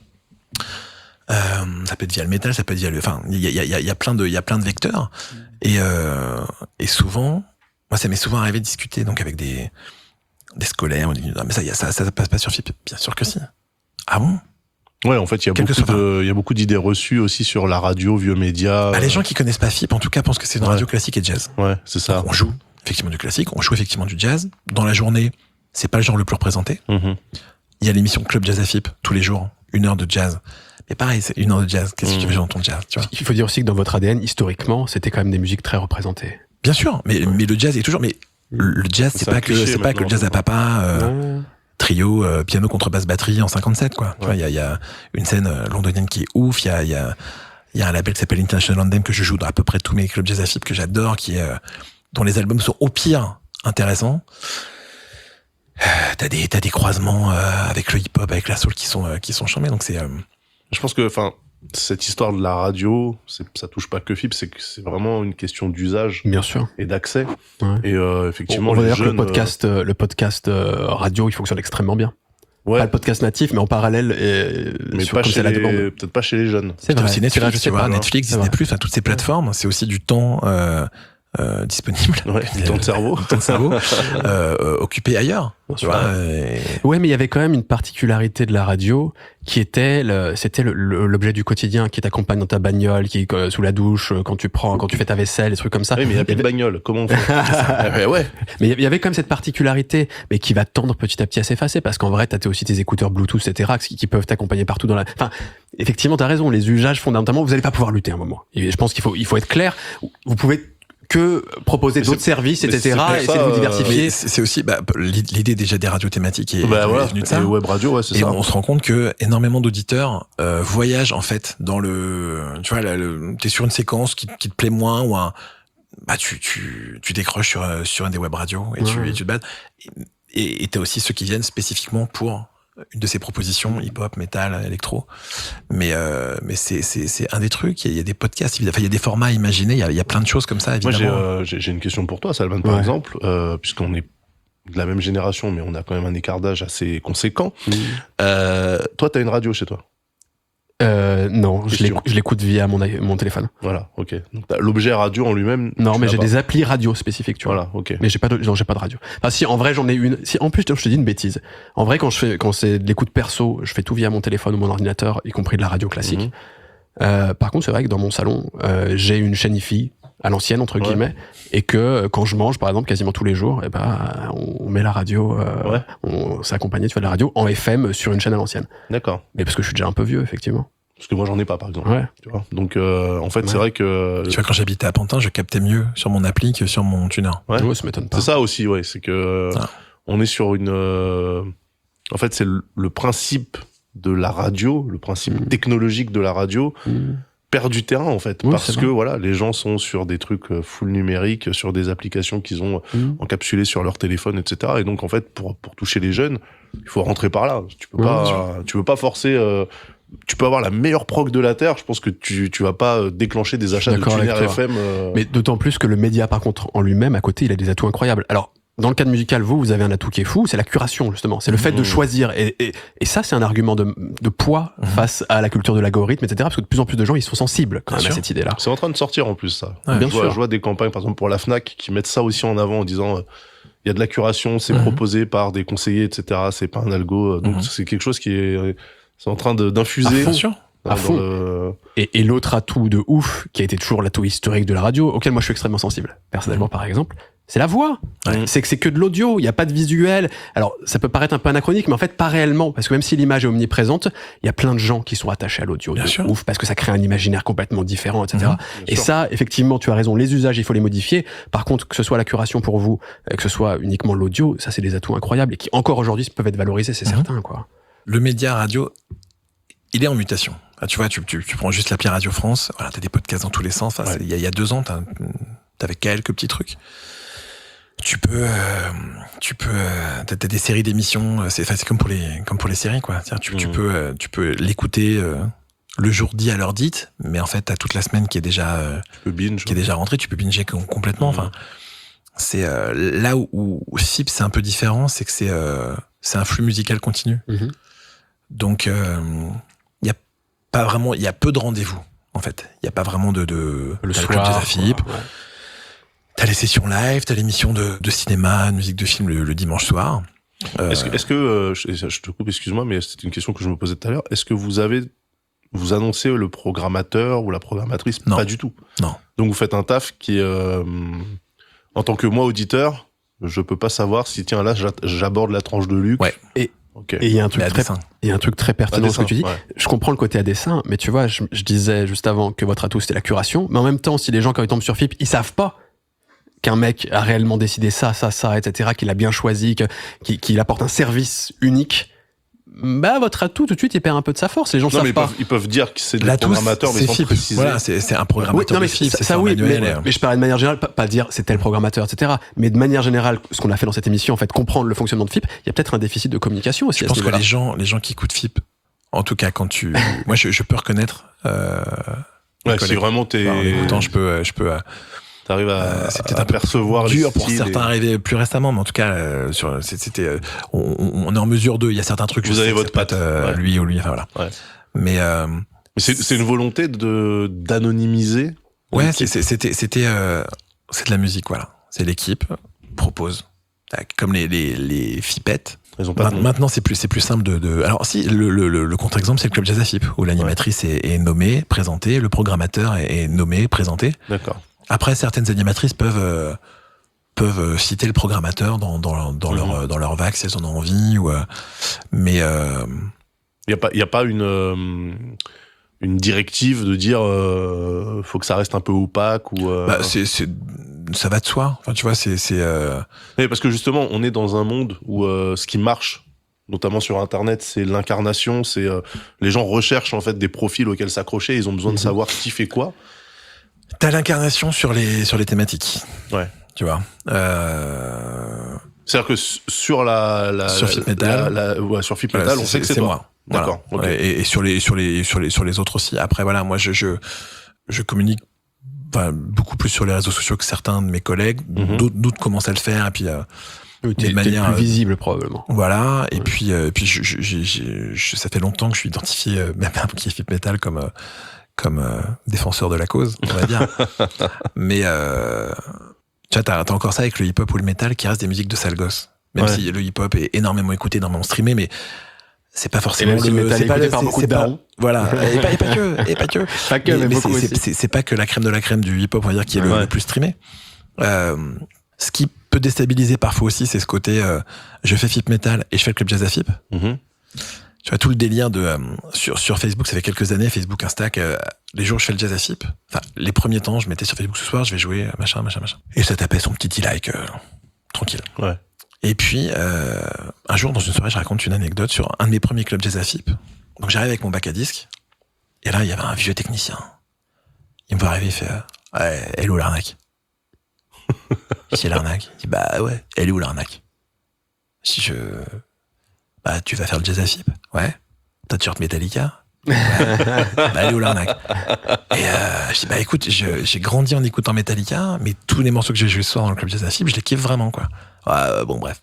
Speaker 3: Euh, ça peut être via le métal, ça peut être via le. Enfin, il y a, il y, a, il y a plein de, il y a plein de vecteurs. Et euh, et souvent, moi ça m'est souvent arrivé de discuter donc avec des des scolaires. On dit non mais ça, y a, ça, ça, ça passe pas sur F I P. Bien sûr que si. Ah bon?
Speaker 2: Ouais, en fait, il y a
Speaker 3: Quel que
Speaker 2: beaucoup
Speaker 3: soit-
Speaker 2: de, il y a beaucoup d'idées reçues aussi sur la radio, vieux médias.
Speaker 3: Bah, les gens qui connaissent pas F I P, en tout cas, pensent que c'est une
Speaker 2: Ouais.
Speaker 3: radio classique et jazz.
Speaker 2: Ouais, c'est ça.
Speaker 3: On joue effectivement du classique, on joue effectivement du jazz. Dans la journée, c'est pas le genre le plus représenté.
Speaker 2: Mhm.
Speaker 3: Il y a l'émission Club Jazz à F I P tous les jours, une heure de jazz. Mais pareil, c'est une heure de jazz. Qu'est-ce que
Speaker 2: Mmh.
Speaker 3: tu veux dans ton jazz, tu vois?
Speaker 1: Il faut dire aussi que dans votre A D N, historiquement, c'était quand même des musiques très représentées.
Speaker 3: Bien sûr, mais, mais le jazz est toujours. Mais le jazz, c'est
Speaker 2: C'est
Speaker 3: pas
Speaker 2: un
Speaker 3: que
Speaker 2: cliché
Speaker 3: c'est pas que le
Speaker 2: maintenant,
Speaker 3: jazz à papa, euh,
Speaker 1: Ouais.
Speaker 3: trio, euh, piano, contrebasse, batterie en cinquante-sept, quoi. Tu vois, il y a, il y a une scène euh, londonienne qui est ouf. Il y a, il y a, il y a un label qui s'appelle International Anthem que je joue dans à peu près tous mes clubs jazz à F I P que j'adore, qui est, euh, dont les albums sont au pire intéressants. Euh, T'as des, t'as des croisements euh, avec le hip-hop, avec la soul qui sont, euh, qui sont charmés. Donc c'est, euh,
Speaker 2: Je pense que, enfin, cette histoire de la radio, c'est, ça touche pas que F I P, c'est que c'est vraiment une question d'usage
Speaker 1: Bien sûr.
Speaker 2: et d'accès.
Speaker 1: Ouais.
Speaker 2: Et euh,
Speaker 1: On,
Speaker 2: effectivement,
Speaker 1: on va
Speaker 2: les
Speaker 1: dire que le
Speaker 2: jeunes,
Speaker 1: podcast, euh, le podcast euh, radio, il fonctionne extrêmement bien.
Speaker 2: euh, ouais,
Speaker 1: Pas le podcast natif, mais en parallèle, et,
Speaker 2: mais
Speaker 1: sur,
Speaker 2: pas
Speaker 1: comme
Speaker 2: chez
Speaker 1: c'est la
Speaker 2: les,
Speaker 1: demande.
Speaker 2: peut-être pas chez les jeunes.
Speaker 1: C'est
Speaker 3: T'as
Speaker 1: vrai.
Speaker 3: aussi
Speaker 1: C'est vrai, je
Speaker 3: Netflix,
Speaker 1: sais
Speaker 3: tu vois,
Speaker 1: pas, non.
Speaker 3: Netflix,
Speaker 1: C'est
Speaker 3: Disney+,
Speaker 1: vrai.
Speaker 3: enfin toutes ces plateformes, c'est aussi du temps euh, euh, disponible.
Speaker 2: Ouais, du temps de cerveau.
Speaker 3: Du temps de cerveau. euh, euh, occupé ailleurs. Tu vois, euh,
Speaker 1: Ouais, mais il y avait quand même une particularité de la radio qui était, le, c'était le, le, l'objet du quotidien qui t'accompagne dans ta bagnole, qui euh, sous la douche, quand tu prends, quand tu fais ta vaisselle, des trucs comme ça.
Speaker 2: Oui, mais il n'y a plus de bagnole. Comment on fait? Ouais, ouais.
Speaker 1: Mais il y avait quand même cette particularité, mais qui va tendre petit à petit à s'effacer, parce qu'en vrai, t'as aussi tes écouteurs Bluetooth, et cetera, qui, qui peuvent t'accompagner partout dans la. Enfin, effectivement, t'as raison. Les usages fondamentalement, vous n'allez pas pouvoir lutter à un moment. Et je pense qu'il faut, il faut être clair. Vous pouvez que proposer
Speaker 2: mais
Speaker 1: d'autres services, et cetera, et
Speaker 2: ça,
Speaker 1: essayer de vous
Speaker 2: euh,
Speaker 1: diversifier.
Speaker 3: c'est, c'est aussi bah, l'idée déjà des radios thématiques est,
Speaker 2: bah,
Speaker 3: est
Speaker 2: voilà,
Speaker 3: venue de ça.
Speaker 2: Et web radio, ouais, c'est
Speaker 3: et
Speaker 2: ça.
Speaker 3: on se rend compte que énormément d'auditeurs euh, voyagent en fait dans le, tu vois, le, t'es sur une séquence qui, qui te plaît moins ou un, bah tu tu tu décroches sur sur une des web radios et tu
Speaker 1: ouais.
Speaker 3: et tu te bats. Et et t'as aussi ceux qui viennent spécifiquement pour une de ces propositions, hip-hop, metal, électro. Mais euh, mais c'est c'est c'est un des trucs. Il y a, il y a des podcasts, enfin, il y a des formats à imaginer. Il y a il y a plein de choses comme ça. Évidemment.
Speaker 2: Moi, j'ai, euh, j'ai j'ai une question pour toi, Salman, par
Speaker 1: ouais.
Speaker 2: exemple, euh, puisqu'on est de la même génération, mais on a quand même un écart d'âge assez conséquent. Mmh. Euh, toi, t'as une radio chez toi?
Speaker 1: Euh, non, je l'écoute, je l'écoute via mon, mon téléphone.
Speaker 2: Voilà, ok. Donc, l'objet radio en lui-même.
Speaker 1: Non, mais j'ai pas. Des applis radio spécifiques, tu vois.
Speaker 2: Voilà, ok.
Speaker 1: Mais j'ai pas de, non, j'ai pas de radio. Enfin, si, en vrai, j'en ai une. Si, en plus, je te dis une bêtise. En vrai, quand je fais, quand c'est de l'écoute perso, je fais tout via mon téléphone ou mon ordinateur, y compris de la radio classique. Mmh. Euh, par contre, c'est vrai que dans mon salon, euh, j'ai une chaîne hi-fi à l'ancienne, entre ouais. guillemets, et que quand je mange, par exemple, quasiment tous les jours, et ben, on met la radio, euh, ouais. on s'est accompagné, tu vois, de la radio en F M sur une chaîne à l'ancienne.
Speaker 2: D'accord.
Speaker 1: Mais parce que je suis déjà un peu vieux, effectivement.
Speaker 2: Parce que moi, j'en ai pas, par exemple.
Speaker 1: Ouais.
Speaker 2: Tu vois. Donc, euh, en fait, ouais. c'est vrai que.
Speaker 3: Tu vois, quand j'habitais à Pantin, je captais mieux sur mon appli que sur mon tuner.
Speaker 2: Ouais.
Speaker 1: ouais ça m'étonne pas.
Speaker 2: C'est ça aussi, ouais. C'est que, ah. on est sur une, euh... en fait, c'est le, le principe de la radio, le principe mmh. technologique de la radio. Mmh. perd du terrain en fait oui, parce que voilà les gens sont sur des trucs full numériques, sur des applications qu'ils ont mmh. encapsulées sur leur téléphone, etc. Et donc en fait pour pour toucher les jeunes il faut rentrer par là. Tu peux mmh, pas tu peux pas forcer euh, tu peux avoir la meilleure prog de la terre, je pense que tu tu vas pas déclencher des achats de tuner F M euh...
Speaker 1: mais d'autant plus que le média par contre en lui-même à côté il a des atouts incroyables. Alors dans le cadre musical, vous, vous avez un atout qui est fou, c'est la curation, justement. C'est le fait mmh. de choisir. Et, et, et ça, c'est un argument de, de poids mmh. face à la culture de l'algorithme, et cetera. Parce que de plus en plus de gens, ils sont sensibles quand Bien même sûr. à cette idée-là.
Speaker 2: C'est en train de sortir, en plus, ça.
Speaker 1: Ouais, bien
Speaker 2: je,
Speaker 1: sûr.
Speaker 2: Vois, je vois des campagnes, par exemple, pour la Fnac, qui mettent ça aussi en avant en disant, il euh, y a de la curation, c'est mmh. proposé par des conseillers, et cetera. C'est pas un algo. Donc, mmh. c'est quelque chose qui est, c'est en train de, d'infuser.
Speaker 1: À fond.
Speaker 2: Dans,
Speaker 1: à fond.
Speaker 2: Le...
Speaker 1: Et, et l'autre atout de ouf, qui a été toujours l'atout historique de la radio, auquel moi je suis extrêmement sensible, personnellement, mmh. par exemple, c'est la voix. Ouais. C'est que c'est que de l'audio, il n'y a pas de visuel. Alors, ça peut paraître un peu anachronique, mais en fait, pas réellement. Parce que même si l'image est omniprésente, il y a plein de gens qui sont attachés à l'audio.
Speaker 3: Bien
Speaker 1: de
Speaker 3: sûr.
Speaker 1: Ouf, parce que ça crée un imaginaire complètement différent, et cetera. Mmh, et sûr. ça, effectivement, tu as raison, les usages, il faut les modifier. Par contre, que ce soit la curation pour vous, que ce soit uniquement l'audio, ça, c'est des atouts incroyables et qui, encore aujourd'hui, peuvent être valorisés, c'est mmh. certain, quoi.
Speaker 3: Le média radio, il est en mutation. Ah, tu vois, tu, tu, tu prends juste l'appli Radio France, voilà, t'as des podcasts dans tous les sens. Enfin, ouais. il y, y a deux ans, t'as, t'avais quelques petits trucs. Tu peux, euh, tu peux, euh, t'as, t'as des séries d'émissions. C'est, c'est comme pour les, comme pour les séries, quoi. C'est-à-dire, tu, mmh. tu peux, euh, tu peux l'écouter euh, le jour dit à l'heure dite, mais en fait, t'as toute la semaine qui est déjà, euh,
Speaker 2: tu peux binge,
Speaker 3: qui est déjà rentrée. Tu peux binger complètement. Mmh. Enfin, c'est euh, là où, où F I P c'est un peu différent, c'est que c'est, euh, c'est un flux musical continu. Mmh. Donc, il euh, y a pas vraiment, il y a peu de rendez-vous. En fait, il y a pas vraiment de, de
Speaker 1: le soir,
Speaker 3: le club des A F I P.
Speaker 1: Ouais.
Speaker 3: T'as les sessions live, t'as l'émission de, de cinéma, de musique de film le, le dimanche soir.
Speaker 2: Euh... Est-ce que, est-ce que euh, je, je te coupe, excuse-moi, mais c'était une question que je me posais tout à l'heure. Est-ce que vous avez, vous annoncez le programmateur ou la programmatrice?
Speaker 3: Non.
Speaker 2: Pas du tout.
Speaker 3: Non.
Speaker 2: Donc vous faites un taf qui, euh, en tant que moi auditeur, je peux pas savoir si tiens là j'aborde la tranche de Luc.
Speaker 3: Ouais.
Speaker 1: Et okay. Et il y a un truc très, il y a un truc très pertinent dans ce que tu dis. Ouais. Je comprends le côté à dessin, mais tu vois, je, je disais juste avant que votre atout c'était la curation, mais en même temps, si les gens quand ils tombent sur F I P, ils savent pas qu'un mec a réellement décidé ça, ça, ça, et cetera, qu'il a bien choisi, que, qu'il, qu'il apporte un service unique, bah, votre atout, tout de suite, il perd un peu de sa force. Les gens ne savent
Speaker 2: mais
Speaker 1: pas.
Speaker 2: Ils peuvent, ils peuvent dire que c'est des programmateurs, mais sans
Speaker 3: F I P.
Speaker 2: préciser.
Speaker 3: Voilà, c'est, c'est un programmateur.
Speaker 1: Oui, non, mais
Speaker 3: de F I P,
Speaker 1: ça,
Speaker 3: c'est
Speaker 1: ça oui, mais,
Speaker 3: mais,
Speaker 1: mais je parlais de manière générale, pas, pas dire c'est tel programmateur, et cetera. Mais de manière générale, ce qu'on a fait dans cette émission, en fait, comprendre le fonctionnement de F I P, il y a peut-être un déficit de communication aussi.
Speaker 3: Je pense que les gens, les gens qui écoutent F I P, en tout cas, quand tu, moi, je, je peux reconnaître, euh,
Speaker 2: ouais, si vraiment t'es,
Speaker 3: enfin, je peux, je peux,
Speaker 2: t'arrives à,
Speaker 3: euh, c'est peut-être
Speaker 2: à percevoir
Speaker 3: dur les pour certains
Speaker 2: et...
Speaker 3: arriver plus récemment, mais en tout cas, euh, sur, c'était, euh, on, on est en mesure de, il y a certains trucs.
Speaker 2: Vous avez votre patte,
Speaker 3: euh, ouais. lui ou lui, enfin voilà.
Speaker 2: Ouais.
Speaker 3: Mais, euh,
Speaker 2: c'est, c'est une volonté de d'anonymiser.
Speaker 3: Ouais, c'est, c'est, c'était, c'était. Euh, c'est de la musique, voilà. C'est l'équipe propose, comme les les les Fipettes.
Speaker 2: Ils ont pas
Speaker 3: Ma- maintenant, c'est plus c'est plus simple de, de... alors si le le, le, le contre-exemple, c'est le club Jazz à F I P où l'animatrice ouais. est, est nommée, présentée, le programmateur est, est nommé, présenté.
Speaker 2: D'accord.
Speaker 3: Après, certaines animatrices peuvent euh, peuvent citer le programmateur dans dans dans mmh. leur dans leur vague si elles en ont envie ou euh, mais euh...
Speaker 2: il y a pas il y a pas une euh, une directive de dire euh, faut que ça reste un peu opaque ou euh...
Speaker 3: bah, c'est c'est ça va de soi. Enfin, tu vois, c'est c'est euh...
Speaker 2: mais parce que justement on est dans un monde où euh, ce qui marche notamment sur internet c'est l'incarnation, c'est euh, les gens recherchent en fait des profils auxquels s'accrocher, ils ont besoin mmh. de savoir qui fait quoi.
Speaker 3: T'as l'incarnation sur les sur les thématiques.
Speaker 2: Ouais.
Speaker 3: Tu vois. Euh...
Speaker 2: C'est-à-dire que sur la, la
Speaker 3: sur F I P Metal,
Speaker 2: la, la, ouais, sur F I P Metal,
Speaker 3: voilà,
Speaker 2: on sait que c'est, c'est
Speaker 3: moi.
Speaker 2: D'accord.
Speaker 3: Voilà.
Speaker 2: Okay.
Speaker 3: Et, et sur les sur les sur les sur les autres aussi. Après voilà, moi je je je communique enfin, beaucoup plus sur les réseaux sociaux que certains de mes collègues. Mm-hmm. D'autres, d'autres commencent à le faire et puis euh,
Speaker 1: oui, t'es, de manière t'es plus visible probablement.
Speaker 3: Voilà. Et ouais. puis euh, puis je, je, je, je, je, ça fait longtemps que je suis identifié euh, même qui est F I P Metal comme euh, comme euh, défenseur de la cause, on va dire. Mais euh, tu vois, t'as, t'as encore ça avec le hip-hop ou le metal qui reste des musiques de sale gosse. Même ouais. si le hip-hop est énormément écouté, énormément streamé, mais c'est pas forcément
Speaker 1: le, le métal c'est écouté pas, par c'est, beaucoup c'est de darons.
Speaker 3: Voilà, et pas, et pas que, et pas que.
Speaker 1: Pas que, mais, mais, mais beaucoup
Speaker 3: c'est,
Speaker 1: aussi.
Speaker 3: C'est, c'est, c'est pas que la crème de la crème du hip-hop, on va dire, qui est le, ouais. le plus streamé. Euh, ce qui peut déstabiliser parfois aussi, c'est ce côté, euh, je fais F I P Metal et je fais le club Jazz à F I P. Mm-hmm. Tu vois, tout le délire de, euh, sur, sur Facebook, ça fait quelques années, Facebook, Insta, que, euh, les jours où je fais le Jazz à F I P, enfin, les premiers temps, je mettais sur Facebook ce soir, je vais jouer, machin, machin, machin. Et ça tapait son petit like, euh, tranquille.
Speaker 2: Ouais.
Speaker 3: Et puis, euh, un jour, dans une soirée, je raconte une anecdote sur un de mes premiers clubs Jazz à F I P. Donc, j'arrive avec mon bac à disques, et là, il y avait un vieux technicien. Il me voit arriver, il fait, euh, ouais, elle est où l'arnaque? C'est l'arnaque. Il dit, bah ouais, elle est où l'arnaque? Si je, bah, tu vas faire le Jazz à F I P? Ouais. T'as t-shirt Metallica? Ouais. Bah, elle est où l'arnaque? Et euh, je dis, bah écoute, je, j'ai grandi en écoutant Metallica, mais tous les morceaux que j'ai joués ce soir dans le club Jazz à F I P, je les kiffe vraiment, quoi. Ouais, bon, bref.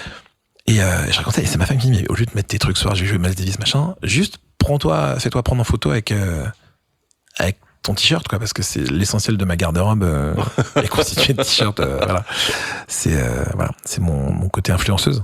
Speaker 3: Et euh, je racontais, et c'est ma femme qui me dit, mais au lieu de mettre tes trucs ce soir, je vais jouer Miles Davis, machin, juste prends-toi, fais-toi prendre en photo avec, euh, avec ton t-shirt, quoi, parce que c'est l'essentiel de ma garde-robe euh, est constitué de t-shirts. Euh, voilà, c'est euh, voilà, c'est mon, mon côté influenceuse.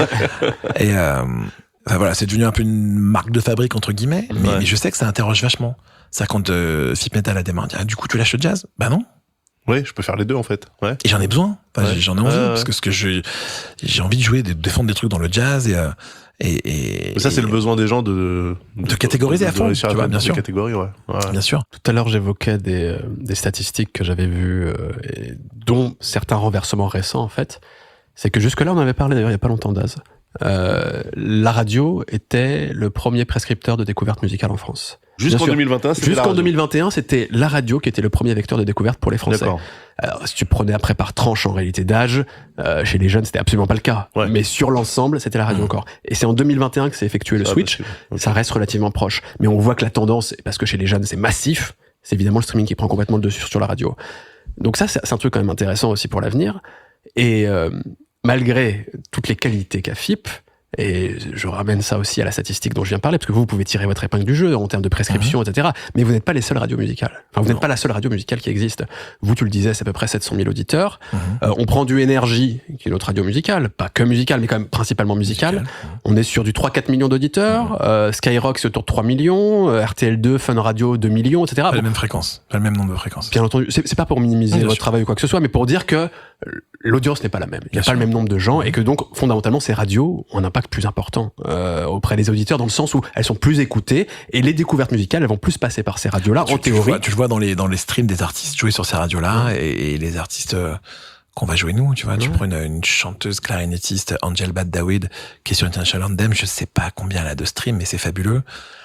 Speaker 3: Et euh, enfin, voilà, c'est devenu un peu une marque de fabrique entre guillemets, mais, ouais. mais je sais que ça interroge vachement. Ça quand euh, F I P Metal a démarré, ah, du coup tu lâches le jazz? Bah non.
Speaker 2: Oui, je peux faire les deux en fait. Ouais.
Speaker 3: Et j'en ai besoin. Enfin, ouais. J'en ai envie ouais, parce que ce que je j'ai envie de jouer, de défendre des trucs dans le jazz et euh, et, et
Speaker 2: ça c'est
Speaker 3: et,
Speaker 2: le besoin des gens de
Speaker 3: de, de catégoriser de, de, à fond. De tu vois, bien sûr.
Speaker 2: Catégorie, ouais. ouais.
Speaker 3: Bien sûr.
Speaker 1: Tout à l'heure, j'évoquais des euh, des statistiques que j'avais vues, euh, et dont certains renversements récents en fait. C'est que jusque-là, on avait parlé d'ailleurs il y a pas longtemps d'Az. Euh, la radio était le premier prescripteur de découverte musicale en France.
Speaker 2: Jusqu'en deux mille vingt et un, c'était
Speaker 1: Jusqu'en deux mille vingt et un, c'était la radio qui était le premier vecteur de découverte pour les Français.
Speaker 2: D'accord.
Speaker 1: Alors, si tu prenais après par tranche en réalité d'âge, euh, chez les jeunes, c'était absolument pas le cas. Ouais. Mais sur l'ensemble, c'était la radio mmh. encore. Et c'est en deux mille vingt et un que s'est effectué le ah, switch. Okay. Ça reste relativement proche. Mais on voit que la tendance, parce que chez les jeunes, c'est massif, c'est évidemment le streaming qui prend complètement le dessus sur la radio. Donc ça, c'est un truc quand même intéressant aussi pour l'avenir. Et euh, malgré toutes les qualités qu'a F I P, et je ramène ça aussi à la statistique dont je viens de parler, parce que vous, vous pouvez tirer votre épingle du jeu en termes de prescription, mmh. et cetera. Mais vous n'êtes pas les seules radios musicales. Enfin, vous non. n'êtes pas la seule radio musicale qui existe. Vous, tu le disais, c'est à peu près sept cent mille auditeurs. Mmh. Euh, on prend du Énergie, qui est notre radio musicale, pas que musicale, mais quand même principalement musicale. Musical. Mmh. On est sur du trois à quatre millions d'auditeurs. Mmh. Euh, Skyrock, c'est autour de trois millions. Euh, R T L deux, Fun Radio, deux millions, et cetera.
Speaker 3: Pas bon. La même fréquence, pas le même nombre de fréquences.
Speaker 1: Bien entendu, c'est, c'est pas pour minimiser mmh, votre sûr. travail ou quoi que ce soit, mais pour dire que l'audience n'est pas la même. Il n'y a pas le même nombre de gens, et que donc, fondamentalement, ces radios ont un impact plus important Euh, auprès des auditeurs, dans le sens où elles sont plus écoutées et les découvertes musicales, elles vont plus passer par ces radios-là,
Speaker 3: tu,
Speaker 1: en
Speaker 3: tu
Speaker 1: théorie.
Speaker 3: Le vois, tu le vois dans les, dans les streams des artistes jouer sur ces radios-là ouais. et, et les artistes euh, qu'on va jouer nous, tu vois. Ouais. Tu prends une, une chanteuse clarinettiste, Angel Bad Dawid, qui est sur International Anthem, je sais pas combien elle a de streams, mais c'est fabuleux.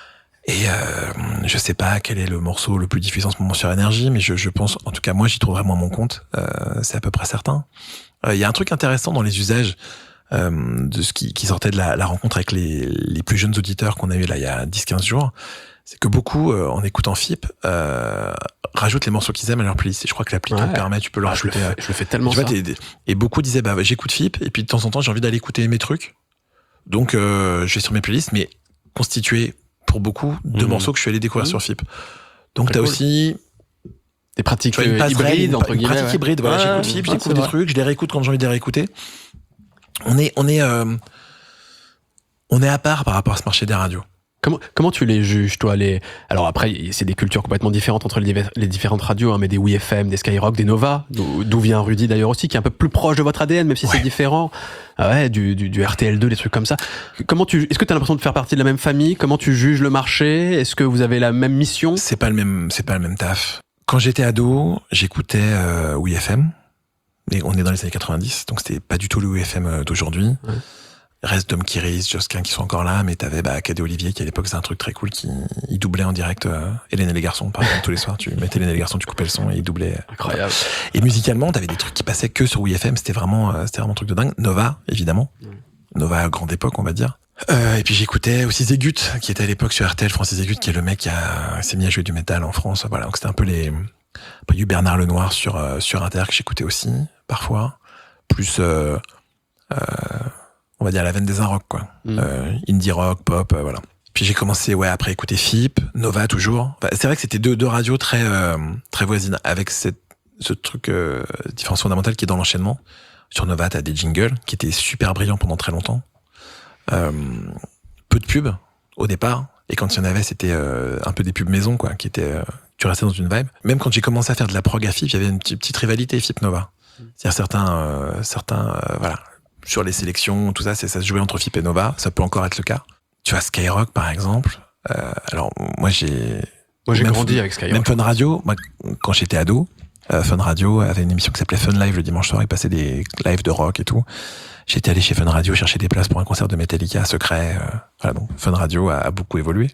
Speaker 3: Et euh, je sais pas quel est le morceau le plus diffusé en ce moment sur Énergie, mais je, je pense, en tout cas moi, j'y trouve vraiment mon compte. Euh, c'est à peu près certain. Il euh, y a un truc intéressant dans les usages Euh, de ce qui, qui sortait de la, la rencontre avec les, les plus jeunes auditeurs qu'on a eu là il y a dix quinze jours, c'est que beaucoup, euh, en écoutant F I P, euh, rajoutent les morceaux qu'ils aiment à leur playlist. Et je crois que l'appli ouais. te le permet, tu peux le ah, rajouter.
Speaker 1: Je le, fais, je le fais tellement
Speaker 3: tu vois,
Speaker 1: ça.
Speaker 3: Et beaucoup disaient, bah, j'écoute F I P, et puis de temps en temps, j'ai envie d'aller écouter mes trucs. Donc, euh, je vais sur mes playlists, mais constituées pour beaucoup de mmh. morceaux que je suis allé découvrir mmh. sur F I P. Donc, Très t'as cool. aussi
Speaker 1: Des pratiques
Speaker 3: Tu vois, une
Speaker 1: euh,
Speaker 3: passerelle,
Speaker 1: hybrides,
Speaker 3: une,
Speaker 1: entre
Speaker 3: une
Speaker 1: guillemets.
Speaker 3: pratique
Speaker 1: ouais.
Speaker 3: hybride. Voilà,
Speaker 1: Ouais,
Speaker 3: j'écoute
Speaker 1: ouais,
Speaker 3: Philippe,
Speaker 1: ouais,
Speaker 3: j'écoute
Speaker 1: c'est
Speaker 3: des
Speaker 1: vrai.
Speaker 3: trucs, je les réécoute quand j'ai envie de les réécouter. On est, on est, euh, on est à part par rapport à ce marché des radios.
Speaker 1: Comment, comment tu les juges, toi les... Alors après, c'est des cultures complètement différentes entre les, diver- les différentes radios, hein, mais des Oui F M, des Skyrock, des Nova, d'où d'où vient Rudy d'ailleurs aussi, qui est un peu plus proche de votre A D N, même si
Speaker 3: Ouais.
Speaker 1: c'est différent. Ah ouais, du, du, du R T L deux, des trucs comme ça. Comment tu, est-ce que tu as l'impression de faire partie de la même famille? Comment tu juges le marché? Est-ce que vous avez la même mission?
Speaker 3: C'est pas le même, c'est pas le même taf. Quand j'étais ado, j'écoutais euh, Oui F M. Et on est dans les années quatre-vingt-dix, donc c'était pas du tout le Oui F M d'aujourd'hui.
Speaker 1: Ouais.
Speaker 3: Reste Dom Kiris, Josquin qui sont encore là, mais t'avais bah, Cadet Olivier qui à l'époque c'était un truc très cool, qui il doublait en direct euh, Hélène et les garçons, par exemple, tous les soirs. Tu mettais Hélène et les garçons, tu coupais le son et il doublait.
Speaker 1: Incroyable.
Speaker 3: Et musicalement, t'avais des trucs qui passaient que sur Oui F M, c'était vraiment, euh, c'était vraiment un truc de dingue. Nova, évidemment.
Speaker 1: Ouais.
Speaker 3: Nova à grande époque, on va dire. Euh, et puis j'écoutais aussi Zégut, qui était à l'époque sur R T L, Francis Zégut, qui est le mec qui a, s'est mis à jouer du métal en France. Voilà, donc c'était un peu les... Après, il y a eu Bernard Lenoir sur, euh, sur Inter, que j'écoutais aussi, parfois. Plus, euh, euh, on va dire la veine des un rock, quoi.
Speaker 1: Mm.
Speaker 3: Euh, indie rock, pop, euh, voilà. Puis j'ai commencé, ouais, après écouter Phip, Nova toujours. Enfin, c'est vrai que c'était deux, deux radios très, euh, très voisines, avec cette, ce truc, euh, différence fondamentale qui est dans l'enchaînement. Sur Nova, t'as des jingles qui étaient super brillants pendant très longtemps. Euh, peu de pubs au départ, et quand il y en avait, c'était euh, un peu des pubs maison, quoi, qui étaient, euh, tu restais dans une vibe. Même quand j'ai commencé à faire de la prog à Phip, il y avait une petite, petite rivalité Phip Nova. C'est-à-dire certains, euh, certains, euh, voilà, sur les sélections, tout ça, c'est, ça se jouait entre Phip et Nova. Ça peut encore être le cas. Tu vois, Skyrock, par exemple. Euh, alors, moi, j'ai...
Speaker 1: Moi, j'ai
Speaker 3: même
Speaker 1: grandi
Speaker 3: Fun-
Speaker 1: avec Skyrock.
Speaker 3: Même Fun Radio, moi, quand j'étais ado, euh, Fun Radio avait une émission qui s'appelait Fun Live le dimanche soir. Ils passaient des lives de rock et tout. J'étais allé chez Fun Radio chercher des places pour un concert de Metallica secret. Euh, voilà, donc Fun Radio a, a beaucoup évolué.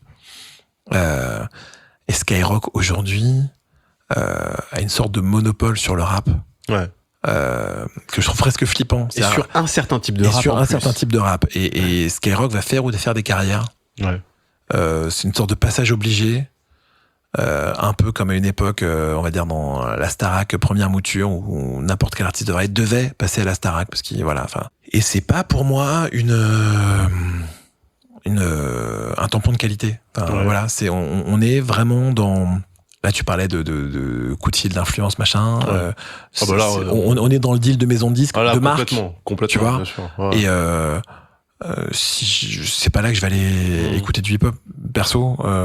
Speaker 3: Euh, et Skyrock, aujourd'hui, euh, a une sorte de monopole sur le rap.
Speaker 2: Ouais.
Speaker 3: Euh, que je trouve presque flippant.
Speaker 1: Et sur un certain type de
Speaker 3: et
Speaker 1: rap.
Speaker 3: sur
Speaker 1: en
Speaker 3: un
Speaker 1: plus.
Speaker 3: certain type de rap. Et, et Skyrock va faire ou défaire des carrières.
Speaker 2: Ouais.
Speaker 3: Euh, c'est une sorte de passage obligé. Euh, un peu comme à une époque, euh, on va dire dans la Starac première mouture, où, où n'importe quel artiste devait, devait passer à la Starac, parce qu'il voilà, enfin. Et c'est pas pour moi une euh, une euh, un tampon de qualité. Enfin,
Speaker 2: Ouais.
Speaker 3: voilà, c'est on, on est vraiment dans. Là, tu parlais de, de, de coup de fil d'influence, machin.
Speaker 2: Ouais.
Speaker 3: Euh,
Speaker 2: Ah bah là,
Speaker 3: c'est-
Speaker 2: ouais.
Speaker 3: on, on est dans le deal de maison de disques,
Speaker 2: Ah là,
Speaker 3: de marque.
Speaker 2: complètement, complètement,
Speaker 3: tu vois.
Speaker 2: bien sûr. Ouais.
Speaker 3: Et euh, euh, si je- c'est pas là que je vais aller
Speaker 2: Mmh.
Speaker 3: écouter du hip-hop, perso. Euh,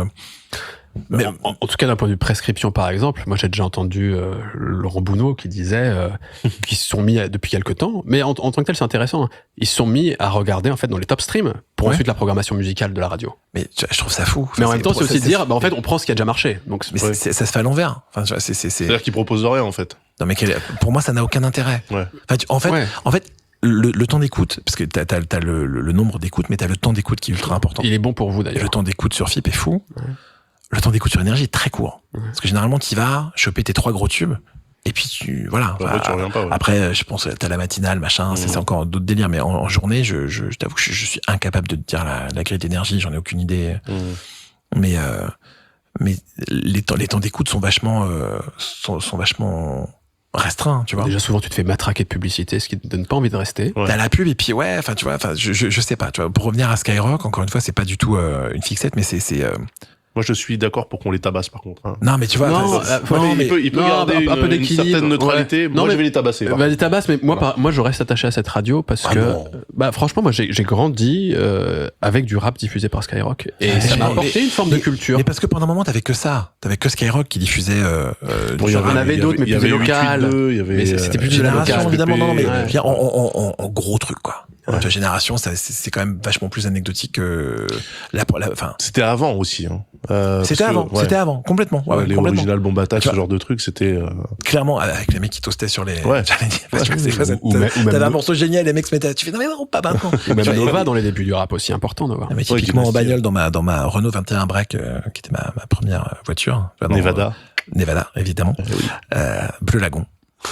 Speaker 3: mais
Speaker 1: en, en- en tout cas, d'un point de vue prescription, par exemple, moi j'ai déjà entendu euh, Laurent Bounot qui disait euh, qu'ils se sont mis à- depuis quelques temps, mais en, en tant que tel, c'est intéressant. Hein, ils se sont mis à regarder en fait dans les top streams pour
Speaker 3: Ouais.
Speaker 1: ensuite la programmation musicale de la radio.
Speaker 3: mais tu vois, je trouve ça fou.
Speaker 1: Mais en
Speaker 3: Enfin,
Speaker 1: même temps, c'est
Speaker 3: pour-
Speaker 1: aussi
Speaker 3: ça-
Speaker 1: dire, bah, en fait, on prend ce qui a déjà marché. Donc,
Speaker 3: Mais
Speaker 2: Ouais.
Speaker 3: c'est- c'est- ça se fait à l'envers. Enfin, tu vois, c'est, c'est, c'est...
Speaker 2: C'est-à-dire qu'ils proposent rien, en fait.
Speaker 3: Non, mais quel- pour moi, ça n'a aucun intérêt.
Speaker 2: Ouais.
Speaker 3: Enfin, tu- en fait,
Speaker 1: ouais,
Speaker 3: en fait, le, le temps d'écoute, parce que t'as, t'as, t'as le, le, le nombre d'écoutes, mais t'as le temps d'écoute qui est ultra important.
Speaker 1: il est bon pour vous
Speaker 3: Et le
Speaker 1: d'ailleurs.
Speaker 3: temps d'écoute sur Phip est fou.
Speaker 1: Ouais.
Speaker 3: Le temps d'écoute sur Énergie est très court.
Speaker 1: Ouais.
Speaker 3: Parce que généralement, tu vas choper tes trois gros tubes, et puis tu, voilà.
Speaker 2: Après,
Speaker 3: Enfin,
Speaker 2: tu reviens pas, ouais.
Speaker 3: Après, je pense, t'as la matinale, machin, ça,
Speaker 2: Mhm.
Speaker 3: c'est encore d'autres délires, mais en, en journée, je, je, je t'avoue que je, je suis incapable de te dire la, la grille d'énergie, j'en ai aucune idée.
Speaker 2: Mmh.
Speaker 3: Mais, euh, mais les temps, les temps d'écoute sont vachement, euh, sont, sont vachement restreints, tu vois.
Speaker 1: Déjà, souvent, tu te fais matraquer de publicité, ce qui te donne pas envie de rester.
Speaker 2: Ouais.
Speaker 3: T'as la pub et puis ouais, enfin tu vois, enfin je, je je sais pas, tu vois. Pour revenir à Skyrock, encore une fois, c'est pas du tout euh, une fixette, mais c'est c'est euh,
Speaker 2: Moi, je suis d'accord pour qu'on les tabasse, par contre. Hein.
Speaker 3: non mais tu vois,
Speaker 1: Non,
Speaker 3: enfin, c'est-
Speaker 1: euh, faut-
Speaker 3: non,
Speaker 2: il
Speaker 3: mais
Speaker 2: peut, il peut
Speaker 1: non,
Speaker 2: garder
Speaker 1: un-
Speaker 2: une,
Speaker 1: un peu
Speaker 2: une
Speaker 1: d'équilibre,
Speaker 2: certaine neutralité.
Speaker 1: ouais.
Speaker 2: Moi,
Speaker 1: Non,
Speaker 2: je
Speaker 1: mais-
Speaker 2: vais les tabasser. par
Speaker 1: Bah,
Speaker 2: contre.
Speaker 1: des tabasses, mais moi,
Speaker 2: Voilà.
Speaker 1: par- moi, je reste attaché à cette radio parce
Speaker 2: Ah
Speaker 1: que,
Speaker 2: non.
Speaker 1: bah, franchement, moi, j'ai j'ai grandi euh, avec du rap diffusé par Skyrock et
Speaker 3: Mais-
Speaker 1: ça m'a
Speaker 3: mais-
Speaker 1: apporté une forme de
Speaker 3: mais-
Speaker 1: culture.
Speaker 3: mais parce que pendant un moment t'avais que ça, t'avais que Skyrock qui diffusait. Euh, euh,
Speaker 2: Bon,
Speaker 3: du
Speaker 2: il y
Speaker 3: rap.
Speaker 1: en avait
Speaker 2: il y
Speaker 1: d'autres, mais
Speaker 2: il y
Speaker 1: plus
Speaker 2: avait
Speaker 1: locales.
Speaker 2: huit huit deux, il y avait,
Speaker 1: Mais c'était plus
Speaker 2: euh,
Speaker 1: de la
Speaker 3: Génération
Speaker 1: locale.
Speaker 3: évidemment, non, non, mais
Speaker 1: Ouais.
Speaker 3: je veux dire, en, en, en, en gros truc quoi.
Speaker 2: Ouais.
Speaker 3: Tu vois, Génération, ça, c'est, c'est quand même vachement plus anecdotique que la, la enfin.
Speaker 2: C'était avant aussi. Hein. Euh,
Speaker 3: C'était
Speaker 2: parce que,
Speaker 3: avant,
Speaker 2: ouais,
Speaker 3: c'était avant, complètement. Ouais,
Speaker 2: ouais,
Speaker 3: ouais,
Speaker 2: les
Speaker 3: complètement.
Speaker 2: originales bomb attack,
Speaker 3: Tu
Speaker 2: ce
Speaker 3: vois.
Speaker 2: genre de truc, c'était. euh,
Speaker 3: Clairement, avec les mecs qui toastaient sur les.
Speaker 2: Ouais.
Speaker 3: J'allais dire,
Speaker 2: Ouais.
Speaker 3: parce que c'est quoi, ça-
Speaker 1: Ou- ou même- ou même
Speaker 3: T'avais un
Speaker 1: no-
Speaker 3: morceau génial, les mecs se mettaient. Tu fais non mais non, pas maintenant.
Speaker 1: Ou même
Speaker 3: Tu vois,
Speaker 1: Nova dans les débuts du rap aussi important, Nova.
Speaker 3: Ah, mais
Speaker 2: Ouais,
Speaker 3: typiquement en
Speaker 2: Dynasty.
Speaker 3: bagnole dans ma dans ma Renault vingt et un Break euh, qui était ma, ma première euh, voiture. Enfin, non,
Speaker 2: Nevada.
Speaker 3: euh, Nevada évidemment.
Speaker 2: Eh oui.
Speaker 3: Euh, Bleu Lagon.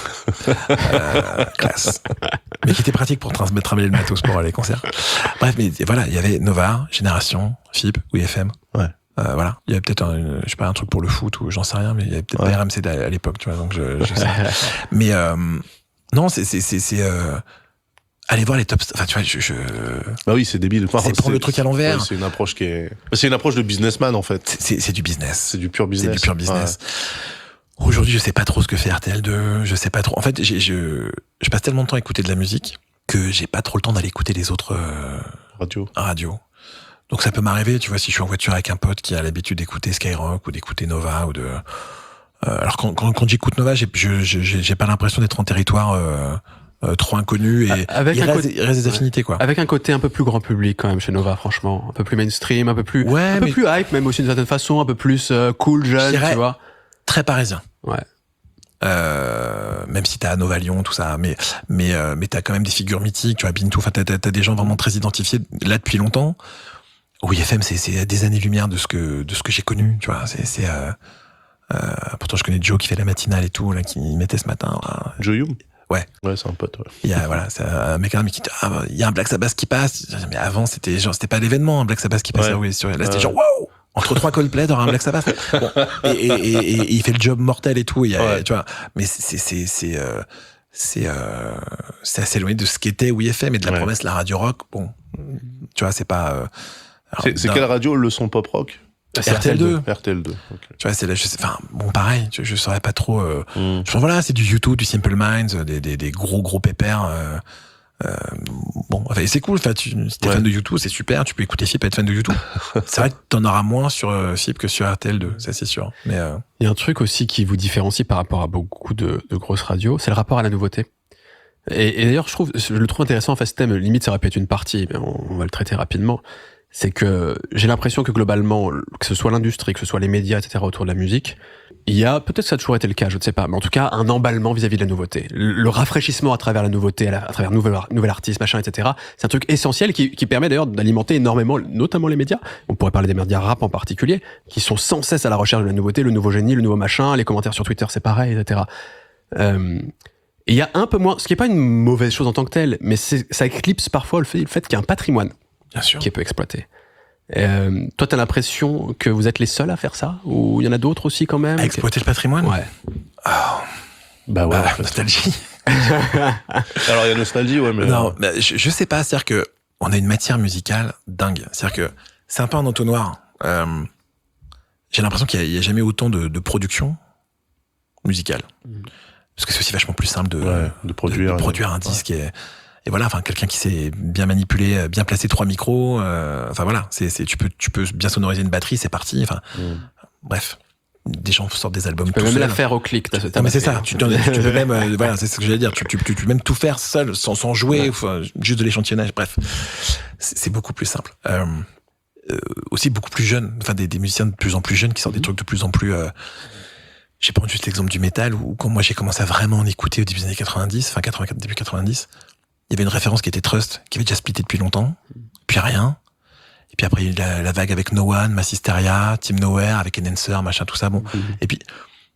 Speaker 3: euh, classe. Mais qui était pratique pour transmettre travailler le matos pour les concerts. Bref, mais voilà, il y avait Nova, Génération, Phip, Oui F M.
Speaker 2: Ouais.
Speaker 3: Euh, voilà, il y avait peut-être un, une- je sais pas un truc pour le foot ou j'en sais rien, mais il y avait peut-être
Speaker 2: Ouais.
Speaker 3: pas R M C à, à l'époque, tu vois. Donc je, je sais. Mais euh, non, c'est c'est c'est c'est euh, aller voir les tops. Enfin, tu vois, je, je
Speaker 2: Bah oui, c'est débile. Enfin,
Speaker 3: c'est prendre le truc à l'envers.
Speaker 2: ouais, c'est une approche qui est. C'est une approche de businessman en fait.
Speaker 3: C'est, c'est, c'est du business.
Speaker 2: C'est du pur business.
Speaker 3: C'est du pur business. Aujourd'hui, je sais pas trop ce que fait R T L deux, je sais pas trop. En fait, j'ai, je, je passe tellement de temps à écouter de la musique que j'ai pas trop le temps d'aller écouter les autres euh,
Speaker 2: Radio.
Speaker 3: radios. Donc ça peut m'arriver, tu vois, si je suis en voiture avec un pote qui a l'habitude d'écouter Skyrock ou d'écouter Nova ou de... Euh, alors quand, quand, quand j'écoute Nova, j'ai, je, j'ai, j'ai pas l'impression d'être en territoire euh, euh, trop inconnu et
Speaker 1: avec
Speaker 3: il
Speaker 1: un
Speaker 3: reste,
Speaker 1: côté,
Speaker 3: il reste des affinités, quoi.
Speaker 1: Avec un côté un peu plus grand public quand même chez Nova, franchement. Un peu plus mainstream, un peu plus,
Speaker 3: Ouais,
Speaker 1: un peu
Speaker 3: mais-
Speaker 1: plus hype même aussi d'une certaine façon, un peu plus euh, cool, jeune,
Speaker 3: Je dirais-
Speaker 1: tu vois.
Speaker 3: Très parisien.
Speaker 1: Ouais.
Speaker 3: Euh, même si t'as Nova Lyon, tout ça, mais mais euh, mais t'as quand même des figures mythiques, tu vois, Bintou, enfin t'as, t'as, t'as des gens vraiment très identifiés là depuis longtemps. Oui, F M, c'est c'est des années-lumière de ce que de ce que j'ai connu, tu vois. C'est c'est euh, euh, pourtant je connais Joe qui fait la matinale et tout là, qui mettait ce matin. Là.
Speaker 2: Joe Young.
Speaker 3: Ouais.
Speaker 2: Ouais, c'est un pote. Ouais.
Speaker 3: Il y a voilà, c'est un mec mais qui dit, ah, il y a un Black Sabbath qui passe. Mais avant c'était genre c'était pas l'événement, un Black Sabbath qui passait.
Speaker 2: Ouais.
Speaker 3: Oui, sur, là c'était
Speaker 2: Ouais.
Speaker 3: genre waouh. Entre trois Coldplay dans un Black Sabbath. Bon, et, et, et, et, et il fait le job mortel et tout. Il y a,
Speaker 2: Ouais.
Speaker 3: tu vois. Mais c'est c'est c'est euh, c'est euh, c'est assez éloigné de ce qu'était W F M et de la
Speaker 2: Ouais.
Speaker 3: promesse la radio rock. Bon, tu vois, c'est pas. Euh, alors,
Speaker 2: C'est, c'est
Speaker 3: d'un-
Speaker 2: quelle radio le son pop rock?
Speaker 3: c'est R T L deux.
Speaker 2: R T L deux. Ok.
Speaker 3: Tu vois, c'est là. Je sais, enfin, bon, pareil. Je, je saurais pas trop. Euh,
Speaker 2: Mm.
Speaker 3: je pense, voilà, c'est du U deux, du Simple Minds, des des, des gros gros pépères. Euh, euh, bon, enfin, c'est cool. Enfin, tu, si t'es
Speaker 2: Ouais.
Speaker 3: fan de U deux, c'est super. Tu peux écouter F I P et être fan de U deux. C'est vrai que t'en auras moins sur euh, F I P que sur R T L deux, ça c'est sûr. Mais euh,
Speaker 1: Il y a un truc aussi qui vous différencie par rapport à beaucoup de, de grosses radios, c'est le rapport à la nouveauté. Et, et d'ailleurs, je trouve, je le trouve intéressant, en fait, ce thème, limite, ça aurait pu être une partie, mais on, on va le traiter rapidement. C'est que j'ai l'impression que globalement, que ce soit l'industrie, que ce soit les médias, et cetera, autour de la musique, il y a, peut-être que ça a toujours été le cas, je ne sais pas, mais en tout cas, un emballement vis-à-vis de la nouveauté. Le, le rafraîchissement à travers la nouveauté, à, la- à travers nouvel, nouvel artiste, machin, et cetera, c'est un truc essentiel qui, qui permet d'ailleurs d'alimenter énormément, notamment les médias. On pourrait parler des médias rap en particulier, qui sont sans cesse à la recherche de la nouveauté, le nouveau génie, le nouveau machin, les commentaires sur Twitter, c'est pareil, et cetera. Euh, et il y a un peu moins, ce qui n'est pas une mauvaise chose en tant que telle, mais c'est, ça éclipse parfois le fait, le fait qu'il y a un patrimoine
Speaker 3: bien sûr.
Speaker 1: qui est peu exploité. Euh, toi, t'as l'impression que vous êtes les seuls à faire ça, ou il y en a d'autres aussi quand même?
Speaker 3: À exploiter le patrimoine.
Speaker 1: Ouais.
Speaker 2: Bah ouais.
Speaker 3: Bah,
Speaker 2: en fait.
Speaker 3: nostalgie.
Speaker 2: Alors il y a nostalgie, ouais, mais.
Speaker 3: Non, bah, je, je sais pas. C'est-à-dire que on a une matière musicale dingue. C'est-à-dire que c'est un peu un entonnoir. Euh, j'ai l'impression qu'il y a, il y a jamais autant de, de production musicale.
Speaker 1: Mhm.
Speaker 3: Parce que c'est aussi vachement plus simple de,
Speaker 2: Ouais, de produire.
Speaker 3: de, de produire un disque et, et voilà, enfin quelqu'un qui sait bien manipuler, bien placer trois micros. Euh, enfin voilà, c'est, c'est tu peux tu peux bien sonoriser une batterie, c'est parti. Enfin
Speaker 2: Mm.
Speaker 3: bref, des gens sortent des albums
Speaker 1: Tu peux
Speaker 3: tout
Speaker 1: même
Speaker 3: seuls.
Speaker 1: la faire au clic. T'as, t'as
Speaker 3: Non mais c'est
Speaker 1: batterie,
Speaker 3: ça,
Speaker 1: hein.
Speaker 3: tu, tu, tu peux même, euh, voilà, c'est ce que j'allais dire, tu, tu, tu, tu peux même tout faire seul, sans, sans jouer,
Speaker 1: Ouais.
Speaker 3: enfin, juste de l'échantillonnage, bref. C'est, c'est beaucoup plus simple. Euh, euh, aussi beaucoup plus jeunes, enfin des, des musiciens de plus en plus jeunes qui sortent des trucs de plus en plus... Euh, j'ai pris juste l'exemple du métal, où quand moi j'ai commencé à vraiment en écouter au début des années quatre-vingt-dix, fin quatre-vingt-quatre, début quatre-vingt-dix, il y avait une référence qui était Trust, qui avait déjà splitté depuis longtemps, puis rien. Et puis après, il y a eu la, la vague avec No One, Massisteria, Team Nowhere, avec Enhancer, machin, tout ça, bon.
Speaker 1: Mhm.
Speaker 3: Et puis...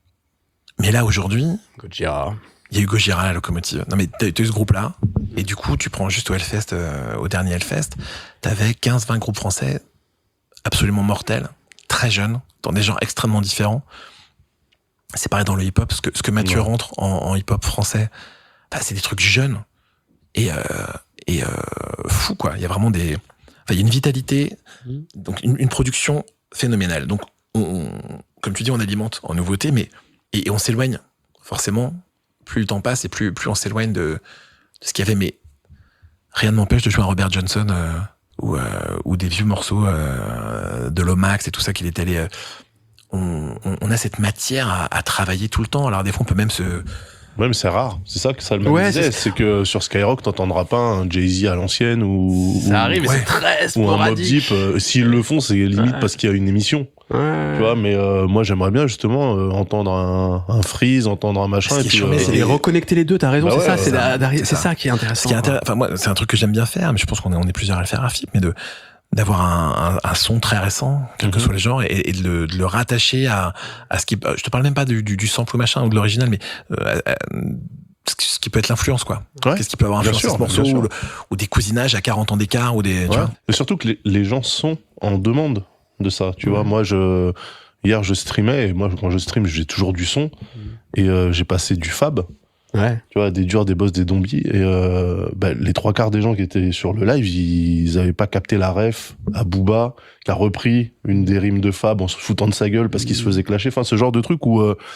Speaker 3: Mais là, aujourd'hui,
Speaker 1: Gojira.
Speaker 3: il y a eu Gojira, la locomotive. Non, mais t'as, t'as eu ce groupe-là, et du coup, tu prends juste au Hellfest, euh, au dernier Hellfest, t'avais quinze vingt groupes français absolument mortels, très jeunes, dans des genres extrêmement différents. C'est pareil dans le hip-hop, ce que, ce que Mathieu
Speaker 2: Ouais.
Speaker 3: rentre en, en hip-hop français, bah, c'est des trucs jeunes et, euh, et euh, fou, quoi. Il y a vraiment des... Enfin, il y a une vitalité,
Speaker 1: Mhm.
Speaker 3: donc une, une production phénoménale. Donc, on, on- comme tu dis, on alimente en nouveauté, mais et, et on s'éloigne, forcément. Plus le temps passe et plus, plus on s'éloigne de, de ce qu'il y avait. Mais rien ne m'empêche de jouer un Robert Johnson euh, ou, euh, ou des vieux morceaux euh, de Lomax et tout ça qu'il est allé... Euh, on, on, on a cette matière à, à travailler tout le temps. Alors des fois, on peut même se...
Speaker 2: Ouais, mais c'est rare. C'est ça que ça le
Speaker 1: Ouais,
Speaker 2: disait.
Speaker 1: c'est-
Speaker 2: C'est que sur Skyrock, t'entendras pas un Jay-Z à l'ancienne ou.
Speaker 1: Ça
Speaker 2: ou-
Speaker 1: arrive, mais
Speaker 3: ouais.
Speaker 1: c'est très
Speaker 2: Ou un Mobb
Speaker 1: sporadique.
Speaker 2: Deep. euh, S'ils le font, c'est limite
Speaker 1: Ouais.
Speaker 2: parce qu'il y a une émission.
Speaker 1: Ouais.
Speaker 2: Tu vois, mais euh, moi j'aimerais bien justement euh, entendre un, un Freeze, entendre un machin.
Speaker 3: Ce
Speaker 2: Et
Speaker 3: qui est
Speaker 2: puis,
Speaker 3: chambé,
Speaker 2: euh,
Speaker 3: c'est
Speaker 1: Et
Speaker 3: les-
Speaker 1: reconnecter les deux, t'as raison,
Speaker 2: Bah
Speaker 1: c'est
Speaker 2: ouais,
Speaker 1: ça,
Speaker 2: ouais,
Speaker 1: c'est,
Speaker 3: ça.
Speaker 1: la- c'est
Speaker 3: C'est
Speaker 1: ça.
Speaker 3: ça.
Speaker 1: qui est intéressant.
Speaker 3: Ce qui est
Speaker 1: quoi.
Speaker 3: intéressant, enfin moi, c'est un truc que j'aime bien faire, mais je pense qu'on est, on est plusieurs à le faire à F I P, mais de d'avoir un, un, un son très récent, quel que
Speaker 2: Mhm.
Speaker 3: soit le genre, et, et de, le, de le rattacher à, à ce qui... Je te parle même pas du, du, du sample ou machin, ou de l'original, mais euh, à- à- ce qui- ce qui peut être l'influence, quoi.
Speaker 2: Ouais,
Speaker 3: Qu'est-ce qui peut avoir
Speaker 2: bien
Speaker 3: influencé
Speaker 2: sûr,
Speaker 3: ce morceau,
Speaker 2: bien sûr.
Speaker 3: ou, le- ou des cousinages à quarante ans d'écart, ou des... tu
Speaker 2: ouais.
Speaker 3: vois.
Speaker 2: Et surtout que les, les gens sont en demande de ça. Tu vois, moi je hier je streamais et moi quand je stream j'ai toujours du son et euh, j'ai passé du fab.
Speaker 1: Ouais.
Speaker 2: Tu vois, des durs, des boss, des zombies. Et euh, bah, les trois quarts des gens qui étaient sur le live, ils avaient pas capté la ref à Booba, qui a repris une des rimes de Fab en se foutant de sa gueule parce qu'il se faisait clasher. Enfin, ce genre de truc où euh,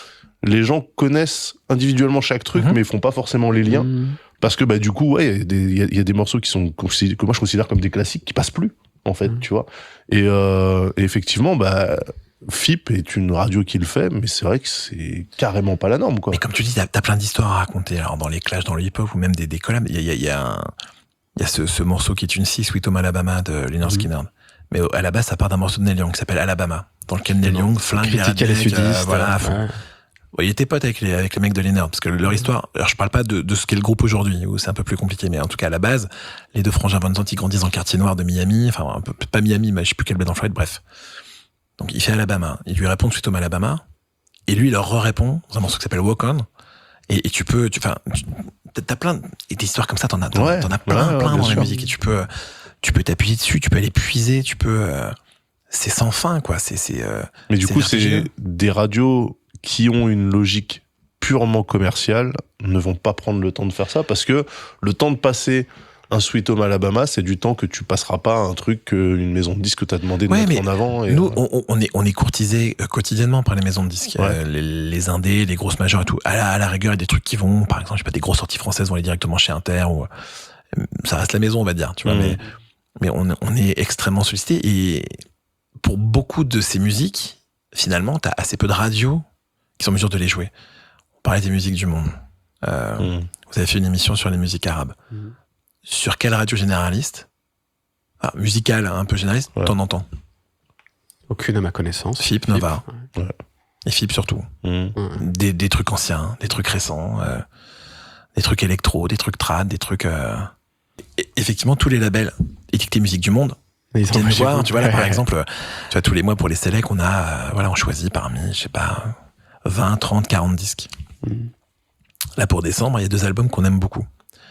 Speaker 2: les gens connaissent individuellement chaque truc,
Speaker 3: Mhm.
Speaker 2: mais ils font pas forcément les liens.
Speaker 1: Mmh.
Speaker 2: Parce que bah du coup, ouais, il y a des- il y, a- il y a des morceaux qui sont considérés- que moi je considère comme des classiques qui passent plus, en fait,
Speaker 1: Mhm.
Speaker 2: tu vois. Et, euh, et effectivement, bah F I P est une radio qui le fait, mais c'est vrai que c'est carrément pas la norme, quoi.
Speaker 3: Mais comme tu dis, t'as, t'as plein d'histoires à raconter. Alors dans les clashs, dans le hip-hop ou même des, des collabs, il y a, il y a, il y a, un- il y a ce, ce morceau qui est une six, Sweet Home Alabama de Lynyrd
Speaker 1: Mhm.
Speaker 3: Skynyrd. Mais au- à la base, ça part d'un morceau de Neil Young qui s'appelle Alabama, dans lequel Neil Young flingue les
Speaker 1: Critiquer les
Speaker 3: rednecks,
Speaker 1: sudistes.
Speaker 3: euh, voilà, à fond.
Speaker 1: ouais.
Speaker 3: Ouais, il était pote avec les, avec les mecs de Lynyrd, parce que leur histoire, alors je parle pas de, de ce qu'est le groupe aujourd'hui, où c'est un peu plus compliqué, mais en tout cas, à la base, les deux frangins Von Zandt, ils grandissent dans le quartier noir de Miami, enfin, un peu, pas Miami, mais je sais plus quelle baie dans le Floride, bref. Donc, il fait Alabama. Ils lui répondent Sweet Home Alabama, et lui, il leur répond dans un morceau qui s'appelle Walk On, et, et tu peux, tu, enfin, tu, t'as plein, et des histoires comme ça, t'en as, t'en,
Speaker 2: Ouais,
Speaker 3: t'en as plein,
Speaker 2: ouais, ouais,
Speaker 3: plein
Speaker 2: bien
Speaker 3: dans la
Speaker 2: sûr.
Speaker 3: musique, et tu peux, tu peux t'appuyer dessus, tu peux aller puiser, tu peux, euh, c'est sans fin, quoi, c'est, c'est, euh,
Speaker 2: Mais du
Speaker 3: c'est
Speaker 2: coup, c'est
Speaker 3: vertigineux.
Speaker 2: des radios qui ont une logique purement commerciale ne vont pas prendre le temps de faire ça parce que le temps de passer un Sweet Home Alabama, c'est du temps que tu passeras pas à un truc qu'une maison de disque t'a demandé de
Speaker 3: Ouais,
Speaker 2: mettre
Speaker 3: mais
Speaker 2: en avant. Et
Speaker 3: Nous,
Speaker 2: euh,
Speaker 3: on, on est, on est courtisés euh, quotidiennement par les maisons de disques,
Speaker 2: Ouais.
Speaker 3: Euh, les, les indés, les grosses majors et tout. À la, à la rigueur, il y a des trucs qui vont, par exemple, je sais pas, des grosses sorties françaises vont aller directement chez Inter ou euh, ça reste la maison, on va dire, tu vois.
Speaker 2: Mhm.
Speaker 3: Mais, mais on, on est extrêmement sollicité et pour beaucoup de ces musiques, finalement, t'as assez peu de radios qui sont en mesure de les jouer. On parlait des musiques du monde. Euh,
Speaker 2: mm.
Speaker 3: Vous avez fait une émission sur les musiques arabes.
Speaker 1: Mhm.
Speaker 3: Sur quelle radio généraliste, ah, musicale, un peu généraliste,
Speaker 2: Ouais.
Speaker 3: t'en entends?
Speaker 1: Aucune à ma connaissance.
Speaker 3: F I P, Nova.
Speaker 2: Ouais.
Speaker 3: Et F I P surtout.
Speaker 2: Mm.
Speaker 1: Ouais.
Speaker 3: Des, des trucs anciens, des trucs récents, euh, des trucs électro, des trucs trad, des trucs... euh, et- Effectivement, tous les labels étiquetés musique du monde
Speaker 1: Mais ils
Speaker 3: viennent
Speaker 1: sont
Speaker 3: nous
Speaker 1: chez
Speaker 3: voir.
Speaker 1: vous.
Speaker 3: Tu vois, là, par exemple, euh, tu vois, tous les mois pour les sélects, on a, euh, voilà, on choisit parmi, je sais pas, vingt, trente, quarante disques.
Speaker 1: Mhm.
Speaker 3: Là, pour décembre, il y a deux albums qu'on aime beaucoup.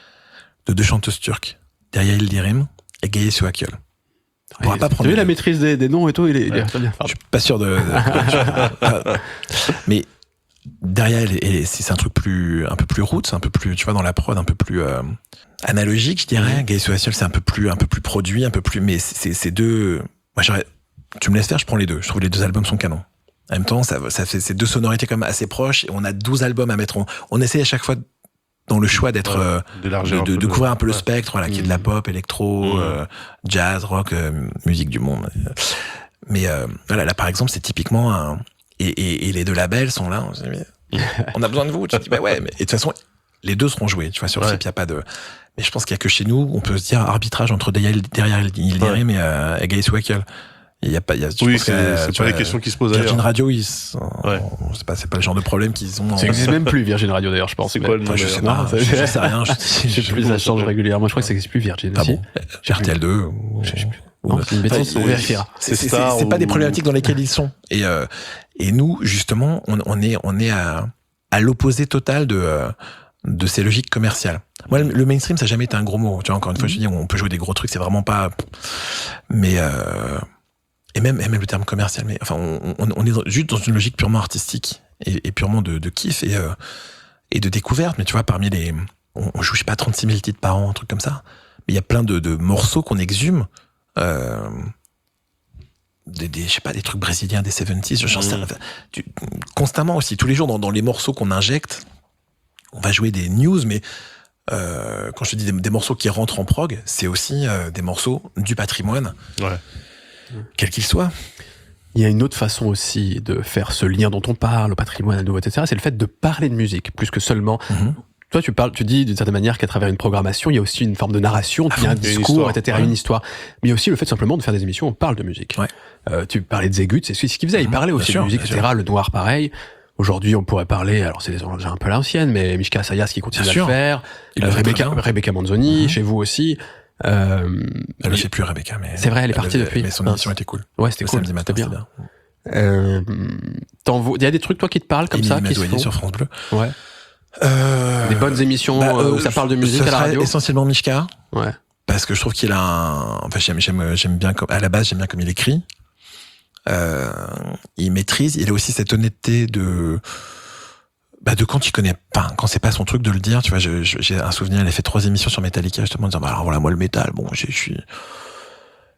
Speaker 3: De deux chanteuses turques, Derya Yildirim et Gaye Suakyol. On pourra pas
Speaker 1: T'as
Speaker 3: prendre
Speaker 1: vu
Speaker 3: les
Speaker 1: la
Speaker 3: deux.
Speaker 1: maîtrise des, des noms et tout, il est, il est
Speaker 2: Ouais.
Speaker 1: très bien.
Speaker 3: Je suis pas sûr de. de- mais derrière, elle est- c'est c'est un truc plus, un peu plus roots, un peu plus, tu vois, dans la prod, un peu plus euh, analogique, je dirais. Gaye Suakyol, c'est un peu plus, un peu plus produit, un peu plus. Mais c'est c'est deux. Moi, j'aurais. Tu me laisses faire, je prends les deux. Je trouve que les deux albums sont canons. En même temps, ça, ça fait ces deux sonorités quand même assez proches. Et on a douze albums à mettre. On, on essaie à chaque fois dans le choix d'être.
Speaker 2: Ouais,
Speaker 3: euh,
Speaker 2: d'élargir
Speaker 3: de,
Speaker 2: un
Speaker 3: de,
Speaker 2: peu
Speaker 3: de
Speaker 2: le-
Speaker 3: couvrir un peu le
Speaker 2: ouais.
Speaker 3: spectre, voilà, qui est de la
Speaker 1: Mhm.
Speaker 3: pop, électro,
Speaker 2: Mhm.
Speaker 3: euh, jazz, rock, euh, musique du monde. Mais euh, voilà, là par exemple, c'est typiquement un. Et, et, et les deux labels sont là. On se dit, mais on a besoin de vous. Tu te dis, bah ouais, mais et de toute façon, les deux seront joués. Tu vois, sur
Speaker 2: Ouais.
Speaker 3: F I P, il n'y a pas de. Mais je pense qu'il n'y a que chez nous, on peut se dire arbitrage entre derrière Yildirim et, euh, et Gaye Suakyol. Il y a pas. Il y a, je
Speaker 2: Oui,
Speaker 3: pense que,
Speaker 2: c'est c'est
Speaker 3: tu
Speaker 2: pas les
Speaker 3: vois,
Speaker 2: questions qui se posent
Speaker 3: Virgin
Speaker 2: ailleurs.
Speaker 3: Radio, ils sont,
Speaker 2: Ouais.
Speaker 3: c'est pas, c'est pas le genre de problème qu'ils ont.
Speaker 1: Ça n'existe même plus, Virgin Radio d'ailleurs, je pense.
Speaker 2: C'est quoi le nom
Speaker 3: Enfin, je
Speaker 2: d'ailleurs
Speaker 3: sais
Speaker 1: Non,
Speaker 3: pas,
Speaker 1: ça-
Speaker 3: je, je sais rien. Je,
Speaker 1: Je sais plus, ça change régulièrement. Je crois que ça n'existe plus, Virgin.
Speaker 3: Ah
Speaker 1: aussi.
Speaker 3: bon, R T L deux ou,
Speaker 1: Je sais plus.
Speaker 3: ou-
Speaker 1: Non, c'est une bêtise,
Speaker 3: Enfin,
Speaker 1: on vérifiera.
Speaker 3: C'est
Speaker 2: C'est
Speaker 3: c'est-
Speaker 2: Star
Speaker 3: c'est pas
Speaker 2: ou-
Speaker 3: des problématiques dans lesquelles ils sont. Et, euh, et nous, justement, on, on est, on est à, à l'opposé total de, euh, de ces logiques commerciales. Moi, le, le mainstream, ça n'a jamais été un gros mot. Tu vois, encore une fois, je dis, on peut jouer des gros trucs, c'est vraiment pas. Mais. Euh, et même, et même le terme commercial, mais enfin, on, on, on est dans- juste dans une logique purement artistique et, et purement de, de kiff et, euh, et de découverte. Mais tu vois, parmi les. On, on joue, je sais pas, trente-six mille titres par an, un truc comme ça. Mais il y a plein de, de morceaux qu'on exhume. Euh, des, des, je sais pas, des trucs brésiliens des soixante-dix, j'en sais rien. Enfin, tu- constamment aussi, tous les jours, dans, dans les morceaux qu'on injecte, on va jouer des news, mais euh, quand je te dis des, des morceaux qui rentrent en prog, c'est aussi euh, des morceaux du patrimoine,
Speaker 2: Ouais.
Speaker 3: quel qu'il soit.
Speaker 1: Il y a une autre façon aussi de faire ce lien dont on parle, au patrimoine, à nouveau, et cetera. C'est le fait de parler de musique, plus que seulement.
Speaker 3: Mhm.
Speaker 1: Toi, tu parles, tu dis d'une certaine manière qu'à travers une programmation, il y a aussi une forme de narration, il y a un
Speaker 2: il y a une
Speaker 1: discours,
Speaker 2: histoire,
Speaker 1: et cetera,
Speaker 2: ouais.
Speaker 1: une histoire. Mais il y a aussi le fait simplement de faire des émissions où on parle de musique.
Speaker 3: Ouais.
Speaker 1: Euh, tu parlais de Zegut, c'est ce qu'il faisait. Il
Speaker 3: Mhm,
Speaker 1: parlait
Speaker 3: bien
Speaker 1: aussi
Speaker 3: sûr,
Speaker 1: de musique,
Speaker 3: bien
Speaker 1: et cetera. Le noir, pareil. Aujourd'hui, on pourrait parler, alors c'est des gens un peu l'ancienne, mais Mishka Sayas qui continue
Speaker 3: Bien
Speaker 1: à
Speaker 3: sûr.
Speaker 1: le faire.
Speaker 3: Il
Speaker 1: Euh,
Speaker 3: le fait
Speaker 1: Rebecca,
Speaker 3: très bien.
Speaker 1: Rebecca Manzoni,
Speaker 3: Mhm.
Speaker 1: chez vous aussi. Euh,
Speaker 3: Elle le fait plus, Rebecca, mais.
Speaker 1: C'est vrai, elle est partie
Speaker 3: le-
Speaker 1: depuis.
Speaker 3: Mais son
Speaker 1: Ah.
Speaker 3: émission était cool.
Speaker 1: ouais, c'était
Speaker 3: Le
Speaker 1: cool.
Speaker 3: samedi matin,
Speaker 1: c'était
Speaker 3: c'était
Speaker 1: bien.
Speaker 3: bien.
Speaker 1: Euh, t'en vaux- il y a des trucs, toi, qui te parlent comme
Speaker 3: Émilie
Speaker 1: ça, qui se
Speaker 3: Mazoyer
Speaker 1: font.
Speaker 3: sur France Bleu.
Speaker 1: Ouais.
Speaker 3: Euh,
Speaker 1: Des bonnes émissions
Speaker 3: bah,
Speaker 1: euh, où
Speaker 3: euh,
Speaker 1: ça parle de
Speaker 3: ce
Speaker 1: musique à la
Speaker 3: serait
Speaker 1: radio.
Speaker 3: essentiellement Mishka.
Speaker 1: Ouais.
Speaker 3: Parce que je trouve qu'il a un. Enfin, j'aime, j'aime, j'aime bien comme. À la base, j'aime bien comme il écrit. Euh, il maîtrise. Il a aussi cette honnêteté de. Bah, de quand il connaît pas, quand c'est pas son truc de le dire. Tu vois, je, je- j'ai un souvenir. Il a fait trois émissions sur Metallica, justement, en disant, bah, alors voilà, moi, le métal, bon, j'ai- je suis.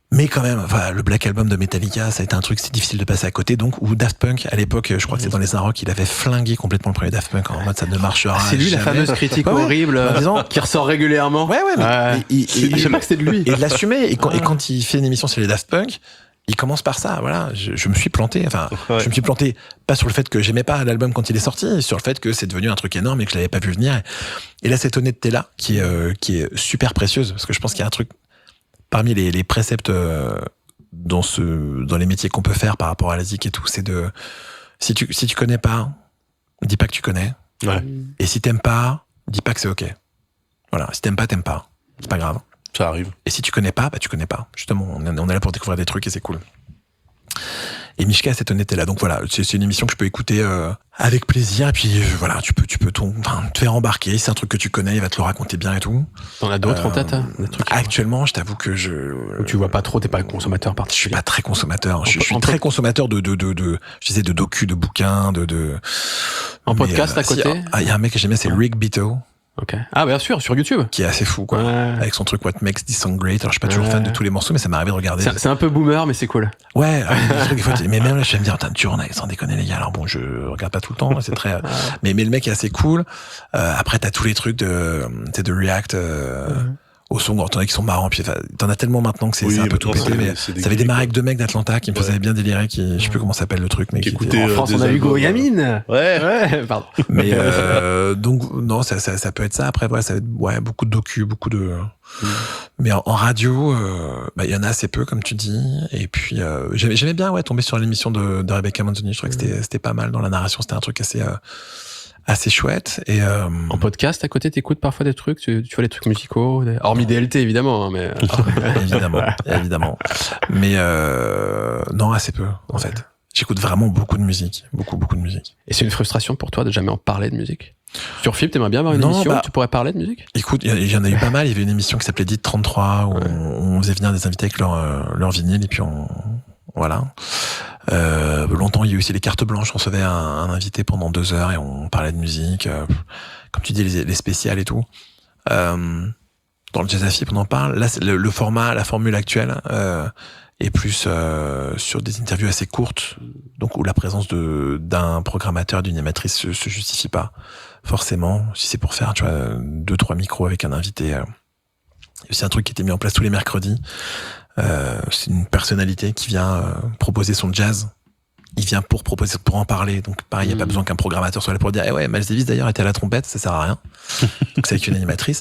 Speaker 3: Mais quand même, enfin, le Black Album de Metallica, ça a été un truc, c'est difficile de passer à côté. Donc, ou Daft Punk, à l'époque, je crois que c'est dans les Inrocks, il avait flingué complètement le premier Daft Punk en mode ça ne marchera
Speaker 1: C'est lui
Speaker 3: jamais.
Speaker 1: la fameuse critique
Speaker 3: Ouais, ouais.
Speaker 1: horrible
Speaker 3: En disant-
Speaker 1: qui ressort régulièrement.
Speaker 3: Ouais, ouais, mais
Speaker 1: Ouais.
Speaker 3: et- et-
Speaker 1: C'est-
Speaker 3: et-
Speaker 1: je sais pas que c'était de lui.
Speaker 3: Et de l'assumer. Et quand, et quand il fait une émission sur les Daft Punk, il commence par ça. Voilà, je, je me suis planté. Enfin,
Speaker 2: Ouais.
Speaker 3: je me suis planté pas sur le fait que j'aimais pas l'album quand il est sorti, sur le fait que c'est devenu un truc énorme et que je l'avais pas vu venir. Et là, cette honnêteté là, qui est euh, qui est super précieuse, parce que je pense qu'il y a un truc parmi les, les préceptes euh, dans ce dans les métiers qu'on peut faire par rapport à la zik et tout, c'est de si tu si tu connais pas, dis pas que tu connais.
Speaker 2: Ouais.
Speaker 3: Et si t'aimes pas, dis pas que c'est ok. Voilà, si t'aimes pas, t'aimes pas. C'est pas grave.
Speaker 2: Ça arrive.
Speaker 3: Et si tu connais pas, bah tu connais pas. Justement, on est, on est là pour découvrir des trucs et c'est cool. Et Mishka a cette honnêteté-là. Donc voilà, c'est, c'est une émission que je peux écouter euh, avec plaisir. Et puis euh, voilà, tu peux, tu peux ton, enfin, te faire embarquer. Si c'est un truc que tu connais, il va te le raconter bien et tout.
Speaker 1: T'en as d'autres en
Speaker 3: Euh,
Speaker 1: tête hein, des trucs
Speaker 3: Actuellement, je t'avoue que je.
Speaker 1: où tu vois pas trop, t'es pas consommateur
Speaker 3: Je suis
Speaker 1: particulier.
Speaker 3: pas très consommateur. Je, je suis
Speaker 1: en
Speaker 3: très
Speaker 1: pod-
Speaker 3: consommateur de, de, de, de, je disais de docu, de bouquins, de, de.
Speaker 1: En
Speaker 3: Mais,
Speaker 1: podcast à
Speaker 3: si,
Speaker 1: côté
Speaker 3: ah, il y a un mec que j'aimais, c'est Rick Beato,
Speaker 1: Ok. Ah bien sûr, sur YouTube.
Speaker 3: qui est assez fou, quoi.
Speaker 1: Ouais.
Speaker 3: Avec son truc What Makes This Song Great. Alors, je suis pas toujours
Speaker 1: Ouais.
Speaker 3: fan de tous les morceaux, mais ça m'est arrivé de regarder.
Speaker 1: C'est, c'est un peu boomer, mais c'est cool.
Speaker 3: Ouais, euh, des trucs, des fois, tu- mais même là, je vais me dire, putain, tu en as, sans déconner, les gars. Alors bon, je regarde pas tout le temps, c'est très, mais, mais le mec est assez cool. Euh, après, t'as tous les trucs de, tu sais, de React, euh,
Speaker 1: Mhm.
Speaker 3: au son, t'en as qui sont marrants, puis enfin, t'en as tellement maintenant que c'est,
Speaker 2: Oui,
Speaker 3: c'est un peu tout
Speaker 2: maintenant,
Speaker 3: pété,
Speaker 2: c'est-
Speaker 3: mais
Speaker 2: c'est des
Speaker 3: ça avait
Speaker 2: geeks,
Speaker 3: démarré avec deux mecs d'Atlanta qui me faisaient
Speaker 2: Ouais.
Speaker 3: bien délirer, qui, je sais plus comment s'appelle le truc, mais
Speaker 2: Qui
Speaker 3: qui
Speaker 2: écoutaient,
Speaker 3: était-
Speaker 1: En
Speaker 2: euh,
Speaker 1: France,
Speaker 2: des
Speaker 1: on a Hugo
Speaker 2: albums,
Speaker 1: Yamine.
Speaker 2: Ouais.
Speaker 1: Ouais, pardon.
Speaker 3: mais, euh, donc, non, ça, ça, ça peut être ça. Après, voilà, ça va être, ouais, beaucoup de docu, beaucoup de, mais en, en radio, euh, bah, il y en a assez peu, comme tu dis. Et puis, euh, j'aimais, j'aimais bien, ouais, tomber sur l'émission de, de Rebecca Manzoni. Je trouvais que c'était, c'était pas mal dans la narration. C'était un truc assez, euh, assez chouette. Et, euh,
Speaker 1: En podcast, à côté, t'écoutes parfois des trucs, tu, tu vois les trucs musicaux, des- hormis D L T évidemment, hein, mais
Speaker 3: évidemment, évidemment. Mais, euh, non, assez peu, en fait. J'écoute vraiment beaucoup de musique. Beaucoup, beaucoup de musique.
Speaker 1: et c'est une frustration pour toi de jamais en parler de musique. Sur F I P, t'aimerais bien avoir une
Speaker 3: Non,
Speaker 1: émission
Speaker 3: bah-
Speaker 1: où tu pourrais parler de musique.
Speaker 3: Écoute, il y, il y en a eu pas mal. Il y avait une émission qui s'appelait Dit trente-trois où
Speaker 1: Ouais.
Speaker 3: on, on faisait venir des invités avec leur, euh, leur vinyle et puis on, voilà. Euh, longtemps, il y a eu aussi les cartes blanches. On recevait un, un invité pendant deux heures et on parlait de musique. Euh, comme tu dis, les, les spéciales et tout. Euh, dans le Jazz à F I P, on en parle. Là, c'est le, le format, la formule actuelle euh, est plus euh, sur des interviews assez courtes, donc où la présence de d'un programmateur, d'une animatrice se, se justifie pas forcément. Si c'est pour faire, tu vois, deux trois micros avec un invité. Euh, c'est un truc qui était mis en place tous les mercredis. Euh, c'est une personnalité qui vient euh, proposer son jazz. Il vient pour proposer, pour en parler. Donc, pareil, il n'y a pas
Speaker 1: Mhm.
Speaker 3: besoin qu'un programmateur soit là pour dire, eh ouais, Miles Davis d'ailleurs était à la trompette, ça sert à rien. Donc, c'est avec une animatrice.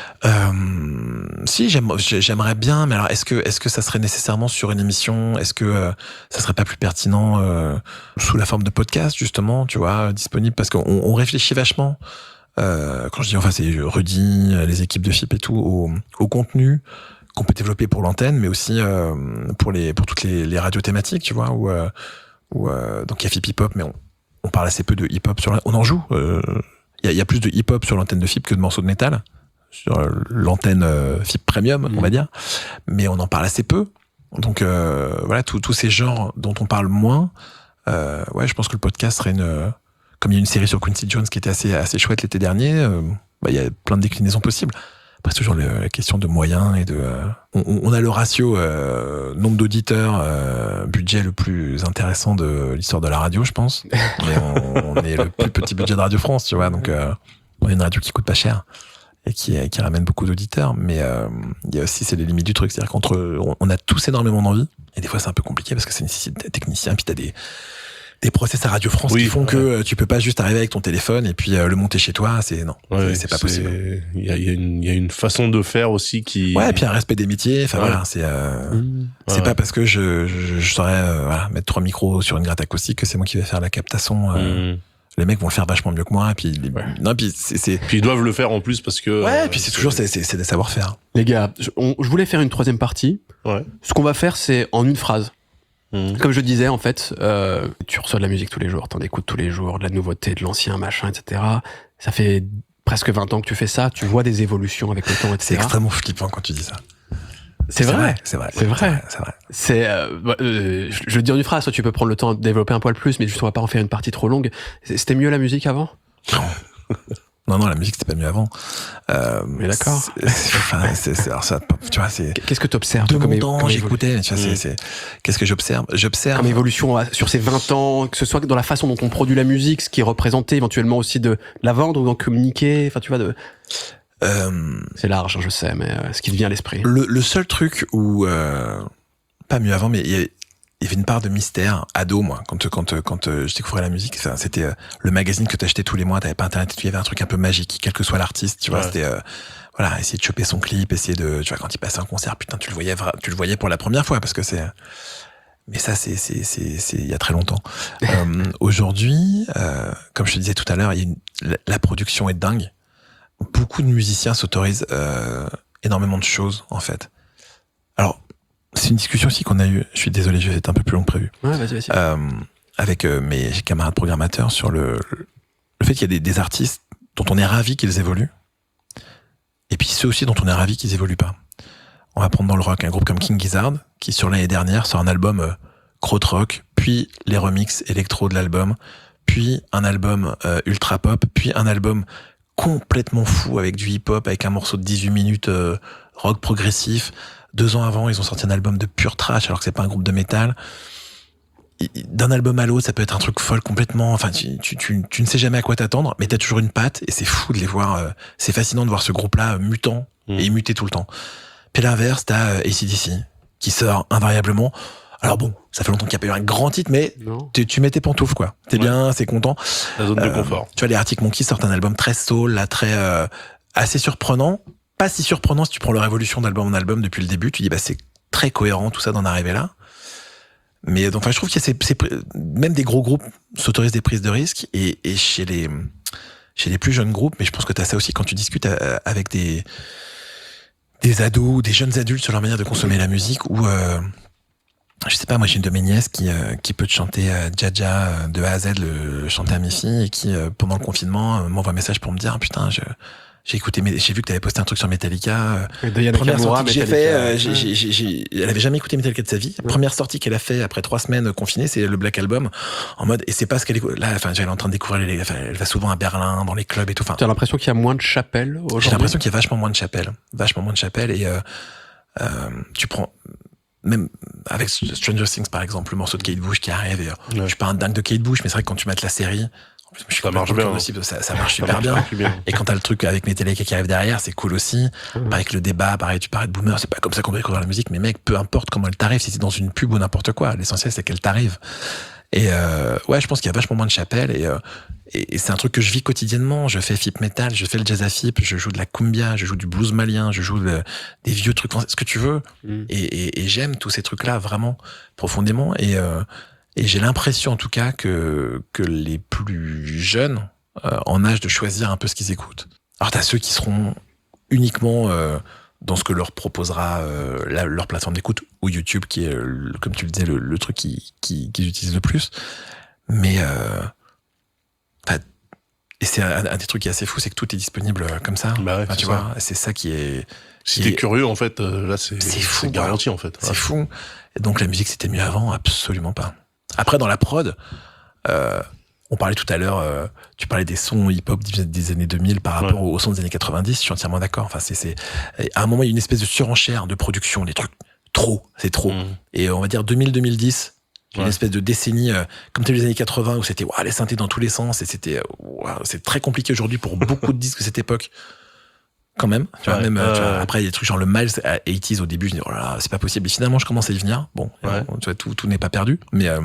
Speaker 3: Euh, si, j'aime, j'aimerais bien, mais alors, est-ce que, est-ce que ça serait nécessairement sur une émission? Est-ce que euh, ça serait pas plus pertinent euh, sous la forme de podcast, justement, tu vois, disponible? Parce qu'on on réfléchit vachement. Euh, quand je dis, enfin, c'est Rudy, les équipes de F I P et tout, au, au contenu qu'on peut développer pour l'antenne, mais aussi euh, pour les pour toutes les, les radios thématiques, tu vois, où, euh, où euh, donc il y a F I P hip-hop, mais on, on parle assez peu de hip-hop sur la, on en joue. Il euh, y, a, y a plus de hip-hop sur l'antenne de F I P que de morceaux de métal sur euh, l'antenne euh, F I P Premium,
Speaker 1: Mmh.
Speaker 3: on va dire, mais on en parle assez peu. Donc euh, voilà, tous tous ces genres dont on parle moins. Euh, ouais, je pense que le podcast serait une euh, comme il y a une série sur Quincy Jones qui était assez assez chouette l'été dernier. Euh, bah, il y a plein de déclinaisons possibles. Après, c'est toujours le, la question de moyens et de. Euh, on, on a le ratio euh, nombre d'auditeurs, euh, budget le plus intéressant de l'histoire de la radio, je pense. Mais on, on est le plus petit budget de Radio France, tu vois. Donc, euh, on est une radio qui coûte pas cher et qui, qui ramène beaucoup d'auditeurs. Mais euh, il y a aussi c'est les limites du truc, c'est-à-dire qu'entre on, on a tous énormément d'envie et des fois c'est un peu compliqué parce que ça nécessite des techniciens, puis t'as des des process à Radio France
Speaker 2: Oui,
Speaker 3: qui font
Speaker 2: ouais.
Speaker 3: que euh, tu peux pas juste arriver avec ton téléphone et puis euh, le monter chez toi, c'est non,
Speaker 2: Ouais,
Speaker 3: c'est, c'est pas possible.
Speaker 2: Il y a, il y, a une- il y a une façon de faire aussi qui.
Speaker 3: Ouais, et puis un respect des métiers. Enfin
Speaker 2: Ouais.
Speaker 3: voilà, c'est euh,
Speaker 1: Mmh.
Speaker 3: c'est
Speaker 2: Ouais,
Speaker 3: pas
Speaker 2: ouais.
Speaker 3: parce que je je, je saurais euh, voilà, mettre trois micros sur une gratte acoustique que c'est moi qui vais faire la captation. Euh,
Speaker 2: Mmh.
Speaker 3: Les mecs vont le faire vachement mieux que moi. Et puis les-
Speaker 1: Ouais.
Speaker 3: non, puis c'est, c'est
Speaker 2: Puis ils doivent le faire en plus parce que.
Speaker 3: ouais,
Speaker 2: euh,
Speaker 3: et puis c'est toujours c'est c'est, c'est des savoir-faire.
Speaker 1: Les gars, je, on- je voulais faire une troisième partie.
Speaker 2: Ouais.
Speaker 1: Ce qu'on va faire, c'est en une phrase.
Speaker 2: Mmh.
Speaker 1: Comme je disais, en fait, euh, tu reçois de la musique tous les jours, t'en écoutes tous les jours, de la nouveauté, de l'ancien, machin, et cetera. Ça fait presque vingt ans que tu fais ça, tu vois des évolutions avec le temps,
Speaker 3: C'est
Speaker 1: et cetera.
Speaker 3: extrêmement flippant quand tu dis ça.
Speaker 1: C'est vrai.
Speaker 3: C'est vrai.
Speaker 1: C'est vrai.
Speaker 3: C'est vrai.
Speaker 1: C'est, euh, bah, euh, je je veux dire une phrase, toi tu peux prendre le temps de développer un poil plus, mais juste on va pas en faire une partie trop longue. C'était mieux la musique avant?
Speaker 3: Non, non, la musique, c'était pas mieux avant. Euh,
Speaker 1: Mais d'accord.
Speaker 3: C'est, enfin, c'est, c'est, alors ça, tu vois, c'est.
Speaker 1: Qu'est-ce que tu observes
Speaker 3: De
Speaker 1: comme
Speaker 3: mon
Speaker 1: é-
Speaker 3: temps,
Speaker 1: comme
Speaker 3: j'écoutais. Tu vois,
Speaker 1: Mmh.
Speaker 3: c'est, c'est, qu'est-ce que j'observe? J'observe.
Speaker 1: Comme évolution à- sur ces vingt ans, que ce soit dans la façon dont on produit la musique, ce qui est représenté éventuellement aussi de la vendre ou d'en communiquer, enfin tu vois, de...
Speaker 3: Euh,
Speaker 1: c'est large, hein, je sais, mais euh, ce qui te vient à l'esprit.
Speaker 3: le, le seul truc où, euh, pas mieux avant, mais il y avait, il y avait une part de mystère, ado, moi, quand, quand, quand euh, je découvrais la musique. Enfin, c'était euh, le magazine que t'achetais tous les mois, t'avais pas internet, il y avait un truc un peu magique, quel que soit l'artiste, tu vois,
Speaker 2: Ouais.
Speaker 3: c'était, euh, voilà, essayer de choper son clip, essayer de, tu vois, quand il passait un concert, putain, tu le voyais, vra- tu le voyais pour la première fois, parce que c'est, mais ça, c'est, c'est, c'est, c'est, il y a très longtemps. euh, aujourd'hui, euh, comme je te disais tout à l'heure, il y a une, la, la production est dingue. Beaucoup de musiciens s'autorisent, euh, énormément de choses, en fait. Alors, c'est une discussion aussi qu'on a eue, je suis désolé, je vais être un peu plus long que prévu,
Speaker 1: Ouais, vas-y, vas-y.
Speaker 3: euh, avec euh, mes camarades programmateurs sur le, le fait qu'il y a des, des artistes dont on est ravi qu'ils évoluent, et puis ceux aussi dont on est ravi qu'ils évoluent pas. On va prendre dans le rock un groupe comme King Gizzard, qui sur l'année dernière sort un album euh, krautrock, puis les remixes électro de l'album, puis un album euh, ultra pop, puis un album complètement fou avec du hip-hop, avec un morceau de dix-huit minutes euh, rock progressif. Deux ans avant, ils ont sorti un album de pur trash, alors que c'est pas un groupe de métal. D'un album à l'autre, ça peut être un truc folle complètement. Enfin, tu, tu, tu, tu ne sais jamais à quoi t'attendre, mais t'as toujours une patte, et c'est fou de les voir. Euh, c'est fascinant de voir ce groupe-là euh, mutant
Speaker 2: Mmh.
Speaker 3: et muté tout le temps. Puis à l'inverse, t'as euh, A C D C, qui sort invariablement. Alors bon, ça fait longtemps qu'il n'y a pas eu un grand titre, mais
Speaker 1: Non.
Speaker 3: tu, tu mets tes pantoufles, quoi. T'es
Speaker 2: Ouais.
Speaker 3: bien, c'est content.
Speaker 2: La zone de
Speaker 3: Euh,
Speaker 2: confort.
Speaker 3: Tu vois, les Arctic Monkeys sortent un album très soul, là, très euh, assez surprenant. Pas si surprenant si tu prends leur évolution d'album en album depuis le début. Tu dis, bah c'est très cohérent tout ça d'en arriver là. Mais donc, enfin, je trouve qu'il y a ces, ces, même des gros groupes s'autorisent des prises de risques, et, et chez les chez les plus jeunes groupes, mais je pense que t'as ça aussi quand tu discutes euh, avec des des ados ou des jeunes adultes sur leur manière de consommer la musique, ou euh, je sais pas, moi j'ai une de mes nièces qui euh, qui peut te chanter euh, Jaja euh, de A à Z, le, le chanter à mes filles, et qui euh, pendant le confinement euh, m'envoie un message pour me dire ah, putain, je j'ai écouté, j'ai vu que t'avais posté un truc sur Metallica.
Speaker 1: Et Diana
Speaker 3: Première
Speaker 1: Nakamura,
Speaker 3: sortie que j'ai
Speaker 1: Metallica.
Speaker 3: fait, euh, j'ai, j'ai, j'ai, j'ai- elle avait jamais écouté Metallica de sa vie.
Speaker 1: Ouais.
Speaker 3: Première sortie qu'elle a fait après trois semaines confinée, c'est le Black Album, en mode, et c'est pas ce qu'elle écoute. Là, enfin, elle est en train de découvrir les, enfin, elle va souvent à Berlin, dans les clubs et tout. Enfin,
Speaker 1: T'as l'impression qu'il y a moins de chapelles aujourd'hui?
Speaker 3: j'ai l'impression qu'il y a vachement moins de chapelles, vachement moins de chapelles, et euh, euh, tu prends, même avec Stranger Things par exemple, le morceau de Kate Bush qui arrive, et euh,
Speaker 2: Ouais.
Speaker 3: je suis pas un dingue de Kate Bush, mais c'est vrai que quand tu mates la série, en plus, je suis
Speaker 2: Ça marche
Speaker 3: complètement
Speaker 2: bien,
Speaker 3: possible, ça, ça marche
Speaker 2: Ça
Speaker 3: super
Speaker 2: marche
Speaker 3: bien.
Speaker 2: archi bien.
Speaker 3: Et quand t'as le truc avec Metallica qui arrive derrière, c'est cool aussi.
Speaker 1: Mmh.
Speaker 3: Pareil que le débat, pareil, tu parlais de boomer, c'est pas comme ça qu'on doit découvrir la musique, mais mec, peu importe comment elle t'arrive, si c'est dans une pub ou n'importe quoi, l'essentiel c'est qu'elle t'arrive. Et euh, ouais, je pense qu'il y a vachement moins de chapelles, et, euh, et, et c'est un truc que je vis quotidiennement. Je fais Fip Metal, je fais le jazz à Fip, je joue de la cumbia, je joue du blues malien, je joue de- des vieux trucs français, ce que tu veux.
Speaker 1: Mmh.
Speaker 3: Et, et, et j'aime tous ces trucs-là vraiment profondément. Et, euh, et j'ai l'impression en tout cas que, que les plus jeunes, euh, en âge de choisir un peu ce qu'ils écoutent. Alors t'as ceux qui seront uniquement euh, dans ce que leur proposera euh, la- leur plateforme d'écoute, ou YouTube, qui est, euh, le- comme tu le disais, le, le truc qu'ils qui, qu'ils utilisent le plus. Mais euh, enfin, et c'est un, un des trucs qui est assez fou, c'est que tout est disponible euh, comme ça.
Speaker 2: Bah ouais,
Speaker 3: Enfin,
Speaker 2: c'est
Speaker 3: tu
Speaker 2: ça.
Speaker 3: vois, c'est ça qui est
Speaker 2: Si
Speaker 3: qui
Speaker 2: t'es
Speaker 3: est-
Speaker 2: curieux, en fait, euh, là, c'est,
Speaker 3: C'est fou,
Speaker 2: c'est garanti, en fait.
Speaker 3: c'est
Speaker 2: Ouais.
Speaker 3: fou. Et donc la musique c'était mieux avant? Absolument pas. Après dans la prod, euh, on parlait tout à l'heure, euh, tu parlais des sons hip-hop des, des années deux mille par rapport
Speaker 2: Ouais.
Speaker 3: aux sons des années quatre-vingt-dix, je suis entièrement d'accord. Enfin, c'est, c'est, à un moment il y a une espèce de surenchère de production, des trucs trop, c'est trop.
Speaker 2: Mmh.
Speaker 3: Et on va dire deux mille deux mille dix, une
Speaker 2: Ouais.
Speaker 3: espèce de décennie euh, comme t'as eu les années quatre-vingts où c'était ouah, les synthés dans tous les sens, et c'était euh, ouah, c'est très compliqué aujourd'hui pour beaucoup de disques de cette époque. Quand même, tu vois,
Speaker 2: Ouais,
Speaker 3: même euh, tu
Speaker 2: ouais,
Speaker 3: vois,
Speaker 2: ouais.
Speaker 3: après il y a des trucs genre le Miles à eighties au début, je dis oh là là, c'est pas possible, et finalement je commence à y venir. Bon,
Speaker 2: Ouais.
Speaker 3: tu vois, tout, tout n'est pas perdu, mais euh,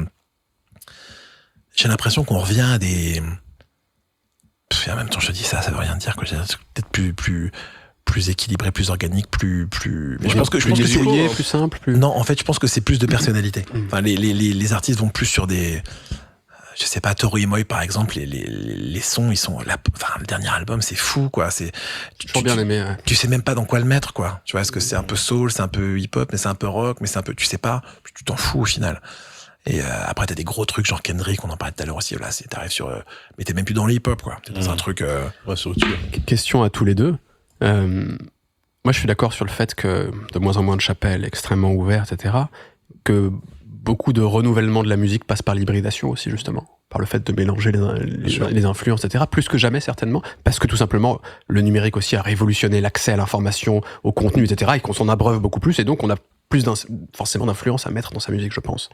Speaker 3: j'ai l'impression qu'on revient à des. Pff, et en même temps, je te dis ça, ça veut rien dire, que j'ai peut-être plus, plus, plus équilibré, plus organique, plus, plus. Mais je pense que je
Speaker 1: plus
Speaker 3: pense que c'est
Speaker 1: débrouillé, plus simple, plus.
Speaker 3: non, en fait, je pense que c'est plus de personnalité.
Speaker 1: Mhm.
Speaker 3: Enfin, les, les, les, les artistes vont plus sur des. Je sais pas, Toru Imoy par exemple, les, les, les sons, ils sont. La, enfin, le dernier album, c'est fou, quoi. C'est.
Speaker 1: J'ai toujours bien aimé. Ouais.
Speaker 3: Tu sais même pas dans quoi le mettre, quoi. Tu vois, est-ce que c'est un peu soul, c'est un peu hip-hop, mais c'est un peu rock, mais c'est un peu. Tu sais pas, tu t'en fous au final. Et euh, après, t'as des gros trucs genre Kendrick, on en parlait tout à l'heure aussi. Là, c'est t'arrives sur. Euh, mais t'es même plus dans le hip-hop, quoi. T'es dans
Speaker 2: Mhm.
Speaker 3: un truc. Euh,
Speaker 2: Ouais, c'est au-dessus.
Speaker 1: Question à tous les deux. Euh, moi, je suis d'accord sur le fait que de moins en moins de chapelles, extrêmement ouvertes, et cetera. Que beaucoup de renouvellement de la musique passe par l'hybridation aussi, justement. Par le fait de mélanger les, les, les influences, et cetera. Plus que jamais, certainement. Parce que tout simplement, le numérique aussi a révolutionné l'accès à l'information, au contenu, et cetera. Et qu'on s'en abreuve beaucoup plus. Et donc, on a plus forcément d'influence à mettre dans sa musique, je pense.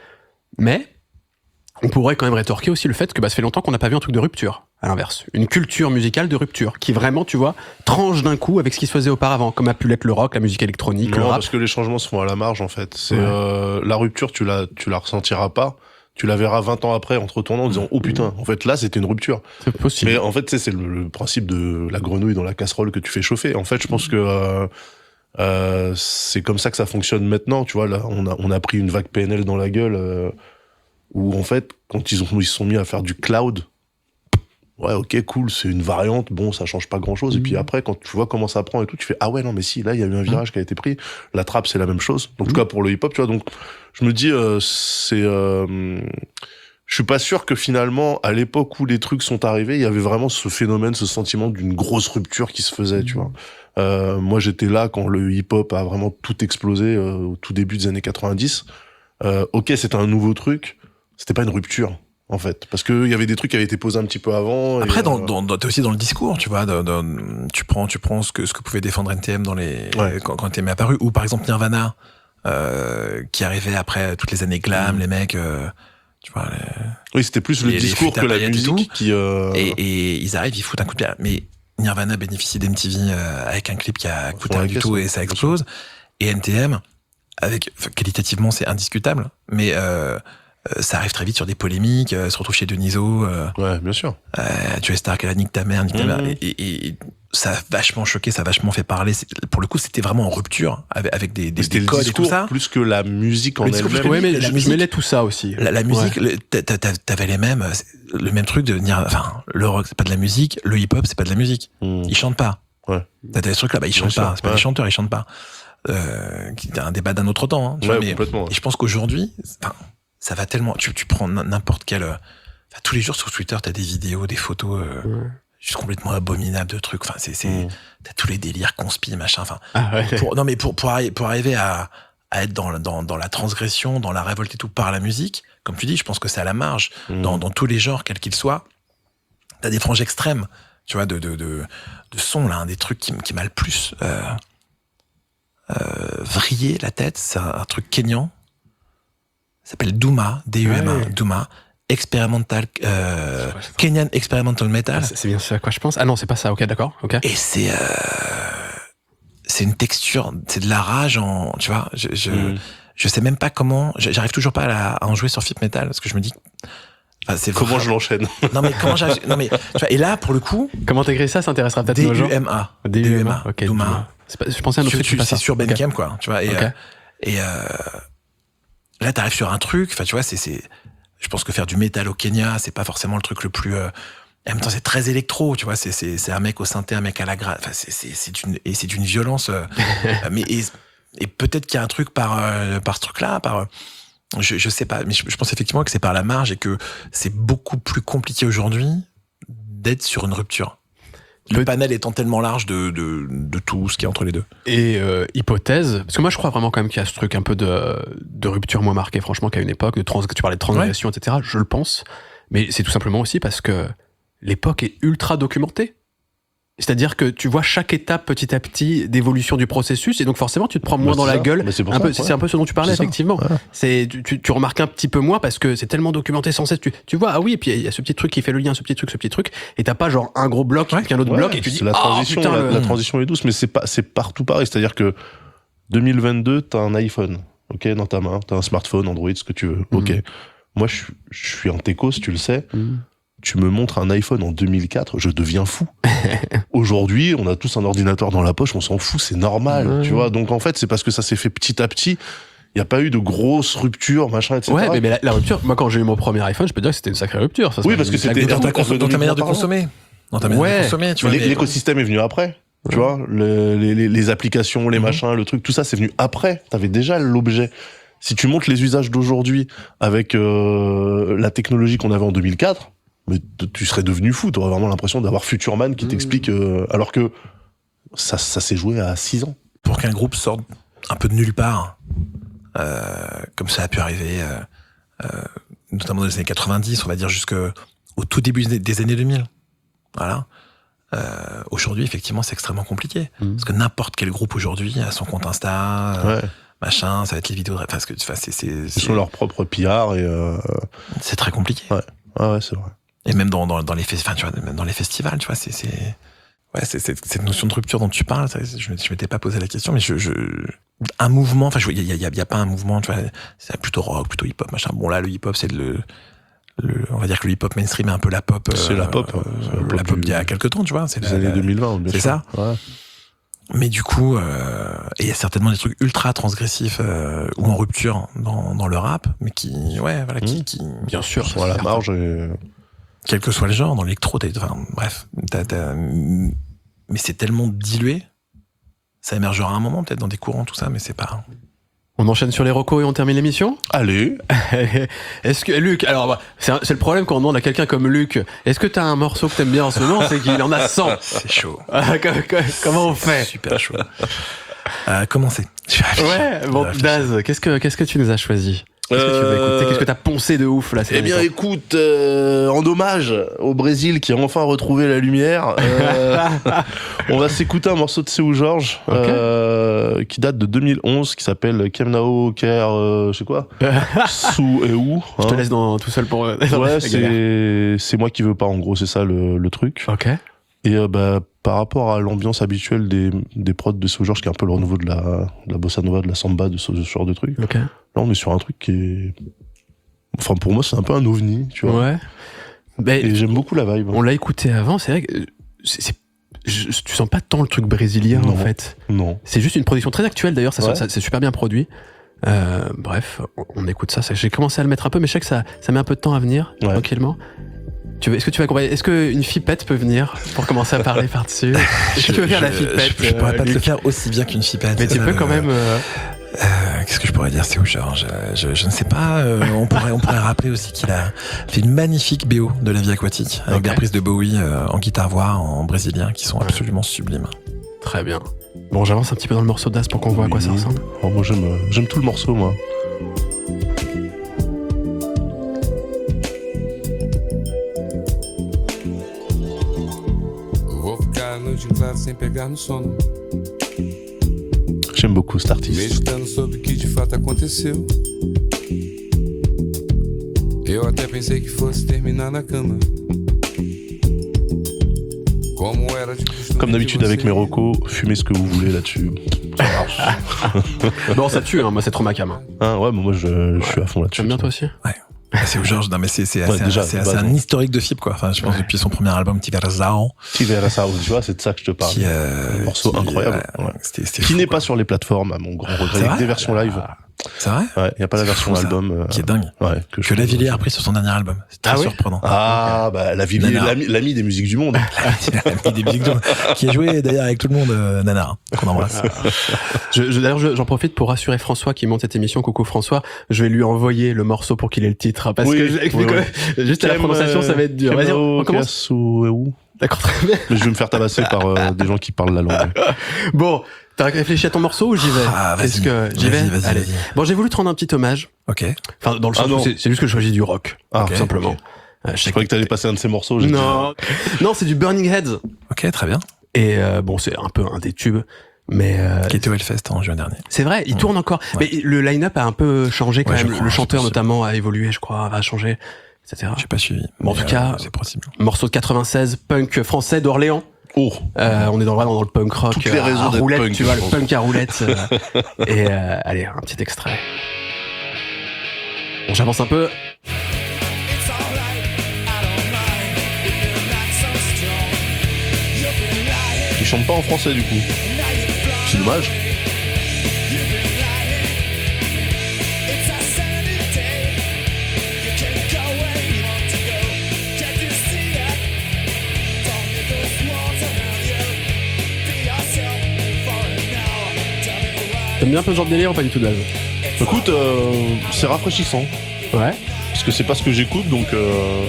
Speaker 1: Mais, on pourrait quand même rétorquer aussi le fait que bah, ça fait longtemps qu'on n'a pas vu un truc de rupture, à l'inverse. Une culture musicale de rupture, qui vraiment, tu vois, tranche d'un coup avec ce qui se faisait auparavant, comme a pu l'être le rock, la musique électronique,
Speaker 2: non,
Speaker 1: le rap.
Speaker 2: parce que les changements se font à la marge, en fait. C'est,
Speaker 1: ouais.
Speaker 2: euh, la rupture, tu la, tu la ressentiras pas. Tu la verras vingt ans après en te retournant en disant « Oh putain, en fait, là, c'était une rupture. »
Speaker 1: C'est possible.
Speaker 2: Mais en fait, tu sais, c'est le, le principe de la grenouille dans la casserole que tu fais chauffer. En fait, je pense que euh, euh, c'est comme ça que ça fonctionne maintenant. Tu vois, là, on a, on a pris une vague P N L dans la gueule euh, où, en fait, quand ils, ont, ils se sont mis à faire du cloud, ouais, ok, cool, c'est une variante, bon, ça change pas grand-chose. Mmh. Et puis après, quand tu vois comment ça prend et tout, tu fais « Ah ouais, non, mais si, là, il y a eu un virage mmh. qui a été pris. La trappe, c'est la même chose. » En tout mmh. cas, pour le hip-hop, tu vois, donc je me dis, euh, c'est... Euh, je suis pas sûr que finalement, à l'époque où les trucs sont arrivés, il y avait vraiment ce phénomène, ce sentiment d'une grosse rupture qui se faisait, tu vois. Euh, moi, j'étais là quand le hip-hop a vraiment tout explosé euh, au tout début des années quatre-vingt-dix. Euh, ok, c'était un nouveau truc, c'était pas une rupture, en fait, parce que il y avait des trucs qui avaient été posés un petit peu avant.
Speaker 3: Après,
Speaker 2: et,
Speaker 3: dans,
Speaker 2: euh...
Speaker 3: dans, dans, t'es aussi dans le discours, tu vois. Dans, dans, tu prends, tu prends ce que ce que pouvait défendre N T M dans les
Speaker 2: ouais.
Speaker 3: quand, quand N T M est apparu, ou par exemple Nirvana, euh, qui arrivait après toutes les années glam, mmh. les mecs. Euh, Tu vois, les,
Speaker 2: oui, c'était plus le
Speaker 3: les,
Speaker 2: discours
Speaker 3: les
Speaker 2: que la musique qui. Euh...
Speaker 3: Et, et ils arrivent, ils foutent un coup de pied. Mais Nirvana bénéficie d'M T V euh, avec un clip qui a coûté rien du tout et ça explose. Et N T M, avec enfin, qualitativement, c'est indiscutable, mais euh, ça arrive très vite sur des polémiques. Euh, se retrouve chez Deniso. Euh,
Speaker 2: ouais, bien sûr.
Speaker 3: Euh, tu es Stark, elle a nique ta mère, nique ta mère.
Speaker 2: Mmh.
Speaker 3: Et, et, et ça a vachement choqué, ça a vachement fait parler. Pour le coup, c'était vraiment en rupture avec, avec des, des, des codes et tout ça.
Speaker 2: Plus que la musique en
Speaker 3: le
Speaker 2: elle-même.
Speaker 1: Oui, mais
Speaker 2: la
Speaker 1: je,
Speaker 2: musique,
Speaker 1: je mêlais tout ça aussi.
Speaker 3: La, la musique,
Speaker 1: ouais.
Speaker 3: le, t'avais les mêmes, le même truc de venir. Enfin, le rock, c'est pas de la musique. Le hip-hop, c'est pas de la musique.
Speaker 2: Mmh.
Speaker 3: Ils chantent pas.
Speaker 2: Ouais.
Speaker 3: T'as des trucs là, bah ils chantent
Speaker 2: bien
Speaker 3: pas.
Speaker 2: sûr,
Speaker 3: C'est pas
Speaker 2: ouais.
Speaker 3: des chanteurs, ils chantent pas. Euh, c'est un débat d'un autre temps. Hein, tu
Speaker 2: ouais,
Speaker 3: vois, mais,
Speaker 2: complètement.
Speaker 3: et je pense qu'aujourd'hui, enfin, ça va tellement. Tu, tu prends n'importe quel. Enfin, tous les jours sur Twitter, t'as des vidéos, des photos. Euh, ouais. Juste complètement abominable de trucs. Enfin, c'est, c'est, mmh. t'as tous les délires conspi, machin. Enfin,
Speaker 1: ah ouais.
Speaker 3: pour, non, mais pour, pour, arri- pour arriver à, à être dans, dans, dans la transgression, dans la révolte et tout par la musique, comme tu dis, je pense que c'est à la marge. Mmh. Dans, dans tous les genres, quels qu'ils soient, t'as des franges extrêmes, tu vois, de, de, de, de sons, là, hein, des trucs qui, qui m'a le plus, euh, euh, vrillé la tête. C'est un, un truc kényan. Ça s'appelle Douma, D U M A, ouais. Douma. Experimental, euh, Kenyan Experimental Metal.
Speaker 1: C'est, c'est bien ce à quoi je pense. Ah non, c'est pas ça. Ok, d'accord. Ok.
Speaker 3: Et c'est, euh, c'est une texture, c'est de la rage en, tu vois. Je, je, mmh. je sais même pas comment. J'arrive toujours pas à, la, à en jouer sur Fip Metal parce que je me dis.
Speaker 2: Enfin, c'est comment vraiment... je l'enchaîne.
Speaker 3: Non mais comment j'arrive. Non mais tu vois. Et là, pour le coup.
Speaker 1: Comment t'écris ça, ça intéressera peut-être nos gens.
Speaker 3: D U M A.
Speaker 1: D U M A. Ok. Douma. C'est pas, je pensais à un autre truc.
Speaker 3: C'est sur Bandcamp, quoi. Tu vois. Et, okay. euh, et euh, là, t'arrives sur un truc. Enfin, tu vois, c'est, c'est. Je pense que faire du métal au Kenya, c'est pas forcément le truc le plus. Euh... En même temps, c'est très électro, tu vois. C'est c'est c'est un mec au synthé, un mec à la gratte. Enfin, c'est c'est c'est d'une et c'est d'une violence. Euh... mais et, et peut-être qu'il y a un truc par euh, par ce truc-là, par. Euh... Je je sais pas, mais je, je pense effectivement que c'est par la marge et que c'est beaucoup plus compliqué aujourd'hui d'être sur une rupture. Le panel étant tellement large de, de, de tout ce qui est entre les deux.
Speaker 1: Et euh, hypothèse, parce que moi je crois vraiment quand même qu'il y a ce truc un peu de, de rupture moins marquée, franchement, qu'à une époque, de trans, tu parlais de transgression, ouais. et cetera. Je le pense, mais c'est tout simplement aussi parce que l'époque est ultra documentée. C'est-à-dire que tu vois chaque étape petit à petit d'évolution du processus et donc forcément tu te prends moins bah, dans la ça. gueule. C'est, un ça, peu, ouais. c'est un peu ce dont tu parlais c'est effectivement. Ouais. C'est tu, tu remarques un petit peu moins parce que c'est tellement documenté sans cesse. Tu, tu vois ah oui et puis il y a ce petit truc qui fait le lien, ce petit truc, ce petit truc et t'as pas genre un gros bloc ouais. puis un autre ouais, bloc et tu dis
Speaker 2: la transition,
Speaker 1: oh, putain,
Speaker 2: la,
Speaker 1: le...
Speaker 2: la transition est douce mais c'est pas c'est partout pareil. C'est-à-dire que deux mille vingt-deux t'as un iPhone, ok dans ta main, t'as un smartphone, Android, ce que tu veux, ok. Mm. Moi je je suis un techos, tu le sais. Mm. Tu me montres un iPhone en deux mille quatre, je deviens fou. Aujourd'hui, on a tous un ordinateur dans la poche, on s'en fout, c'est normal, mmh. tu vois. Donc en fait, c'est parce que ça s'est fait petit à petit. Il n'y a pas eu de grosses ruptures, machin, et cetera.
Speaker 1: Ouais, mais, mais la, la rupture, moi quand j'ai eu mon premier iPhone, je peux dire que c'était une sacrée rupture. Ça,
Speaker 2: oui, parce que c'était
Speaker 3: dans ta, dans ta manière de consommer. Dans ta manière ouais. de consommer, tu vois.
Speaker 2: L'écosystème est venu après. Ouais. Tu vois, le, les, les, les applications, les mmh. machins, le truc, tout ça, c'est venu après. T'avais déjà l'objet. Si tu montres les usages d'aujourd'hui avec euh, la technologie qu'on avait en deux mille quatre, mais tu serais devenu fou, t'aurais vraiment l'impression d'avoir Futureman qui mmh. t'explique, euh, alors que ça, ça s'est joué à six ans.
Speaker 3: Pour qu'un groupe sorte un peu de nulle part, euh, comme ça a pu arriver, euh, euh, notamment dans les années quatre-vingt-dix, on va dire jusqu'au tout début des années deux mille. Voilà. Euh, aujourd'hui, effectivement, c'est extrêmement compliqué. Mmh. Parce que n'importe quel groupe aujourd'hui a son compte Insta, ouais. euh, machin, ça va être les vidéos. Enfin, que, enfin, c'est, c'est,
Speaker 2: Ils sont leur propre P R et. Euh...
Speaker 3: C'est très compliqué.
Speaker 2: Ouais, ah ouais, c'est vrai.
Speaker 3: Et même dans, dans, dans, les, enfin, tu vois, même dans les festivals, tu vois, c'est. c'est... Ouais, c'est, c'est, cette notion de rupture dont tu parles, ça, je, je m'étais pas posé la question, mais je, je un mouvement, enfin, il y a, y, a, y a pas un mouvement, tu vois, c'est plutôt rock, plutôt hip-hop, machin. Bon là, le hip-hop, c'est le, le, on va dire que le hip-hop mainstream est un peu la pop.
Speaker 2: C'est euh, la pop,
Speaker 3: euh,
Speaker 2: c'est
Speaker 3: la, la pop d'il y a quelques temps, tu vois. C'est
Speaker 2: les années deux mille vingt, bien
Speaker 3: c'est
Speaker 2: sûr.
Speaker 3: ça.
Speaker 2: Ouais.
Speaker 3: Mais du coup, euh, et il y a certainement des trucs ultra transgressifs euh, ou en rupture dans, dans le rap, mais qui, ouais, voilà, qui, mmh. qui
Speaker 1: bien sûr,
Speaker 2: sont à la marge. Et...
Speaker 3: Quel que soit le genre, dans l'électro, t'as, enfin, bref, t'as, t'as, mais c'est tellement dilué, ça émergera à un moment, peut-être dans des courants, tout ça, mais c'est pas.
Speaker 1: On enchaîne sur les recos et on termine l'émission ?
Speaker 2: Allez.
Speaker 1: Est-ce que, Luc, alors, bah, c'est, un, c'est le problème quand on demande à quelqu'un comme Luc, est-ce que t'as un morceau que t'aimes bien en ce moment ? C'est qu'il en a cent.
Speaker 3: C'est chaud.
Speaker 1: Comment on fait ?
Speaker 3: Super chaud. Euh, commencez.
Speaker 1: Ouais, bon, Daz, qu'est-ce que, qu'est-ce que tu nous as choisi ? Qu'est-ce que tu vas écouter ? Qu'est-ce que t'as poncé de ouf là ?
Speaker 2: Eh bien, écoute, euh, en hommage au Brésil qui a enfin retrouvé la lumière, euh, on va s'écouter un morceau de Seu Jorge okay. euh, qui date de deux mille onze, qui s'appelle Kemnao Ker, euh, je sais quoi, Sou et où.
Speaker 1: Hein. Je te laisse dans, tout seul pour.
Speaker 2: Ouais, c'est c'est moi qui veux pas. En gros, c'est ça le, le truc.
Speaker 1: Ok.
Speaker 2: Et euh, bah, par rapport à l'ambiance habituelle des, des prods de Seu Jorge, qui est un peu le renouveau de la, de la bossa nova, de la samba, de ce, ce genre de truc.
Speaker 1: Okay.
Speaker 2: Là, on est sur un truc qui est... Enfin, pour moi, c'est un peu un ovni, tu vois.
Speaker 1: Ouais. Ben,
Speaker 2: et j'aime beaucoup la vibe.
Speaker 1: On l'a écouté avant, c'est vrai que... C'est, c'est, je, tu sens pas tant le truc brésilien,
Speaker 2: non,
Speaker 1: en fait.
Speaker 2: Non.
Speaker 1: C'est juste une production très actuelle, d'ailleurs, ça,
Speaker 2: ouais.
Speaker 1: ça, c'est super bien produit. Euh, bref, on, on écoute ça, ça. J'ai commencé à le mettre un peu, mais je sais que ça, ça met un peu de temps à venir, ouais. tranquillement. Tu veux, est-ce que tu vas accompagner, est-ce qu'une fipette peut venir pour commencer à parler par-dessus ? Est-ce que tu veux faire la fipette ?
Speaker 3: Je, je, je pourrais euh, pas te le faire aussi bien qu'une fipette.
Speaker 1: Mais tu peux quand même... Euh...
Speaker 3: Euh, qu'est-ce que je pourrais dire, c'est où Georges je, je, je ne sais pas. Euh, on pourrait, on pourrait rappeler aussi qu'il a fait une magnifique B O de La Vie Aquatique avec okay. des reprises de Bowie euh, en guitare-voix, en brésilien, qui sont absolument sublimes.
Speaker 1: Très bien. Bon, j'avance un petit peu dans le morceau d'As pour qu'on oui. voit à quoi ça ressemble.
Speaker 2: Oh, moi, j'aime, j'aime tout le morceau, moi. J'aime beaucoup cet artiste.
Speaker 4: Meditando sobre o que de fato aconteceu. Eu até pensei que fosse terminar na cama. Como era de costume.
Speaker 2: Comme d'habitude avec mes recos, fumez ce que vous voulez là-dessus. Ça marche.
Speaker 1: Bon, ça tue, hein. Moi c'est trop ma cam. Hein.
Speaker 2: Ah ouais, mais moi je, je
Speaker 1: ouais.
Speaker 2: suis à fond là-dessus.
Speaker 1: T'aimes bien toi aussi ?
Speaker 3: Ouais. C'est où Georges, non mais c'est c'est,
Speaker 2: ouais,
Speaker 3: c'est,
Speaker 2: déjà,
Speaker 3: c'est, c'est un historique de Fip quoi. Enfin, je pense
Speaker 1: ouais.
Speaker 3: depuis son premier album Tiverazao.
Speaker 2: Tiverazao, tu vois, c'est de ça que je te parle.
Speaker 3: Qui, euh,
Speaker 2: un morceau
Speaker 3: qui,
Speaker 2: incroyable.
Speaker 3: Ouais,
Speaker 2: ouais.
Speaker 3: C'était, c'était
Speaker 2: qui
Speaker 3: fou,
Speaker 2: n'est
Speaker 3: quoi.
Speaker 2: pas sur les plateformes, à mon grand regret. Avec des versions live.
Speaker 3: C'est vrai ?
Speaker 2: Ouais, il y a pas la version
Speaker 3: fou,
Speaker 2: album. Euh,
Speaker 3: qui est dingue.
Speaker 2: Ouais,
Speaker 3: que que Lavilliers a repris sur son dernier album. C'est très
Speaker 1: ah
Speaker 3: surprenant.
Speaker 1: Oui
Speaker 2: ah, bah, Lavilliers, l'ami, l'ami des musiques du monde.
Speaker 3: L'ami des musiques du monde. Qui a joué d'ailleurs avec tout le monde, euh, Nana, qu'on embrasse.
Speaker 1: je, je, d'ailleurs, je, j'en profite pour rassurer François qui monte cette émission. Coucou François. Je vais lui envoyer le morceau pour qu'il ait le titre. Parce oui, que je, oui, oui. juste à la prononciation, ça va être dur. Vas-y, on commence.
Speaker 2: D'accord, très bien. Mais je vais me faire tabasser par euh, des gens qui parlent la langue.
Speaker 1: Bon. T'as réfléchi à ton morceau ou j'y vais ?
Speaker 3: Ah, vas-y.
Speaker 1: Est-ce que j'y
Speaker 3: vas-y,
Speaker 1: vais ?
Speaker 3: vas-y,
Speaker 1: Allez.
Speaker 3: vas-y.
Speaker 1: Bon, j'ai voulu te rendre un petit hommage.
Speaker 3: Ok.
Speaker 1: Enfin, dans le sens ah, où c'est, c'est juste que je choisis du rock. Ah, okay, tout simplement. Okay.
Speaker 2: Euh, je, je croyais que t'allais passer un de ces morceaux. J'ai
Speaker 1: non. Dit... non, c'est du Burning Heads.
Speaker 3: Ok, très bien.
Speaker 1: Et euh, bon, c'est un peu un des tubes. Mais euh,
Speaker 3: qui était au Hellfest en juin dernier.
Speaker 1: C'est vrai, il ouais. tourne encore. Ouais. Mais le line-up a un peu changé quand ouais, même. Crois, le chanteur notamment a évolué, je crois, a changé, et cetera.
Speaker 3: J'ai pas suivi.
Speaker 1: Bon, en tout cas,
Speaker 3: euh, c'est possible.
Speaker 1: Morceau de quatre-vingt-seize, punk français d'Orléans.
Speaker 2: Oh.
Speaker 1: Euh, on est dans, vraiment dans le punk rock.
Speaker 2: Toutes les raisons
Speaker 1: à
Speaker 2: d'être
Speaker 1: roulette,
Speaker 2: punk,
Speaker 1: tu vois, le punk à roulette. euh, et euh, allez, un petit extrait. Bon, j'avance un peu.
Speaker 2: Ils chantent pas en français du coup. C'est dommage.
Speaker 1: T'aimes bien un peu ce genre de délire ou pas du tout de base ?
Speaker 2: Écoute, euh, c'est rafraîchissant.
Speaker 1: Ouais.
Speaker 2: Parce que c'est pas ce que j'écoute, donc... Euh...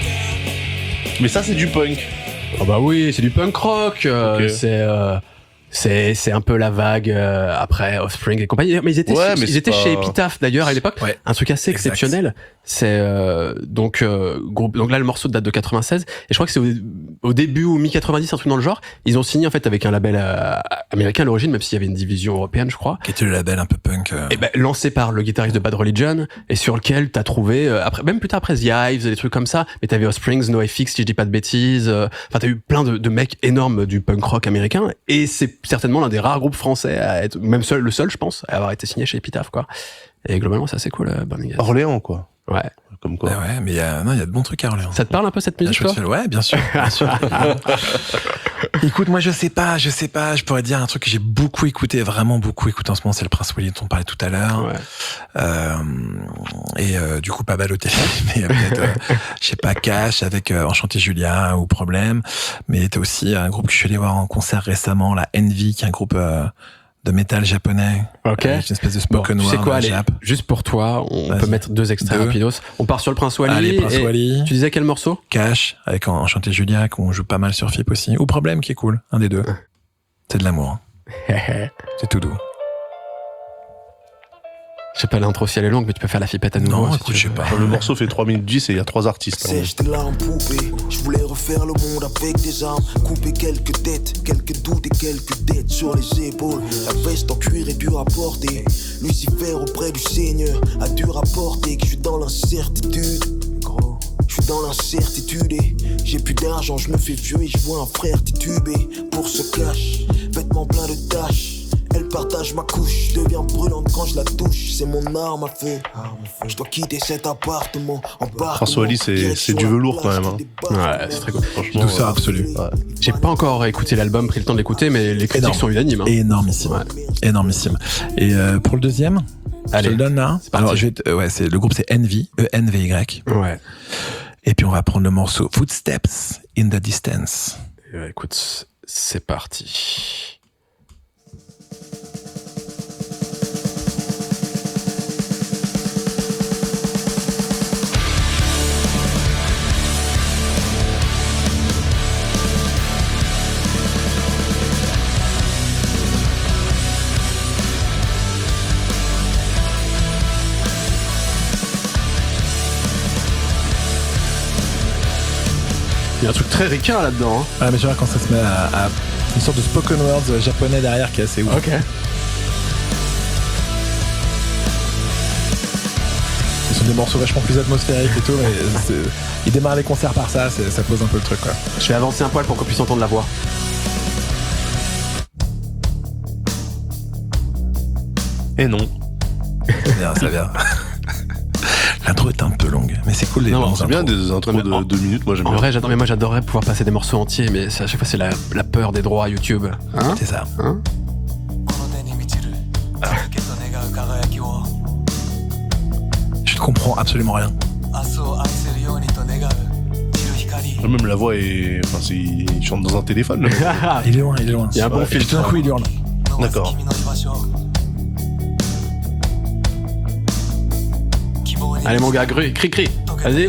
Speaker 2: Mais ça, c'est du punk.
Speaker 1: Ah bah oui, c'est du punk rock. Euh, okay. C'est... Euh... C'est, c'est un peu la vague euh, après Offspring et compagnie. Mais ils étaient,
Speaker 2: Ouais, mais
Speaker 1: ils
Speaker 2: c'est
Speaker 1: étaient
Speaker 2: pas-
Speaker 1: chez Epitaph d'ailleurs à l'époque.
Speaker 3: Ouais.
Speaker 1: Un truc assez
Speaker 3: Exact.
Speaker 1: exceptionnel. C'est euh, donc euh, groupe. Donc là, le morceau date de quatre-vingt-seize et je crois que c'est au, au début ou mi quatre-vingt-dix, un truc dans le genre. Ils ont signé en fait avec un label euh, américain à l'origine, même s'il y avait une division européenne, je crois.
Speaker 3: Qui était le label un peu punk. Euh...
Speaker 1: Et ben lancé par le guitariste de Bad Religion et sur lequel t'as trouvé euh, après, même plus tard après The Hives, des trucs comme ça. Mais t'avais Offspring, NoFX, si je dis pas de bêtises. Enfin, euh, t'as eu plein de, de mecs énormes du punk rock américain et c'est certainement l'un des rares groupes français à être, même seul, le seul, je pense, à avoir été signé chez Epitaph, quoi. Et globalement, c'est assez cool, euh, Burning Gas.
Speaker 2: Orléans, quoi.
Speaker 1: Ouais.
Speaker 2: Comme quoi.
Speaker 3: Ouais, ouais, mais il y a, non, il y a de bons trucs à Orléans.
Speaker 1: Ça te parle un peu cette musique,
Speaker 3: Ah,
Speaker 1: toi?
Speaker 3: Ouais, bien sûr, bien sûr. Écoute, moi, je sais pas, je sais pas. Je pourrais dire un truc que j'ai beaucoup écouté, vraiment beaucoup écouté en ce moment, c'est le Prince Wally dont on parlait tout à l'heure.
Speaker 1: Ouais.
Speaker 3: Euh, et euh, du coup, pas Balotelli, mais euh, peut-être, euh, je sais pas, Cash avec euh, Enchanté Julia ou Problème. Mais t'as aussi un groupe que je suis allé voir en concert récemment, la Envy, qui est un groupe euh, de métal japonais.
Speaker 1: Ok.
Speaker 3: Avec une espèce de spoken
Speaker 1: Bon, tu sais
Speaker 3: word
Speaker 1: quoi, allez,
Speaker 3: jap.
Speaker 1: juste pour toi, on
Speaker 3: Vas-y.
Speaker 1: peut mettre deux extraits
Speaker 3: Deux.
Speaker 1: rapidos. On part sur le Prince Wally.
Speaker 3: Allez, Prince
Speaker 1: et
Speaker 3: Wally.
Speaker 1: Tu disais quel morceau?
Speaker 3: Cash avec Enchanté Julia qu'on joue pas mal sur F I P aussi, ou Problème qui est cool, un des deux. C'est de l'amour, c'est tout doux.
Speaker 1: Je sais pas, l'intro si elle est longue, mais tu peux faire la fipette à nouveau.
Speaker 3: Non,
Speaker 1: si
Speaker 3: écoute,
Speaker 1: tu
Speaker 3: je
Speaker 1: veux.
Speaker 3: sais pas.
Speaker 2: Le morceau fait trois minutes dix et il y a trois artistes.
Speaker 5: C'est,
Speaker 2: hein.
Speaker 5: j'étais là en poupée, je voulais refaire le monde avec des armes, couper quelques têtes, quelques doutes et quelques dettes sur les épaules. La veste en cuir est dure à porter, Lucifer auprès du Seigneur a dû rapporter que je suis dans l'incertitude. Gros, je suis dans l'incertitude et j'ai plus d'argent, je me fais vieux et je vois un frère titubé pour ce cash, vêtements pleins de taches. Elle partage ma couche, je deviens brûlante quand je la touche. C'est mon arme à feu. Je dois quitter cet appartement.
Speaker 2: Prince Wally, c'est- c'est du velours quand même, hein.
Speaker 1: Ouais, c'est très cool.
Speaker 2: Franchement,
Speaker 3: Douceur
Speaker 2: euh,
Speaker 3: absolue.
Speaker 2: ouais.
Speaker 1: J'ai pas encore écouté l'album, pris le temps de l'écouter, mais les critiques
Speaker 3: Énorme.
Speaker 1: sont unanimes. Hein.
Speaker 3: Énormissime.
Speaker 1: Ouais.
Speaker 3: Énormissime. Et euh, pour le deuxième,
Speaker 1: Allez,
Speaker 3: je te le donne là.
Speaker 1: c'est parti.
Speaker 3: Alors, je vais te- euh, ouais, c'est, le groupe c'est Envy, E N V Y.
Speaker 1: Ouais.
Speaker 3: Et puis on va prendre le morceau Footsteps in the Distance.
Speaker 1: Euh, écoute, c'est parti. Il y a un truc très ricain là-dedans. Hein.
Speaker 3: Ah, mais tu vois, quand ça se met à, à une sorte de spoken words japonais derrière qui est assez ouf.
Speaker 1: Ok.
Speaker 3: Ce sont des morceaux vachement plus atmosphériques et tout, mais c'est, ils démarrent les concerts par ça, c'est, ça pose un peu le truc, quoi.
Speaker 1: Je vais avancer un poil pour qu'on puisse entendre la voix.
Speaker 2: Et non.
Speaker 3: Bien, ça vient. L'intro est un peu longue, mais c'est cool les
Speaker 1: Non,
Speaker 3: longues
Speaker 2: C'est bien
Speaker 3: intros.
Speaker 2: des intros
Speaker 1: Ouais, mais en-
Speaker 2: de deux minutes, moi j'aime
Speaker 1: En
Speaker 2: bien.
Speaker 1: vrai, j'adore, mais moi j'adorerais pouvoir passer des morceaux entiers, mais ça, à chaque fois c'est la, la peur des droits YouTube. Hein?
Speaker 3: C'est ça.
Speaker 1: Hein?
Speaker 3: Je ne comprends absolument rien.
Speaker 2: Même la voix est. Enfin, c'est... il chante dans un téléphone, le mec.
Speaker 3: Il est loin, il est loin.
Speaker 1: Il y a un bon
Speaker 3: Ouais,
Speaker 1: film.
Speaker 3: et tout d'un coup, il hurle.
Speaker 2: D'accord.
Speaker 1: Allez mon gars, cri, cri, cri. Vas-y.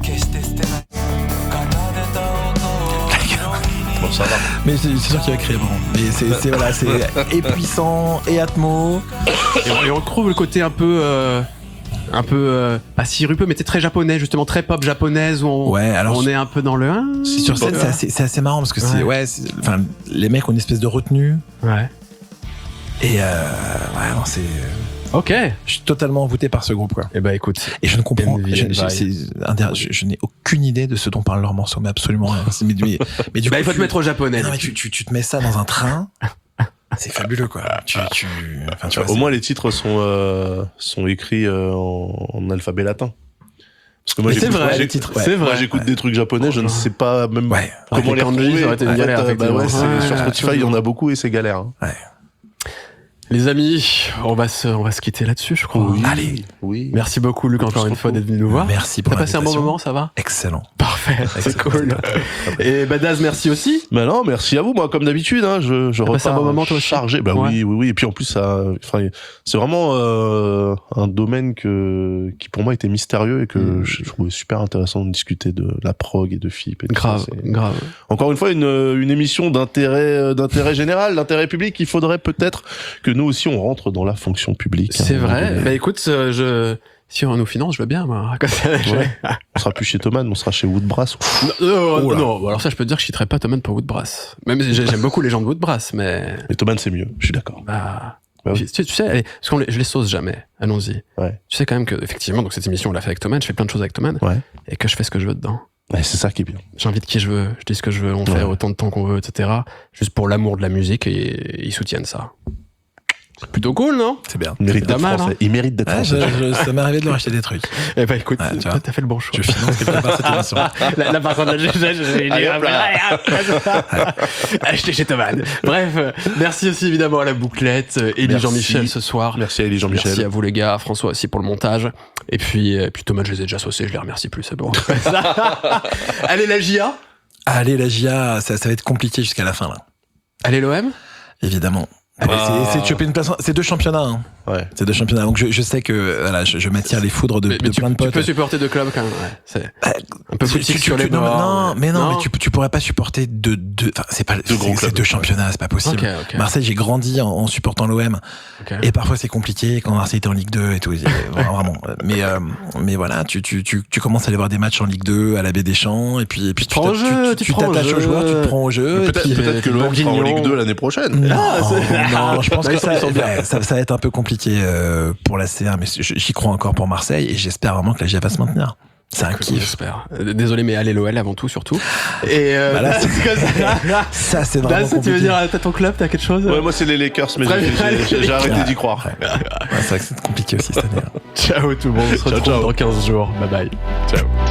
Speaker 2: Bon, ça va.
Speaker 3: Mais c'est, c'est sûr qu'il va crier, bon. Mais c'est, c'est, voilà, c'est et puissant, et atmo.
Speaker 1: Et on, et on retrouve le côté un peu, euh, un peu, euh, pas sirupeux, mais c'est très japonais, justement, très pop japonaise, où on,
Speaker 3: Ouais, alors.
Speaker 1: on est un peu dans le. hein
Speaker 3: Sur scène, c'est assez, c'est assez marrant parce que c'est,
Speaker 1: Ouais.
Speaker 3: ouais, c'est- enfin, les mecs ont une espèce de retenue.
Speaker 1: Ouais.
Speaker 3: Et euh, ouais, non, c'est.
Speaker 1: Ok.
Speaker 3: Je suis totalement envoûté par ce groupe, quoi.
Speaker 1: Et bah écoute.
Speaker 3: Et je ne comprends,
Speaker 1: Envy
Speaker 3: je,
Speaker 1: and
Speaker 3: je-
Speaker 1: Vibe.
Speaker 3: c'est un der- je, je n'ai aucune idée de ce dont parlent leurs morceaux, mais absolument rien. C'est- Mais, mais, mais du
Speaker 1: Bah
Speaker 3: coup,
Speaker 1: il faut
Speaker 3: tu-
Speaker 1: te mettre au japonais.
Speaker 3: Non, mais tu, tu, tu te mets ça dans un train, c'est fabuleux, quoi. Tu, tu, enfin, tu vois,
Speaker 2: Au
Speaker 3: c'est-
Speaker 2: moins, les titres sont, euh, sont écrits euh, en, en alphabet latin. Parce que moi,
Speaker 1: Mais c'est
Speaker 2: j'écoute-
Speaker 1: vrai,
Speaker 2: j'ai-
Speaker 1: les titres,
Speaker 2: ouais,
Speaker 1: c'est
Speaker 2: moi,
Speaker 1: vrai.
Speaker 2: j'écoute des trucs japonais, je ne sais pas même
Speaker 3: Ouais.
Speaker 2: comment
Speaker 1: Avec
Speaker 2: les
Speaker 1: les kanji,
Speaker 2: retrouver.
Speaker 1: ça aurait été une
Speaker 2: En fait,
Speaker 1: galère,
Speaker 2: euh, bah ouais,
Speaker 1: effectivement.
Speaker 2: c'est-
Speaker 1: Ouais,
Speaker 2: sur
Speaker 1: ouais,
Speaker 2: Spotify, il y en a beaucoup et c'est galère. hein.
Speaker 3: Ouais.
Speaker 1: Les amis, on va se, on va se quitter là-dessus, je crois.
Speaker 2: Oui.
Speaker 3: Allez.
Speaker 2: Oui.
Speaker 1: Merci beaucoup, Luc, encore une fois, d'être venu nous voir.
Speaker 3: Merci pour
Speaker 1: T'as passé un bon
Speaker 3: l'invitation.
Speaker 1: moment, ça va?
Speaker 3: Excellent.
Speaker 1: Parfait, c'est cool. Et bah, Daz, merci aussi.
Speaker 2: Bah non, merci à vous. Moi, comme d'habitude, hein, je, je
Speaker 1: T'as passé un
Speaker 2: repars
Speaker 1: bon moment, toi aussi?
Speaker 2: chargé. Bah
Speaker 1: Ouais.
Speaker 2: oui, oui, oui. Et puis en plus, ça, enfin, c'est vraiment euh, un domaine que, qui pour moi était mystérieux et que
Speaker 1: Mm.
Speaker 2: je trouvais super intéressant de discuter de la prog et de F I P. Et tout
Speaker 1: Grave,
Speaker 2: ça. C'est-
Speaker 1: grave.
Speaker 2: Encore une fois, une, une émission d'intérêt, d'intérêt général, d'intérêt public. Il faudrait peut-être que nous aussi on rentre dans la fonction publique.
Speaker 1: C'est
Speaker 2: à un moment
Speaker 1: vrai.
Speaker 2: donné.
Speaker 1: Bah écoute, euh, je... si on nous finance, je veux bien, moi. Comme ça, je-
Speaker 2: Ouais. On sera plus chez Thomann, on sera chez Woodbrass.
Speaker 1: Non, non,
Speaker 3: Oh là.
Speaker 1: non, alors ça, je peux te dire que je citerai pas Thomann pour Woodbrass. Même si j'ai- j'aime beaucoup les gens de Woodbrass, mais
Speaker 2: Mais Thomann, c'est mieux. Je suis d'accord.
Speaker 1: bah,
Speaker 2: Bah oui.
Speaker 1: tu, tu sais, allez, parce qu'on les- je les sauce jamais. Allons-y.
Speaker 2: Ouais.
Speaker 1: Tu sais quand même que effectivement, donc cette émission, on l'a fait avec Thomann. Je fais plein de choses avec Thomann,
Speaker 2: Ouais.
Speaker 1: et que je fais ce que je veux dedans.
Speaker 2: Ouais, c'est ça qui est bien.
Speaker 1: J'invite qui je veux, je dis ce que je veux, on
Speaker 2: Ouais.
Speaker 1: fait autant de temps qu'on veut, et cetera. Juste pour l'amour de la musique, et ils soutiennent ça. C'est plutôt cool, non?
Speaker 3: C'est bien.
Speaker 2: Il mérite
Speaker 1: pas
Speaker 2: d'être
Speaker 1: mal,
Speaker 2: français.
Speaker 1: hein.
Speaker 2: Il mérite d'être
Speaker 3: Ouais, je,
Speaker 2: français.
Speaker 3: je- ça m'est arrivé de leur acheter des trucs.
Speaker 1: Eh ben écoute,
Speaker 3: Ouais, tu
Speaker 1: t'as
Speaker 3: vois.
Speaker 1: t'as fait le bon choix.
Speaker 3: Je finance quelque part cette émission.
Speaker 1: La, la personne de G G, j'ai dit,
Speaker 2: Allez, hop là.
Speaker 1: achetez chez Thomann. Bref, euh, merci aussi évidemment à la bouclette, euh, Élie
Speaker 2: Merci.
Speaker 1: Jean-Michel ce soir.
Speaker 2: Merci à Elie Jean-Michel.
Speaker 1: Merci à vous les gars, François aussi pour le montage. Et puis, euh, puis Thomas, je les ai déjà saucés, je les remercie plus, c'est bon. Allez la J A,
Speaker 3: Allez, la J A, ça, ça va être compliqué jusqu'à la fin, là.
Speaker 1: allez l'O M.
Speaker 3: Évidemment. Allez,
Speaker 2: Ah.
Speaker 3: c'est- c'est de choper une place. C'est deux championnats. Hein.
Speaker 2: Ouais.
Speaker 3: C'est deux championnats. Donc je, je sais que voilà, je, je m'attire les foudres de,
Speaker 1: Mais, mais
Speaker 3: de
Speaker 1: tu,
Speaker 3: plein de
Speaker 1: tu
Speaker 3: potes.
Speaker 1: peux supporter deux clubs quand même. Ouais. C'est
Speaker 3: Euh,
Speaker 1: un peu
Speaker 3: Tu-
Speaker 1: politique
Speaker 3: tu-
Speaker 1: sur
Speaker 3: tu-
Speaker 1: les
Speaker 3: non,
Speaker 1: bords.
Speaker 3: non, mais non, mais tu, tu pourrais pas supporter deux, deux, enfin, c'est pas,
Speaker 2: Deux gros
Speaker 3: c'est-
Speaker 2: clubs.
Speaker 3: c'est deux championnats, c'est pas possible.
Speaker 1: Ok, ok.
Speaker 3: Marseille, j'ai grandi en, en supportant l'O M.
Speaker 1: Ok.
Speaker 3: Et parfois c'est compliqué quand Marseille était en Ligue deux et tout. Et vraiment. Mais, euh, mais voilà, tu, tu, tu, tu commences à aller voir des matchs en Ligue deux à la Baie des Champs et puis, et puis tu
Speaker 1: prends au
Speaker 3: t'a-
Speaker 1: jeu,
Speaker 3: tu,
Speaker 1: tu
Speaker 3: tu
Speaker 1: prends au
Speaker 3: t'attaches
Speaker 1: jeu.
Speaker 3: aux joueurs, tu te prends au jeu. et
Speaker 2: Peut-être
Speaker 3: puis-
Speaker 2: peut-être que l'O M sera en
Speaker 1: Bourguignon.
Speaker 2: Ligue deux l'année prochaine.
Speaker 3: Non,
Speaker 1: Ah, c'est-
Speaker 3: non, je pense
Speaker 1: Non,
Speaker 3: que
Speaker 1: ils sont-
Speaker 3: ça,
Speaker 1: ils sont bien.
Speaker 3: ouais, ça, ça va être un peu compliqué euh, pour la C un, mais j'y crois encore pour Marseille et j'espère vraiment que la J A va se maintenir. C'est un
Speaker 1: Écoute,
Speaker 3: kiff.
Speaker 1: J'espère. Euh, Désolé, mais allez l'O L avant tout, surtout. Et euh,
Speaker 3: Bah là,
Speaker 1: c'est comme ça.
Speaker 3: Ça, c'est
Speaker 1: Daz,
Speaker 3: vraiment
Speaker 1: tu veux
Speaker 3: compliqué.
Speaker 1: dire, t'as ton club, t'as quelque chose?
Speaker 2: Ouais, moi c'est les Lakers, mais
Speaker 1: Très
Speaker 2: j'ai-
Speaker 1: bien,
Speaker 2: j'ai-
Speaker 1: les
Speaker 2: j'ai j'ai arrêté
Speaker 3: Lakers.
Speaker 2: d'y croire.
Speaker 3: Ouais, c'est vrai que c'est compliqué aussi cette année.
Speaker 1: Ciao tout le monde, on se
Speaker 2: Ciao,
Speaker 1: retrouve
Speaker 2: ciao.
Speaker 1: dans quinze jours. Bye bye. Ciao.